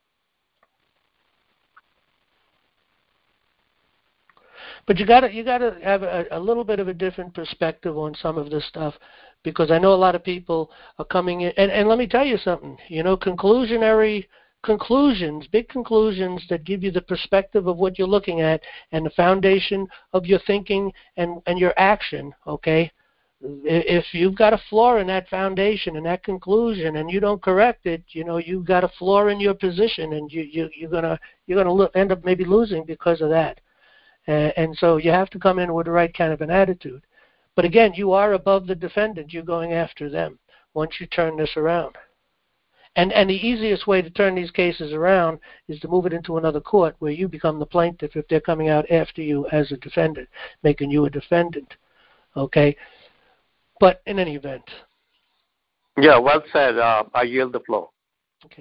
But you got to you got to have a, a little bit of a different perspective on some of this stuff, because I know a lot of people are coming in. And, and let me tell you something. You know, conclusionary. Conclusions, big conclusions that give you the perspective of what you're looking at and the foundation of your thinking and, and your action, okay? If you've got a flaw in that foundation and that conclusion and you don't correct it, you know, you've got a flaw in your position and you, you, you're going to you're gonna lo- end up maybe losing because of that. And, and so you have to come in with the right kind of an attitude. But again, you are above the defendant. You're going after them once you turn this around. And and the easiest way to turn these cases around is to move it into another court where you become the plaintiff if they're coming out after you as a defendant, making you a defendant. Okay? But in any event. Yeah, well said. Uh, I yield the floor. Okay.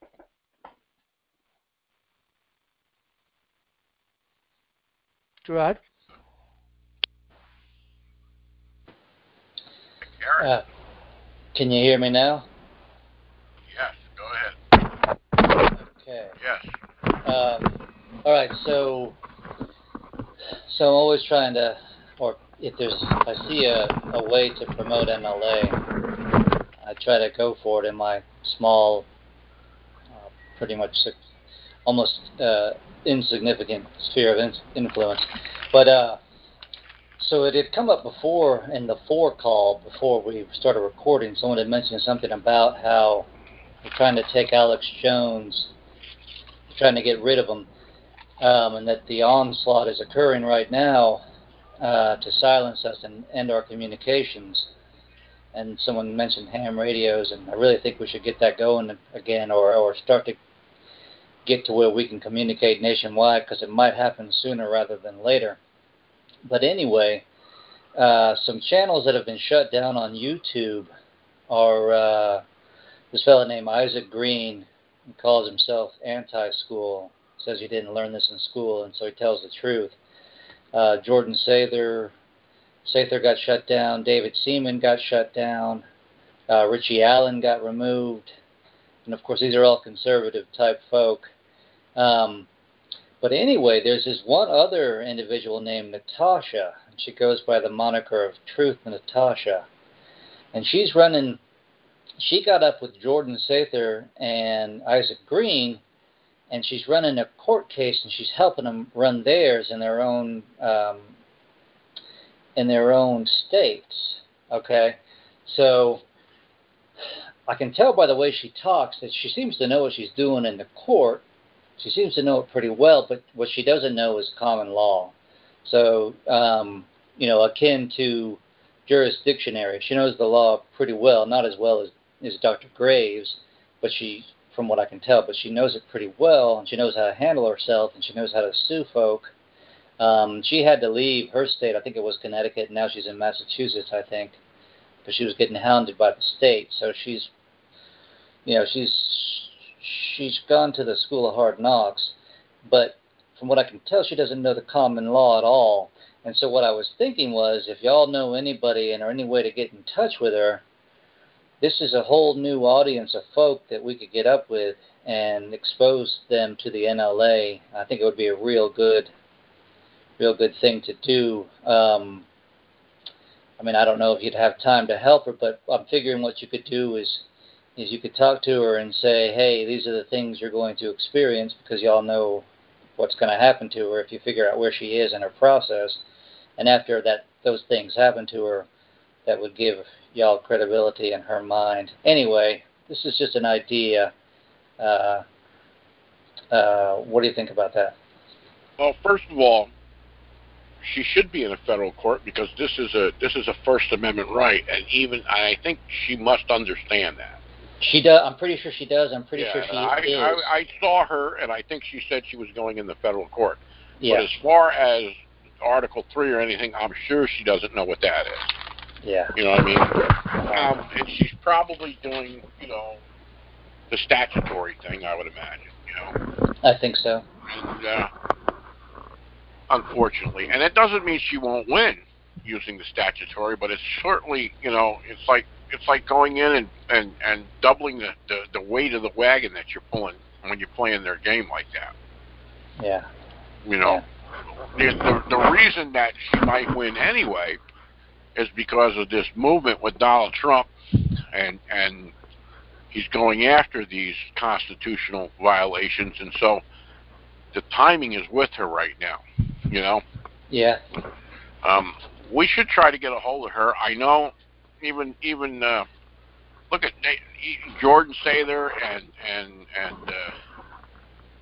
Gerard? Uh, can you hear me now? Yes, go ahead. Okay. Yes. Um, all right, so so I'm always trying to, or if there's, if I see a, a way to promote M L A, I try to go for it in my small, uh, pretty much almost uh, insignificant sphere of in- influence. But uh, so it had come up before in the four call, before we started recording, someone had mentioned something about how we're trying to take Alex Jones, trying to get rid of him, um, and that the onslaught is occurring right now uh, to silence us and end our communications. And someone mentioned ham radios, and I really think we should get that going again, or, or start to get to where we can communicate nationwide, because it might happen sooner rather than later. But anyway, uh, some channels that have been shut down on YouTube are uh, this fellow named Isaac Green. He calls himself anti-school, says he didn't learn this in school, and so he tells the truth. Uh, Jordan Sather, Sather got shut down. David Seaman got shut down. Uh, Richie Allen got removed. And of course, these are all conservative type folk. Um, but anyway, there's this one other individual named Natasha, and she goes by the moniker of Truth Natasha. And she's running, she got up with Jordan Sather and Isaac Green, and she's running a court case, and she's helping them run theirs in their own um, in their own states. Okay, so I can tell by the way she talks that she seems to know what she's doing in the court. She seems to know it pretty well, but what she doesn't know is common law. So, um, you know, akin to jurisdictionary, she knows the law pretty well, not as well as, as Doctor Graves, but she, from what I can tell, but she knows it pretty well, and she knows how to handle herself, and she knows how to sue folk. Um, she had to leave her state, I think it was Connecticut, and now she's in Massachusetts, I think, because she was getting hounded by the state. So she's, you know, she's she's gone to the school of hard knocks, but from what I can tell, she doesn't know the common law at all. And so what I was thinking was, if y'all know anybody and or any way to get in touch with her, this is a whole new audience of folk that we could get up with and expose them to the N L A. I think it would be a real good, real good thing to do. Um, I mean, I don't know if you'd have time to help her, but I'm figuring what you could do is is you could talk to her and say, hey, these are the things you're going to experience, because y'all know what's going to happen to her if you figure out where she is in her process. And after that, those things happen to her, that would give y'all credibility in her mind. Anyway, this is just an idea. Uh, uh, what do you think about that? Well, first of all, she should be in a federal court, because this is a this is a First Amendment right, and even I think she must understand that. She does. I'm pretty sure she does. I'm pretty yeah, sure she I, is. I, I saw her, and I think she said she was going in the federal court. Yeah. But as far as Article three or anything, I'm sure she doesn't know what that is. Yeah. You know what I mean? Um, and she's probably doing, you know, the statutory thing, I would imagine, you know. I think so. And, uh, unfortunately. And it doesn't mean she won't win using the statutory, but it's certainly, you know, it's like it's like going in and, and, and doubling the, the, the weight of the wagon that you're pulling when you're playing their game like that. Yeah. You know, yeah. the, the, the reason that she might win anyway is because of this movement with Donald Trump, and and he's going after these constitutional violations, and so the timing is with her right now, you know? Yeah. Um, we should try to get a hold of her. I know even, even uh, look at Jordan Sather and, and, and uh,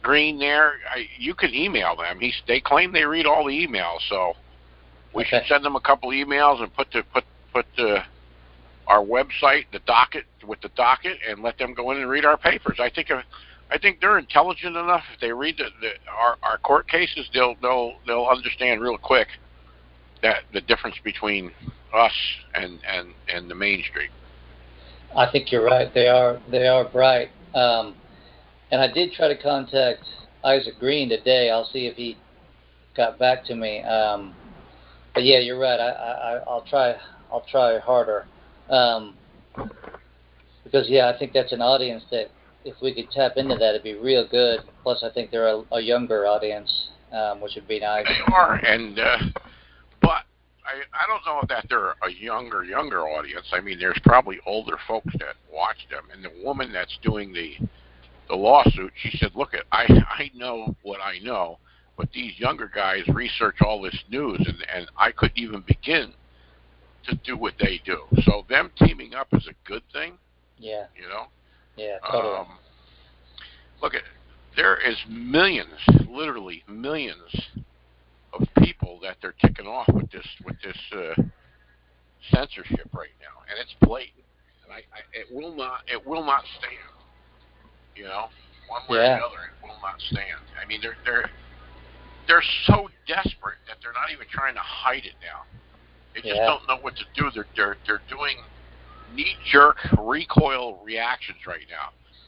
Green there, I, you can email them. He's, they claim they read all the emails, so we Okay. should send them a couple emails and put the put put the our website, the docket with the docket, and let them go in and read our papers. I think if, I think they're intelligent enough. If they read the, the our our court cases, they'll they'll they'll understand real quick that the difference between us and and and the mainstream. I think you're right. They are they are bright. Um, and I did try to contact Isaac Green today. I'll see if he got back to me. Um, but yeah, you're right. I, I I'll try I'll try harder. Um, because yeah, I think that's an audience that if we could tap into that, it'd be real good. Plus, I think they're a, a younger audience, um, which would be nice. They are, and uh, but I I don't know if that they're a younger younger audience. I mean, there's probably older folks that watch them. And the woman that's doing the the lawsuit, she said, "Look, at I I know what I know, but these younger guys research all this news, and and I couldn't even begin to do what they do. So them teaming up is a good thing." Yeah. You know. Yeah, totally. Um, look, at there is millions, literally millions, of people that they're ticking off with this with this uh, censorship right now, and it's blatant. And I, I, it will not it will not stand. You know, one way Yeah. or the other, it will not stand. I mean, they're they're they're so desperate that they're not even trying to hide it now. They just Yeah. don't know what to do. They're they're they're doing knee-jerk recoil reactions right now.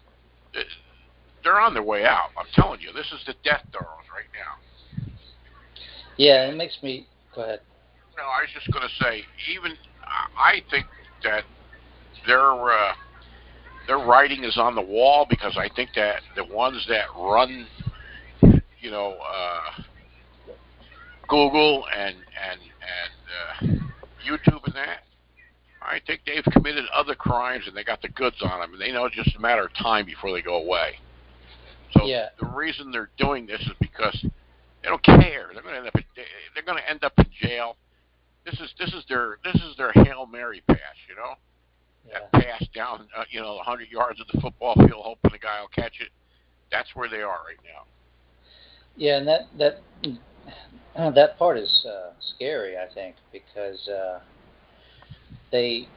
They're on their way out. I'm telling you, this is the death throes right now. Yeah, it makes me. Go ahead. No, I was just going to say, even I think that their uh, their writing is on the wall, because I think that the ones that run, you know, uh, Google and and and uh, YouTube and that, I think they've committed other crimes and they got the goods on them, and they know it's just a matter of time before they go away. So yeah. the reason they're doing this is because they don't care. They're going to end up. They're going to end up in jail. This is this is their this is their Hail Mary pass, you know. Yeah. That pass down, uh, you know, one hundred yards of the football field, hoping the guy will catch it. That's where they are right now. Yeah, and that that that part is uh, scary, I think, because uh, they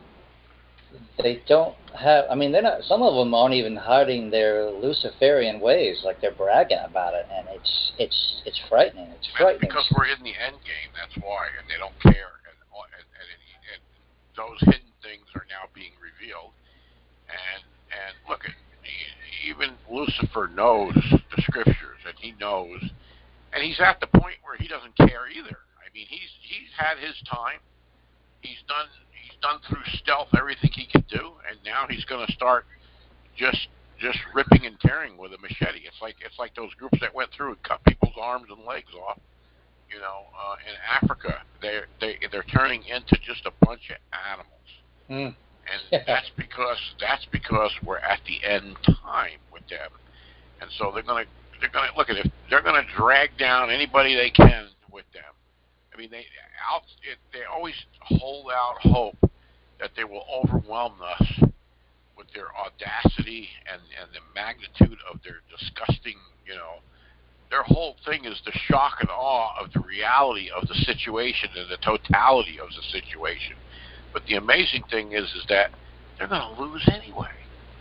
they don't have. I mean, they're not. Some of them aren't even hiding their Luciferian ways, like they're bragging about it, and it's it's it's frightening. It's frightening. That's because we're in the end game. That's why, and they don't care. And and, and, and those hidden things are now being revealed. And and look, at even Lucifer knows the scriptures, and he knows, and he's at the point where he doesn't care either. I mean, he's he's had his time. He's done he's done through stealth everything he could do, and now he's going to start just just ripping and tearing with a machete. It's like it's like those groups that went through and cut people's arms and legs off. You know, uh, in Africa, they're they they're turning into just a bunch of animals, mm. and yeah. that's because that's because we're at the end time with them, and so they're gonna they're gonna look at it. They're gonna drag down anybody they can with them. I mean, they out it, they always hold out hope that they will overwhelm us with their audacity and, and the magnitude of their disgusting, you know, their whole thing is the shock and awe of the reality of the situation and the totality of the situation. But the amazing thing is, is that they're going to lose anyway.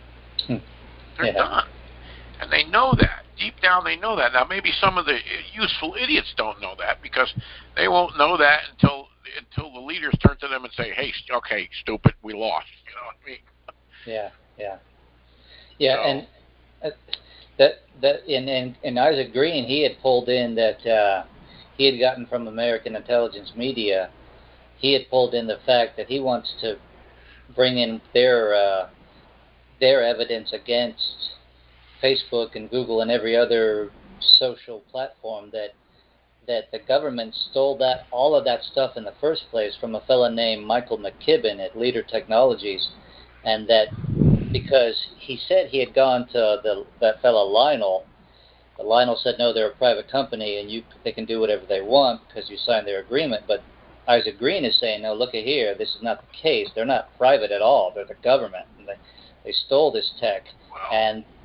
They're yeah. done. And they know that. Deep down, they know that. Now, maybe some of the useful idiots don't know that, because they won't know that until until the leaders turn to them and say, "Hey, okay, stupid, we lost." You know what I mean? Yeah, yeah, yeah, so, and uh, that that in, in in Isaac Green, he had pulled in that uh, he had gotten from American intelligence media. He had pulled in the fact that he wants to bring in their uh, their evidence against Facebook and Google and every other social platform, that that the government stole that all of that stuff in the first place from a fellow named Michael McKibben at Leader Technologies, and that because he said he had gone to the that fellow Lionel, but Lionel said no, they're a private company and you they can do whatever they want because you signed their agreement. But Isaac Green is saying, no, look at here, this is not the case. They're not private at all. They're the government. And they they stole this tech, well, and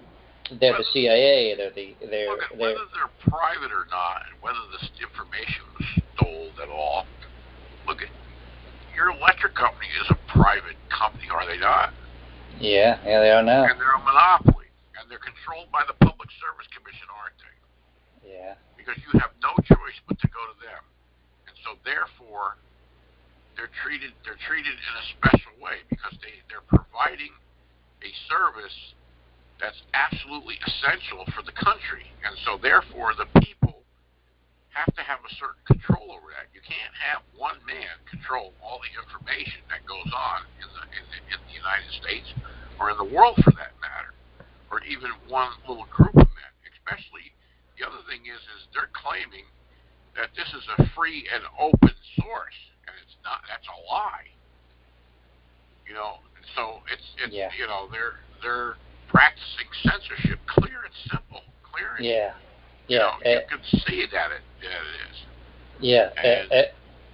they're the C I A, they're the they're Look, they're. whether they're private or not, and whether this information was stole at all. Look at your electric company is a private company, are they not? Yeah, yeah, they are now. And they're a monopoly, and they're controlled by the Public Service Commission, aren't they? Yeah. Because you have no choice but to go to them, and so therefore, they're treated they're treated in a special way because they they're providing a service that's absolutely essential for the country, and so therefore the people have to have a certain control over that. You can't have one man control all the information that goes on in the in the, in the United States or in the world for that matter, or even one little group of men. Especially, the other thing is is they're claiming that this is a free and open source, and it's not. That's a lie. You know, so it's it's yeah. you know they're they're practicing censorship, clear and simple, clear and yeah, yeah. You know, uh, you can see that it, that it is. Yeah. And Uh, uh,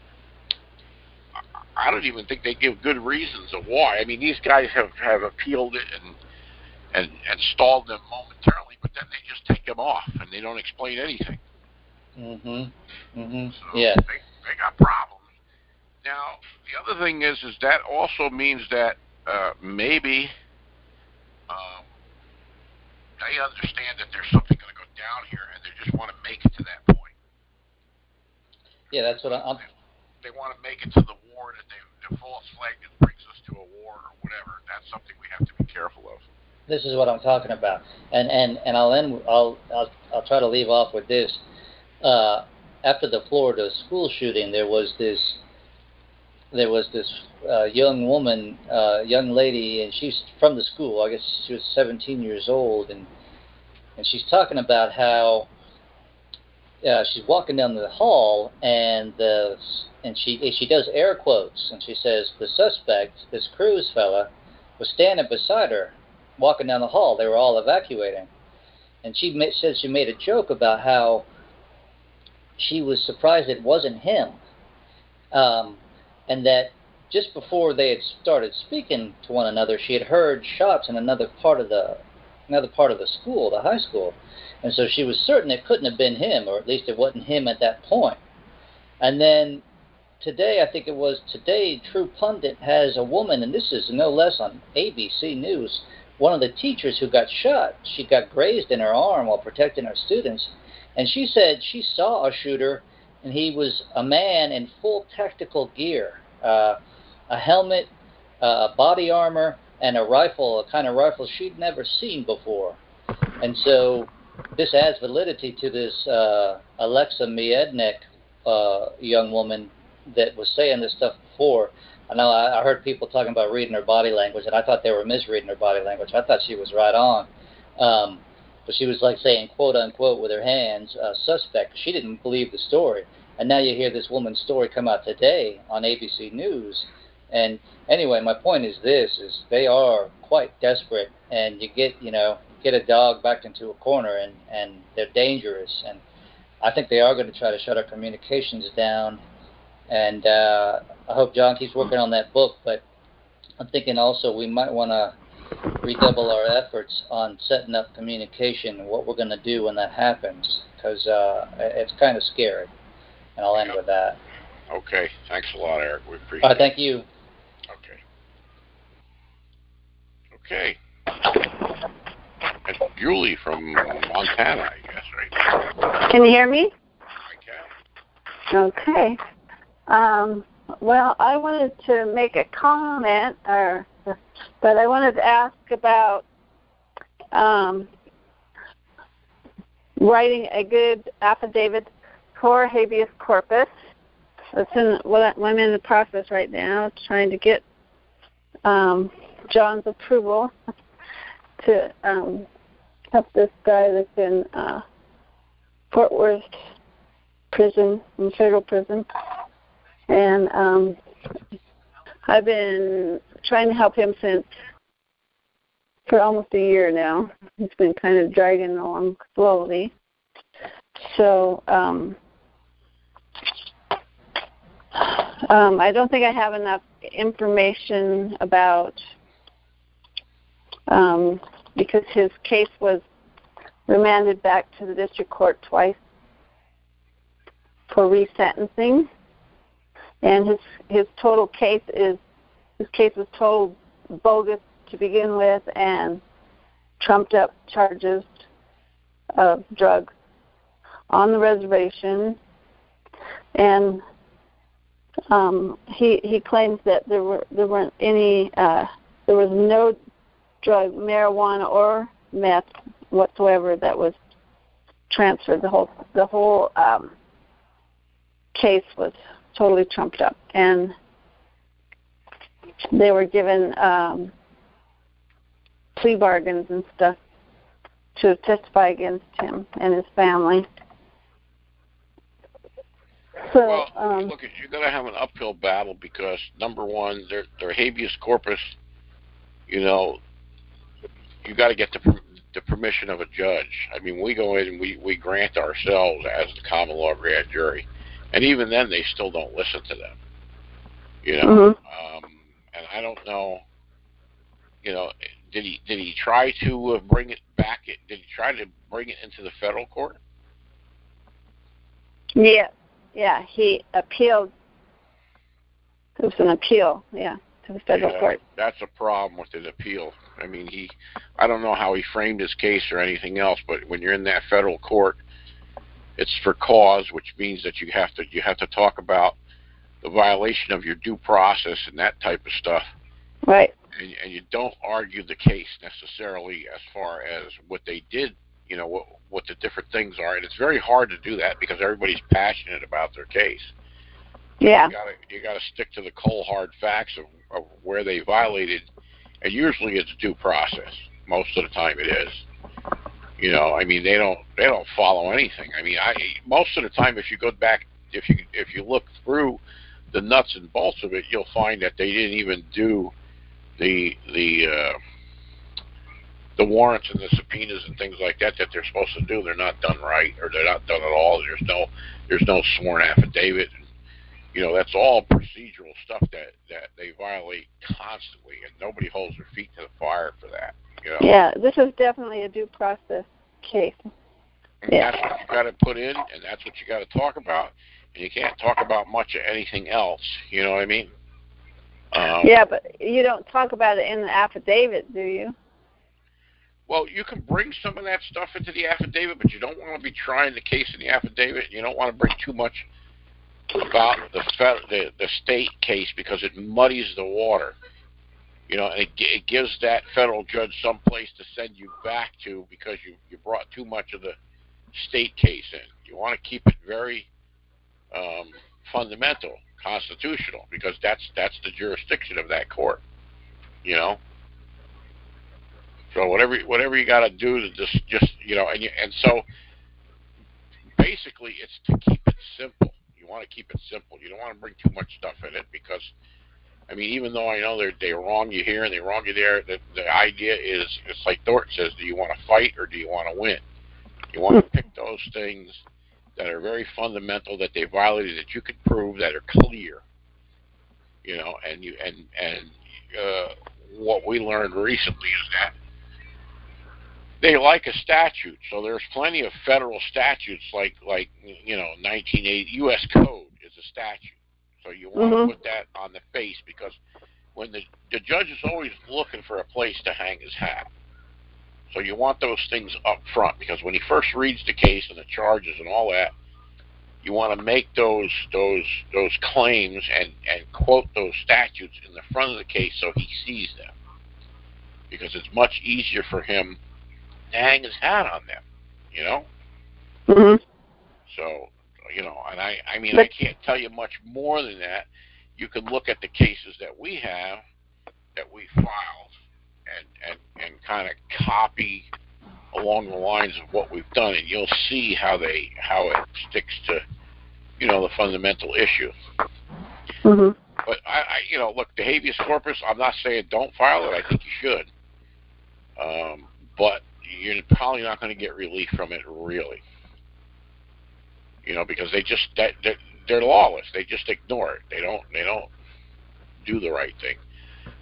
I don't even think they give good reasons of why. I mean, these guys have, have appealed it and and and stalled them momentarily, but then they just take them off and they don't explain anything. Mhm. Mhm. So yeah. They they got problems. Now the other thing is is that also means that uh, maybe um, they understand that there's something going to go down here, and they just want to make it to that point. Yeah, that's what I'm. They want to make it to the war that they, the false flag that brings us to a war or whatever. That's something we have to be careful of. This is what I'm talking about, and and and I'll end. I'll I'll I'll try to leave off with this. Uh, after the Florida school shooting, there was this. There was this uh, young woman, uh, young lady, and she's from the school. I guess she was seventeen years old, and and she's talking about how uh, she's walking down the hall, and the and she she does air quotes, and she says the suspect, this Cruz fella, was standing beside her, walking down the hall. They were all evacuating, and she ma- said she made a joke about how she was surprised it wasn't him. Um, and that just before they had started speaking to one another, she had heard shots in another part of the another part of the school, the high school, and so she was certain it couldn't have been him, or at least it wasn't him at that point. And then today, I think it was today, True Pundit has a woman, and this is no less on A B C News, one of the teachers who got shot. She got grazed in her arm while protecting her students, and she said she saw a shooter, and he was a man in full tactical gear. Uh, a helmet, uh, body armor, and a rifle, a kind of rifle she'd never seen before. And so this adds validity to this uh, Alexa Miednik uh, young woman that was saying this stuff before. I know I, I heard people talking about reading her body language, and I thought they were misreading her body language. I thought she was right on. Um, but she was like saying, quote unquote, with her hands, uh, suspect. She didn't believe the story. And now you hear this woman's story come out today on A B C News. And anyway, my point is this, is they are quite desperate. And you get, you know, get a dog backed into a corner, and, and they're dangerous. And I think they are going to try to shut our communications down. And uh, I hope John keeps working on that book. But I'm thinking also we might want to redouble our efforts on setting up communication and what we're going to do when that happens. Because uh, it's kind of scary. And I'll end Yep. with that. Okay. Thanks a lot, Eric. We appreciate All right, it. thank you. Okay. Okay. That's Julie from Montana, I guess, right? Can you hear me? I can. Okay. Um, well, I wanted to make a comment, or, but I wanted to ask about um, writing a good affidavit for habeas corpus. It's in, well, I'm in the process right now, trying to get um, John's approval to um, help this guy that's in uh, Fort Worth prison, in federal prison. And um, I've been trying to help him since for almost a year now. He's been kind of dragging along slowly. So um, um, I don't think I have enough information about, um, because his case was remanded back to the district court twice for resentencing. And his his total case is his case was total bogus to begin with and trumped up charges of drugs on the reservation. And um, he he claims that there were there weren't any uh, there was no drug, marijuana or meth whatsoever that was transferred. The whole the whole um, case was totally trumped up, and they were given um, plea bargains and stuff to testify against him and his family. So, well, um, look, you're going to have an uphill battle because number one, their their habeas corpus. You know, you got to get the the permission of a judge. I mean, we go in and we we grant ourselves as the common law grand jury, and even then, they still don't listen to them. You know, mm-hmm. um, and I don't know. You know, did he did he try to uh, bring it back? Did he try to bring it into the federal court? Yeah, yeah, he appealed. It was an appeal, yeah, to the federal yeah, court. That's a problem with an appeal. I mean, he, I don't know how he framed his case or anything else, but when you're in that federal court, it's for cause, which means that you have to you have to talk about the violation of your due process and that type of stuff. Right. And, and you don't argue the case necessarily as far as what they did, you know, what, what the different things are. And it's very hard to do that because everybody's passionate about their case. Yeah. You gotta, you gotta stick to the cold, hard facts of, of where they violated. And usually it's due process. Most of the time it is. You know, I mean, they don't, they don't follow anything. I mean, I, most of the time if you go back, if you, if you look through the nuts and bolts of it, you'll find that they didn't even do the the uh, the warrants and the subpoenas and things like that that they're supposed to do. They're not done right, or they're not done at all. There's no there's no sworn affidavit. You know, that's all procedural stuff that, that they violate constantly, and nobody holds their feet to the fire for that. You know? Yeah, this is definitely a due process case. And yeah. That's what you got to put in, and that's what you got to talk about. And you can't talk about much of anything else. You know what I mean? Um, yeah, but you don't talk about it in the affidavit, do you? Well, you can bring some of that stuff into the affidavit, but you don't want to be trying the case in the affidavit. You don't want to bring too much about the fed, the, the state case because it muddies the water. You know, and it, it gives that federal judge some place to send you back to because you, you brought too much of the state case in. You want to keep it very um, fundamental, constitutional, because that's that's the jurisdiction of that court. You know. So whatever whatever you got to do to just just you know, and you, and so basically it's to keep it simple. You want to keep it simple. You don't want to bring too much stuff in it because, I mean, even though I know they they wrong you here and they wrong you there, the the idea is it's like Thornton says: do you want to fight or do you want to win? You want to pick those things that are very fundamental that they violated that you can prove that are clear. You know, and you and and uh, what we learned recently is that they like a statute, so there's plenty of federal statutes like, like you know, nineteen eighty U S Code is a statute. So you want mm-hmm. to put that on the face because when the, the judge is always looking for a place to hang his hat. So you want those things up front because when he first reads the case and the charges and all that, you want to make those those those claims and, and quote those statutes in the front of the case so he sees them. Because it's much easier for him to hang his hat on them, you know? Mm-hmm. So, you know, and I, I mean, but, I can't tell you much more than that. You can look at the cases that we have, that we filed, and, and, and kind of copy along the lines of what we've done, and you'll see how they, how it sticks to, you know, the fundamental issue. Mm-hmm. But, I, I, you know, look, the habeas corpus, I'm not saying don't file it. I think you should. Um, but you're probably not going to get relief from it, really. You know, because they just that they're, they're lawless. They just ignore it. They don't. They don't do the right thing.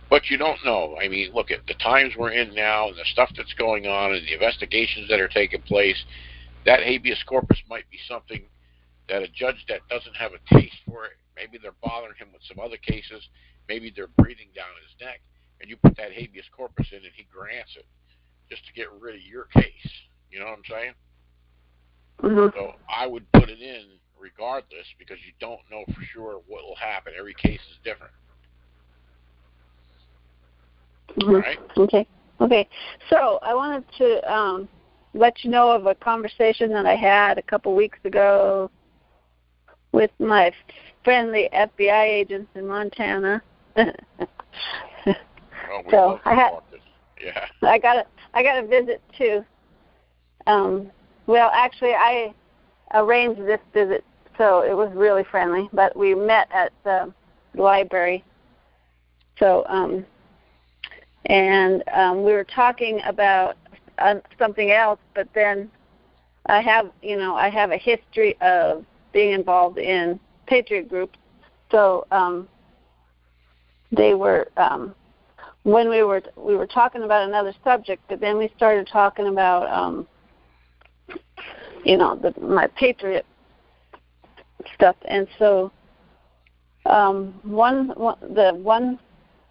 but you don't know. I mean, look at the times we're in now and the stuff that's going on and the investigations that are taking place. That habeas corpus might be something that a judge that doesn't have a taste for it, maybe they're bothering him with some other cases, maybe they're breathing down his neck, and you put that habeas corpus in and he grants it just to get rid of your case. You know what I'm saying? Mm-hmm. So I would put it in regardless because you don't know for sure what will happen. Every case is different. Mm-hmm. Right? Okay. Okay. So I wanted to um, let you know of a conversation that I had a couple weeks ago with my friendly F B I agents in Montana. Oh, we so love to I had, talk this. Yeah. I got a, I got a visit too. Um, well, actually, I arranged this visit, so it was really friendly. But we met at the library. So, um, and um, we were talking about uh, something else. But then I have, you know, I have a history of being involved in patriot groups. So um, they were um, when we were we were talking about another subject, but then we started talking about um, you know the, my patriot stuff, and so um, one, one the one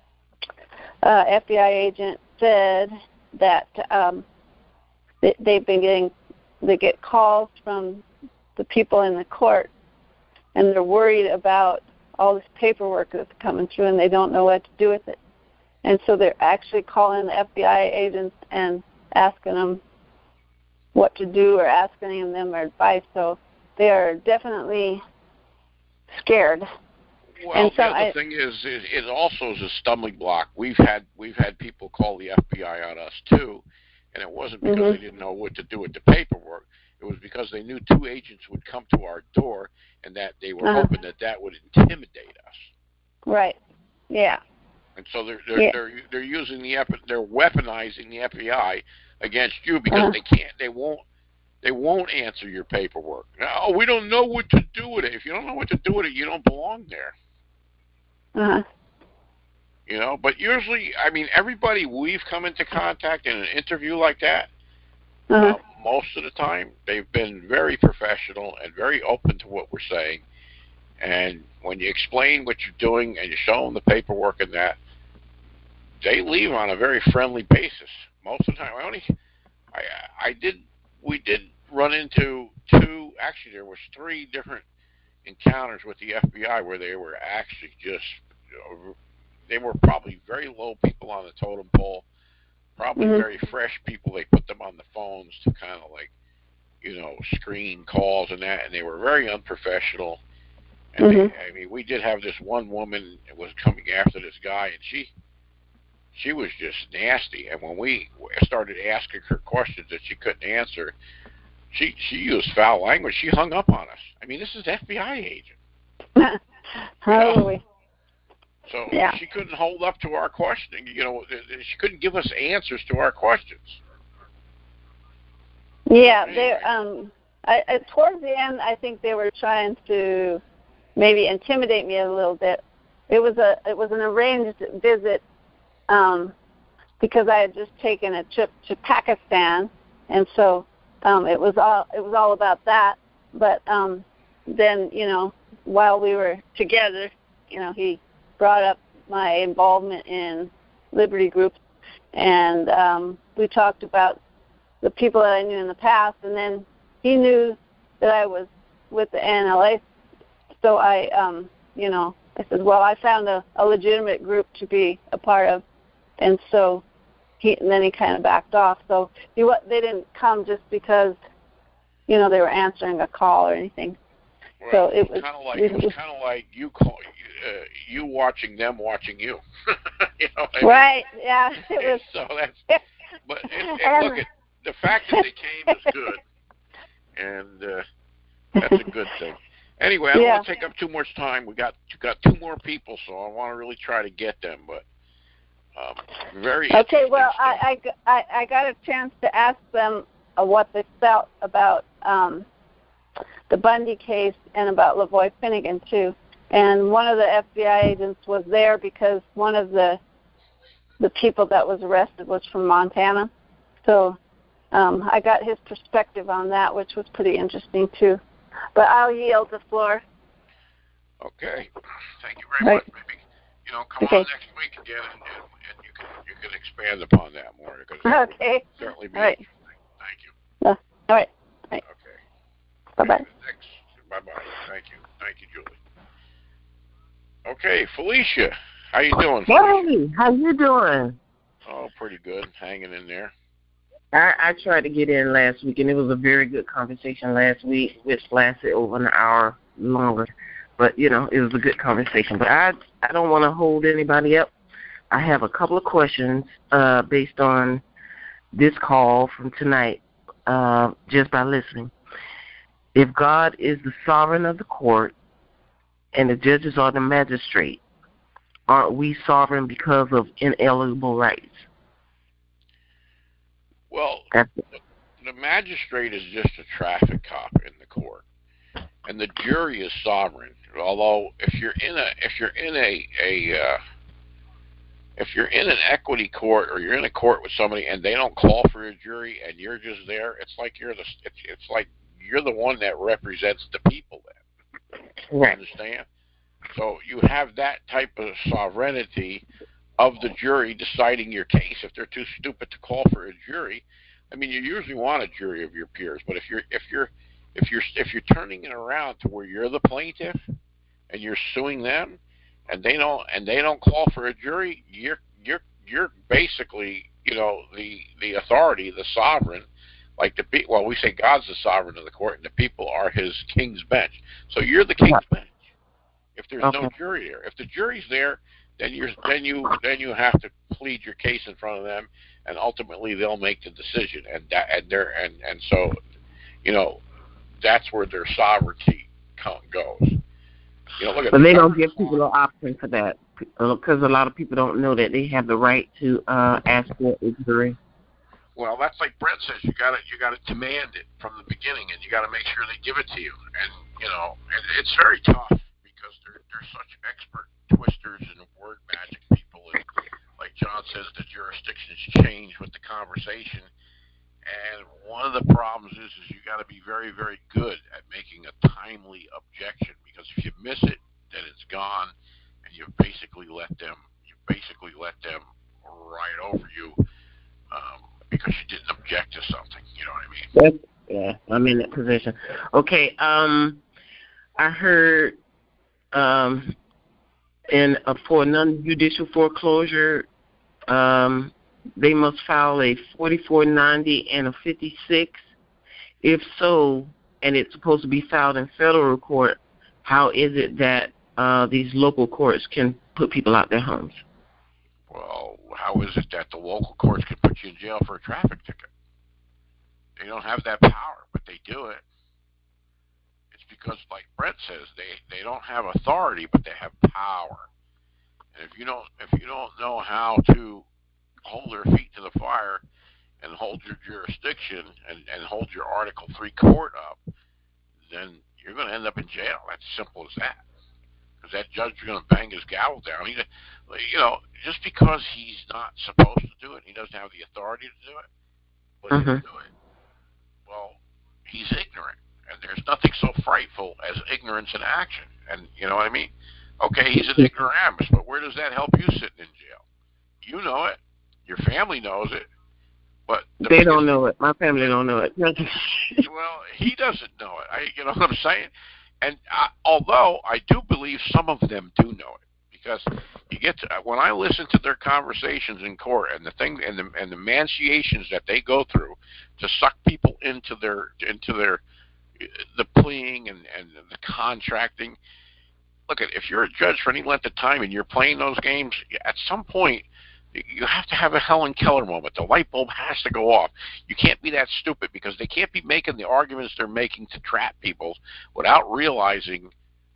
uh, F B I agent said that um, they, they've been getting they get calls from the people in the court, and they're worried about all this paperwork that's coming through, and they don't know what to do with it. And so they're actually calling the F B I agents and asking them what to do or asking them their advice. So they are definitely scared. Well, and so the other I, thing is, it, it also is a stumbling block. We've had we've had people call the F B I on us too, and it wasn't because mm-hmm. they didn't know what to do with the paperwork. It was because they knew two agents would come to our door, and that they were uh-huh. hoping that that would intimidate us. Right. Yeah. And so they're they're yeah. they're, they're using the they're weaponizing the F B I against you because uh-huh. they can't they won't they won't answer your paperwork. No, we don't know what to do with it. If you don't know what to do with it, you don't belong there. Uh-huh. You know, but usually, I mean, everybody we've come into contact in an interview like that, Uh-huh. uh, most of the time, they've been very professional and very open to what we're saying. And when you explain what you're doing and you show them the paperwork and that, they leave on a very friendly basis. Most of the time, I only, I, I did, we did run into two. Actually, there was three different encounters with the F B I where they were actually just. You know, they were probably very low people on the totem pole, probably mm-hmm. very fresh people. They put them on the phones to kind of like, you know, screen calls and that, and they were very unprofessional. And mm-hmm. they, I mean, we did have this one woman that was coming after this guy, and she, she was just nasty. And when we started asking her questions that she couldn't answer, she she used foul language. She hung up on us. I mean, this is an F B I agent. How are we? So yeah. she couldn't hold up to our questioning. You know, she couldn't give us answers to our questions. Yeah, so anyway. they um, I, I, towards the end, I think they were trying to maybe intimidate me a little bit. It was a it was an arranged visit um, because I had just taken a trip to Pakistan, and so um, it was all it was all about that. But um, then, you know, while we were together, you know, he brought up my involvement in Liberty groups, and um, we talked about the people that I knew in the past, and then he knew that I was with the N L A, so I, um, you know, I said, well, I found a, a legitimate group to be a part of, and so he, and then he kind of backed off. So he, they didn't come just because, you know, they were answering a call or anything. Well, so it was kind of like it was kind of like you call uh, you watching them watching you. You know what I mean? Right? Yeah. It was. So that's. But it, it, look, it, the fact that they came is good, and uh, that's a good thing. Anyway, I don't yeah. want to take up too much time. We got got two more people, so I want to really try to get them. But um, very okay. Well, stuff. I, I I got a chance to ask them uh, what they felt about um, the Bundy case and about Lavoy Finnegan too. And one of the F B I agents was there because one of the the people that was arrested was from Montana. So um, I got his perspective on that, which was pretty interesting too. But I'll yield the floor. Okay. Thank you very right. much. Maybe, you know, come okay. on next week again, and, and, and you can you can expand upon that more, because that okay. would certainly be all right. interesting. Thank you. Uh, all right. All right. Okay. Bye-bye. Next. Bye-bye. Thank you. Thank you, Julie. Okay, Felicia. How you doing, Felicia? Hey, how you doing? Oh, pretty good. Hanging in there. I, I tried to get in last week, and it was a very good conversation last week, which lasted over an hour longer. But, you know, it was a good conversation. But I I don't want to hold anybody up. I have a couple of questions uh, based on this call from tonight, uh, just by listening. If God is the sovereign of the court and the judges are the magistrate, aren't we sovereign because of inalienable rights? Well, That's the magistrate is just a traffic cop in the court, and the jury is sovereign. Although, if you're in a if you're in a a uh, if you're in an equity court, or you're in a court with somebody and they don't call for a jury and you're just there, it's like you're the it's, it's like you're the one that represents the people. Then, right. Understand? So you have that type of sovereignty of the jury deciding your case. If they're too stupid to call for a jury, I mean, you usually want a jury of your peers. But if you're if you're if you're if you're turning it around to where you're the plaintiff and you're suing them, and they don't and they don't call for a jury, you're you're you're basically, you know, the the authority, the sovereign. Like the pe- well, we say God's the sovereign of the court, and the people are His king's bench. So you're the king's bench. If there's okay. no jury there, if the jury's there, then you're then you then you have to plead your case in front of them, and ultimately they'll make the decision. And that and there and and so, you know, that's where their sovereignty goes. You know, look at but the they don't give people an option for that, because a lot of people don't know that they have the right to uh, ask for a jury. Well, that's like Brett says. You got to you got to demand it from the beginning, and you got to make sure they give it to you. And you know, and it's very tough because they're they're such expert twisters and word magic people. And like John says, the jurisdictions change with the conversation. And one of the problems is, is you got to be very, very good at making a timely objection, because if you miss it, then it's gone, and you basically let them, you basically let them ride over you, um, because you didn't object to something. You know what I mean? That's, yeah, I'm in that position. Okay, um, I heard um, in uh, for non-judicial foreclosure, um, they must file a forty-four ninety and a fifty-six. If so, and it's supposed to be filed in federal court, how is it that uh, these local courts can put people out their homes? Well, how is it that the local courts can put you in jail for a traffic ticket? They don't have that power, but they do it. It's because, like Brett says, they, they don't have authority, but they have power. And if you don't if you don't know how to hold their feet to the fire and hold your jurisdiction and, and hold your Article three court up, then you're going to end up in jail. That's simple as that. Because that judge is going to bang his gavel down. He, you know, just because he's not supposed to do it, he doesn't have the authority to do it, but mm-hmm. he'll do it. Well, he's ignorant, and there's nothing so frightful as ignorance in action. And you know what I mean? Okay, he's an ignoramus, but where does that help you sitting in jail? You know it. Your family knows it. But the they biggest, don't know it. My family don't know it. Well, he doesn't know it. I, you know what I'm saying? And I, although I do believe some of them do know it, because you get to, when I listen to their conversations in court and the thing and the and the manunciations that they go through to suck people into their into their the pleading and and the contracting. Look, at if you're a judge for any length of time and you're playing those games, at some point you have to have a Helen Keller moment. The light bulb has to go off. You can't be that stupid, because they can't be making the arguments they're making to trap people without realizing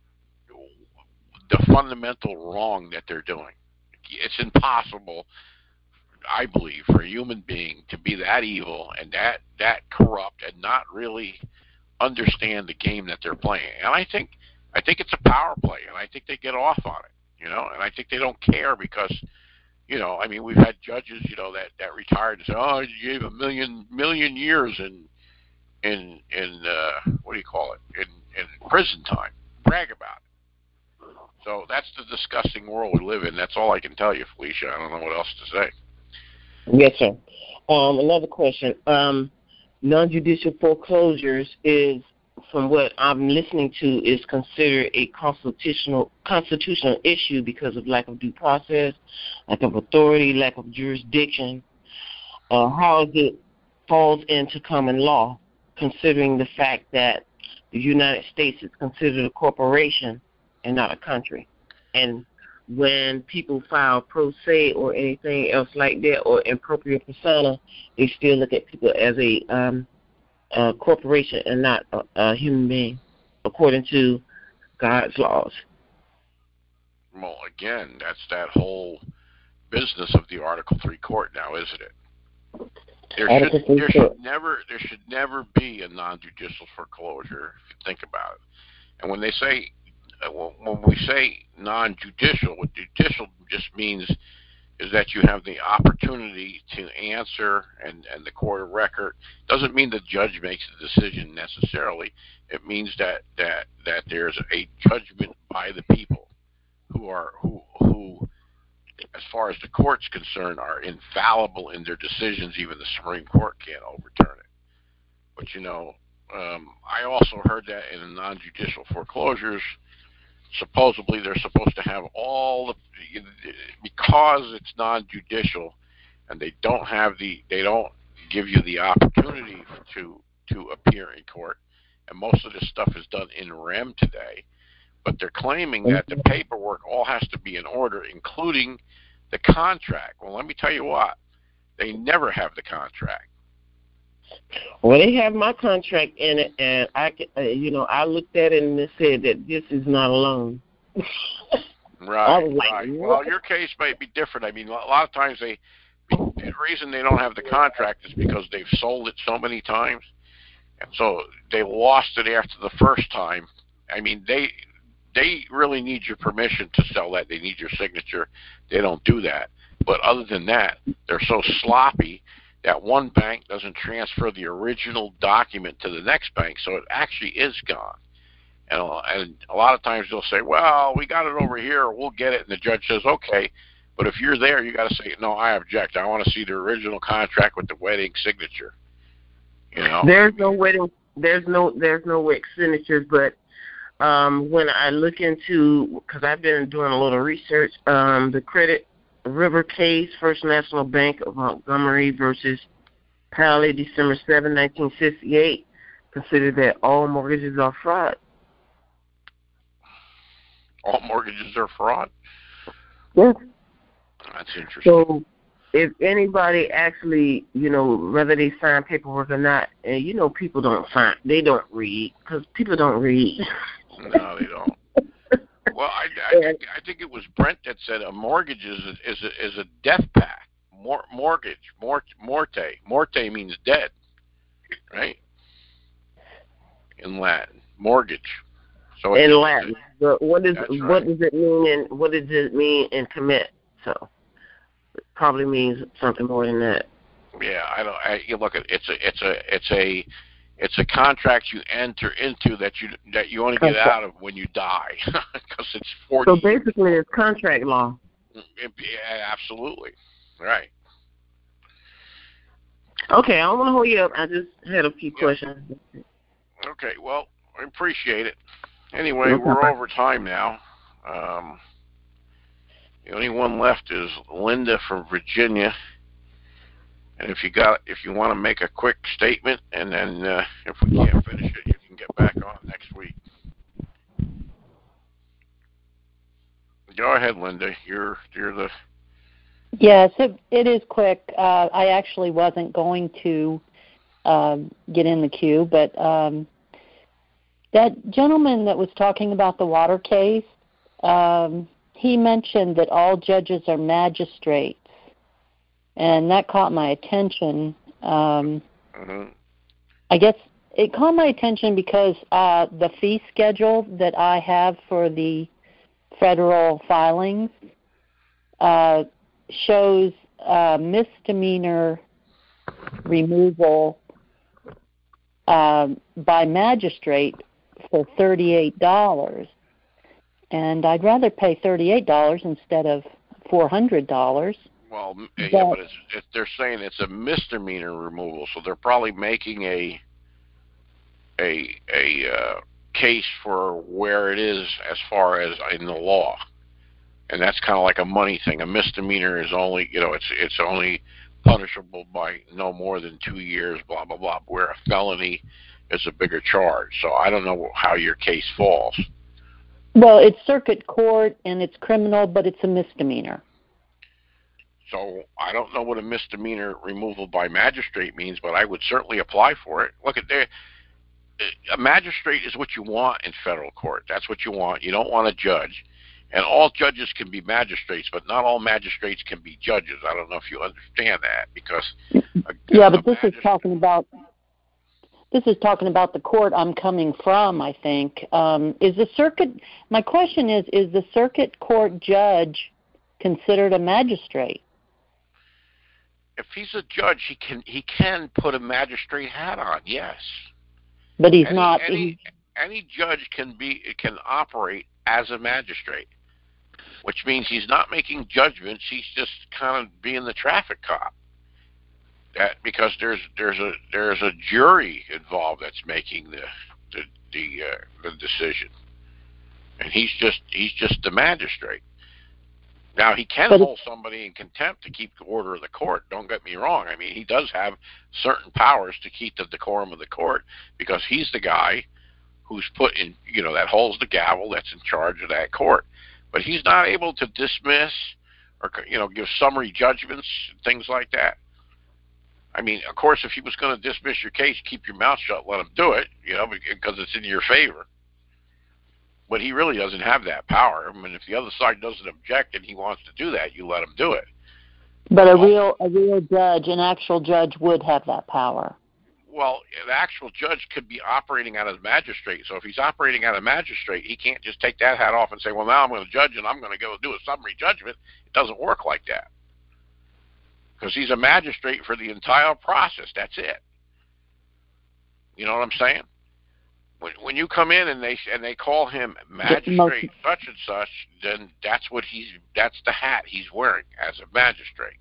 the fundamental wrong that they're doing. It's impossible, I believe, for a human being to be that evil and that, that corrupt and not really understand the game that they're playing. And I think I think it's a power play, and I think they get off on it, you know, and I think they don't care because, you know, I mean, we've had judges, you know, that, that retired and said, oh, you gave a million million years in in in uh, what do you call it in in prison time. Brag about it. So that's the disgusting world we live in. That's all I can tell you, Felicia. I don't know what else to say. Yes, sir. Um, another question. Um, non-judicial foreclosures is, from what I'm listening to, is considered a constitutional constitutional issue because of lack of due process, lack of authority, lack of jurisdiction. Uh, how it falls into common law, considering the fact that the United States is considered a corporation and not a country. And when people file pro se or anything else like that, or impropriate persona, they still look at people as a um, a corporation and not a, a human being, according to God's laws. Well, again, that's that whole business of the Article Three court now, isn't it? There should there should never there should never be a non-judicial foreclosure if you think about it. And when they say when we say non-judicial, what judicial just means is that you have the opportunity to answer, and, and the court of record doesn't mean the judge makes the decision necessarily. It means that, that, that there's a judgment by the people who are who who, as far as the court's concerned, are infallible in their decisions. Even the Supreme Court can't overturn it. But you know, um, I also heard that in the non-judicial foreclosures, supposedly they're supposed to have all the, because it's non-judicial and they don't have the they don't give you the opportunity to to appear in court, and most of this stuff is done in rem today, but they're claiming that the paperwork all has to be in order, including the contract. Well, let me tell you what, they never have the contract. Well, they have my contract in it, and I, uh, you know, I looked at it and it said that this is not a loan. Right, right. Well, your case might be different. I mean, a lot of times they, the reason they don't have the contract is because they've sold it so many times, and so they lost it after the first time. I mean, they they really need your permission to sell that. They need your signature. They don't do that. But other than that, they're so sloppy that one bank doesn't transfer the original document to the next bank, so it actually is gone. And, and a lot of times they'll say, well, we got it over here, we'll get it, and the judge says, okay, but if you're there, you got to say, no, I object. I want to see the original contract with the wedding signature. You know, there's no wedding, there's no, there's no wedding signatures, but um, when I look into, because I've been doing a little research, um, the Credit River case, First National Bank of Montgomery versus Pally, December seventh, nineteen sixty-eight, considered that all mortgages are fraud. All mortgages are fraud? Yes. That's interesting. So if anybody actually, you know, whether they sign paperwork or not, and you know people don't sign, they don't read, because people don't read. No, they don't. Well, I, I, think, I think it was Brent that said a mortgage is a, is a, is a death pact. Mor- mortgage, mort, morte. Morte means dead, right? In Latin, mortgage. So in Latin, but what does right. what does it mean? And what does it mean in commit? So it probably means something more than that. Yeah, I don't. I, you look at it's a it's a it's a it's a contract you enter into that you that you only get out of when you die, because it's forty. So basically, it's contract law. It, yeah, absolutely, right. Okay, I don't want to hold you up. I just had a few yeah. questions. Okay, well, I appreciate it. Anyway, no we're over time now. Um, the only one left is Linda from Virginia. And if you got, if you want to make a quick statement, and then uh, if we can't finish it, you can get back on next week. Go ahead, Linda. You're you're the. Yes, it, it is quick. Uh, I actually wasn't going to um, get in the queue, but um, that gentleman that was talking about the water case, um, he mentioned that all judges are magistrates. And that caught my attention. Um, mm-hmm. I guess it caught my attention because uh, the fee schedule that I have for the federal filings uh, shows uh, misdemeanor removal um, by magistrate for thirty-eight dollars. And I'd rather pay thirty-eight dollars instead of four hundred dollars. Well, but, yeah, but it's, it, they're saying it's a misdemeanor removal, so they're probably making a a a uh, case for where it is as far as in the law, and that's kind of like a money thing. A misdemeanor is only, you know, it's it's only punishable by no more than two years, blah blah blah. Where a felony is a bigger charge. So I don't know how your case falls. Well, it's circuit court and it's criminal, but it's a misdemeanor. So I don't know what a misdemeanor removal by magistrate means, but I would certainly apply for it. Look at there. A magistrate is what you want in federal court. That's what you want. You don't want a judge. And all judges can be magistrates, but not all magistrates can be judges. I don't know if you understand that, because a, yeah, a but this is talking about this is talking about the court I'm coming from. I think um, is the circuit. My question is: is the circuit court judge considered a magistrate? If he's a judge, he can he can put a magistrate hat on. Yes. But he's any, not. Any, He's, any judge can be can operate as a magistrate, which means he's not making judgments. He's just kind of being the traffic cop. That because there's there's a there's a jury involved that's making the the the, uh, the decision, and he's just he's just the magistrate. Now, he can hold somebody in contempt to keep the order of the court. Don't get me wrong. I mean, he does have certain powers to keep the decorum of the court, because he's the guy who's put in, you know, that holds the gavel, that's in charge of that court. But he's not able to dismiss or, you know, give summary judgments, things like that. I mean, of course, if he was going to dismiss your case, keep your mouth shut, let him do it, you know, because it's in your favor. But he really doesn't have that power. I mean, if the other side doesn't object and he wants to do that, you let him do it. But a real a real judge, an actual judge, would have that power. Well, an actual judge could be operating out as a magistrate. So if he's operating out as a magistrate, he can't just take that hat off and say, well, now I'm going to judge and I'm going to go do a summary judgment. It doesn't work like that. Because he's a magistrate for the entire process. That's it. You know what I'm saying? When, when you come in and they and they call him magistrate such and such, then that's what he's that's the hat he's wearing as a magistrate.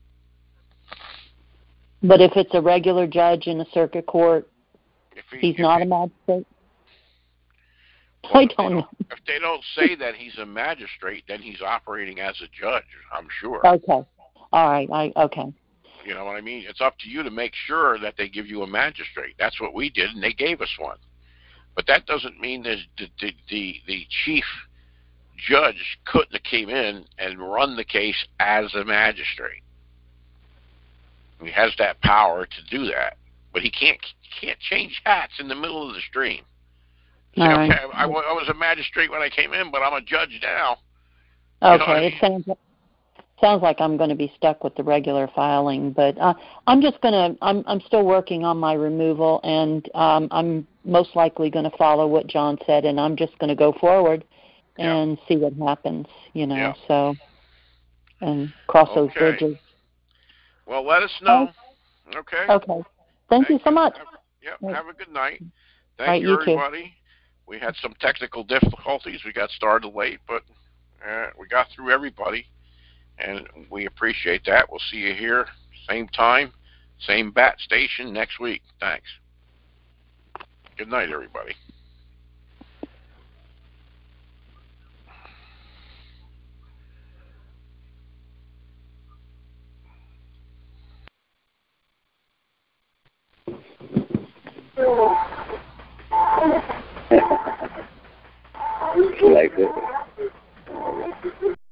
But if it's a regular judge in a circuit court, if he, he's if not he, a magistrate. Well, I don't know. If they don't say that he's a magistrate, then he's operating as a judge. I'm sure. Okay. All right. I okay. You know what I mean? It's up to you to make sure that they give you a magistrate. That's what we did, and they gave us one. But that doesn't mean that the, the, the, the chief judge couldn't have came in and run the case as a magistrate. He has that power to do that. But he can't can't change hats in the middle of the stream. Say, right. okay, I, I was a magistrate when I came in, but I'm a judge now. Okay, you know I mean? It sounds sounds like I'm going to be stuck with the regular filing, but uh, I'm just going to. I'm I'm still working on my removal, and um, I'm most likely going to follow what John said, and I'm just going to go forward and yeah. see what happens. You know, yeah. so and cross okay. those bridges. Well, let us know. Oh. Okay. Okay. Thank, Thank you so much. Have, yeah. Have a good night. Thank right, you, you everybody. Too. We had some technical difficulties. We got started late, but uh, we got through everybody, and we appreciate that. We'll see you here, same time, same bat station next week. Thanks. Good night, everybody. Like it.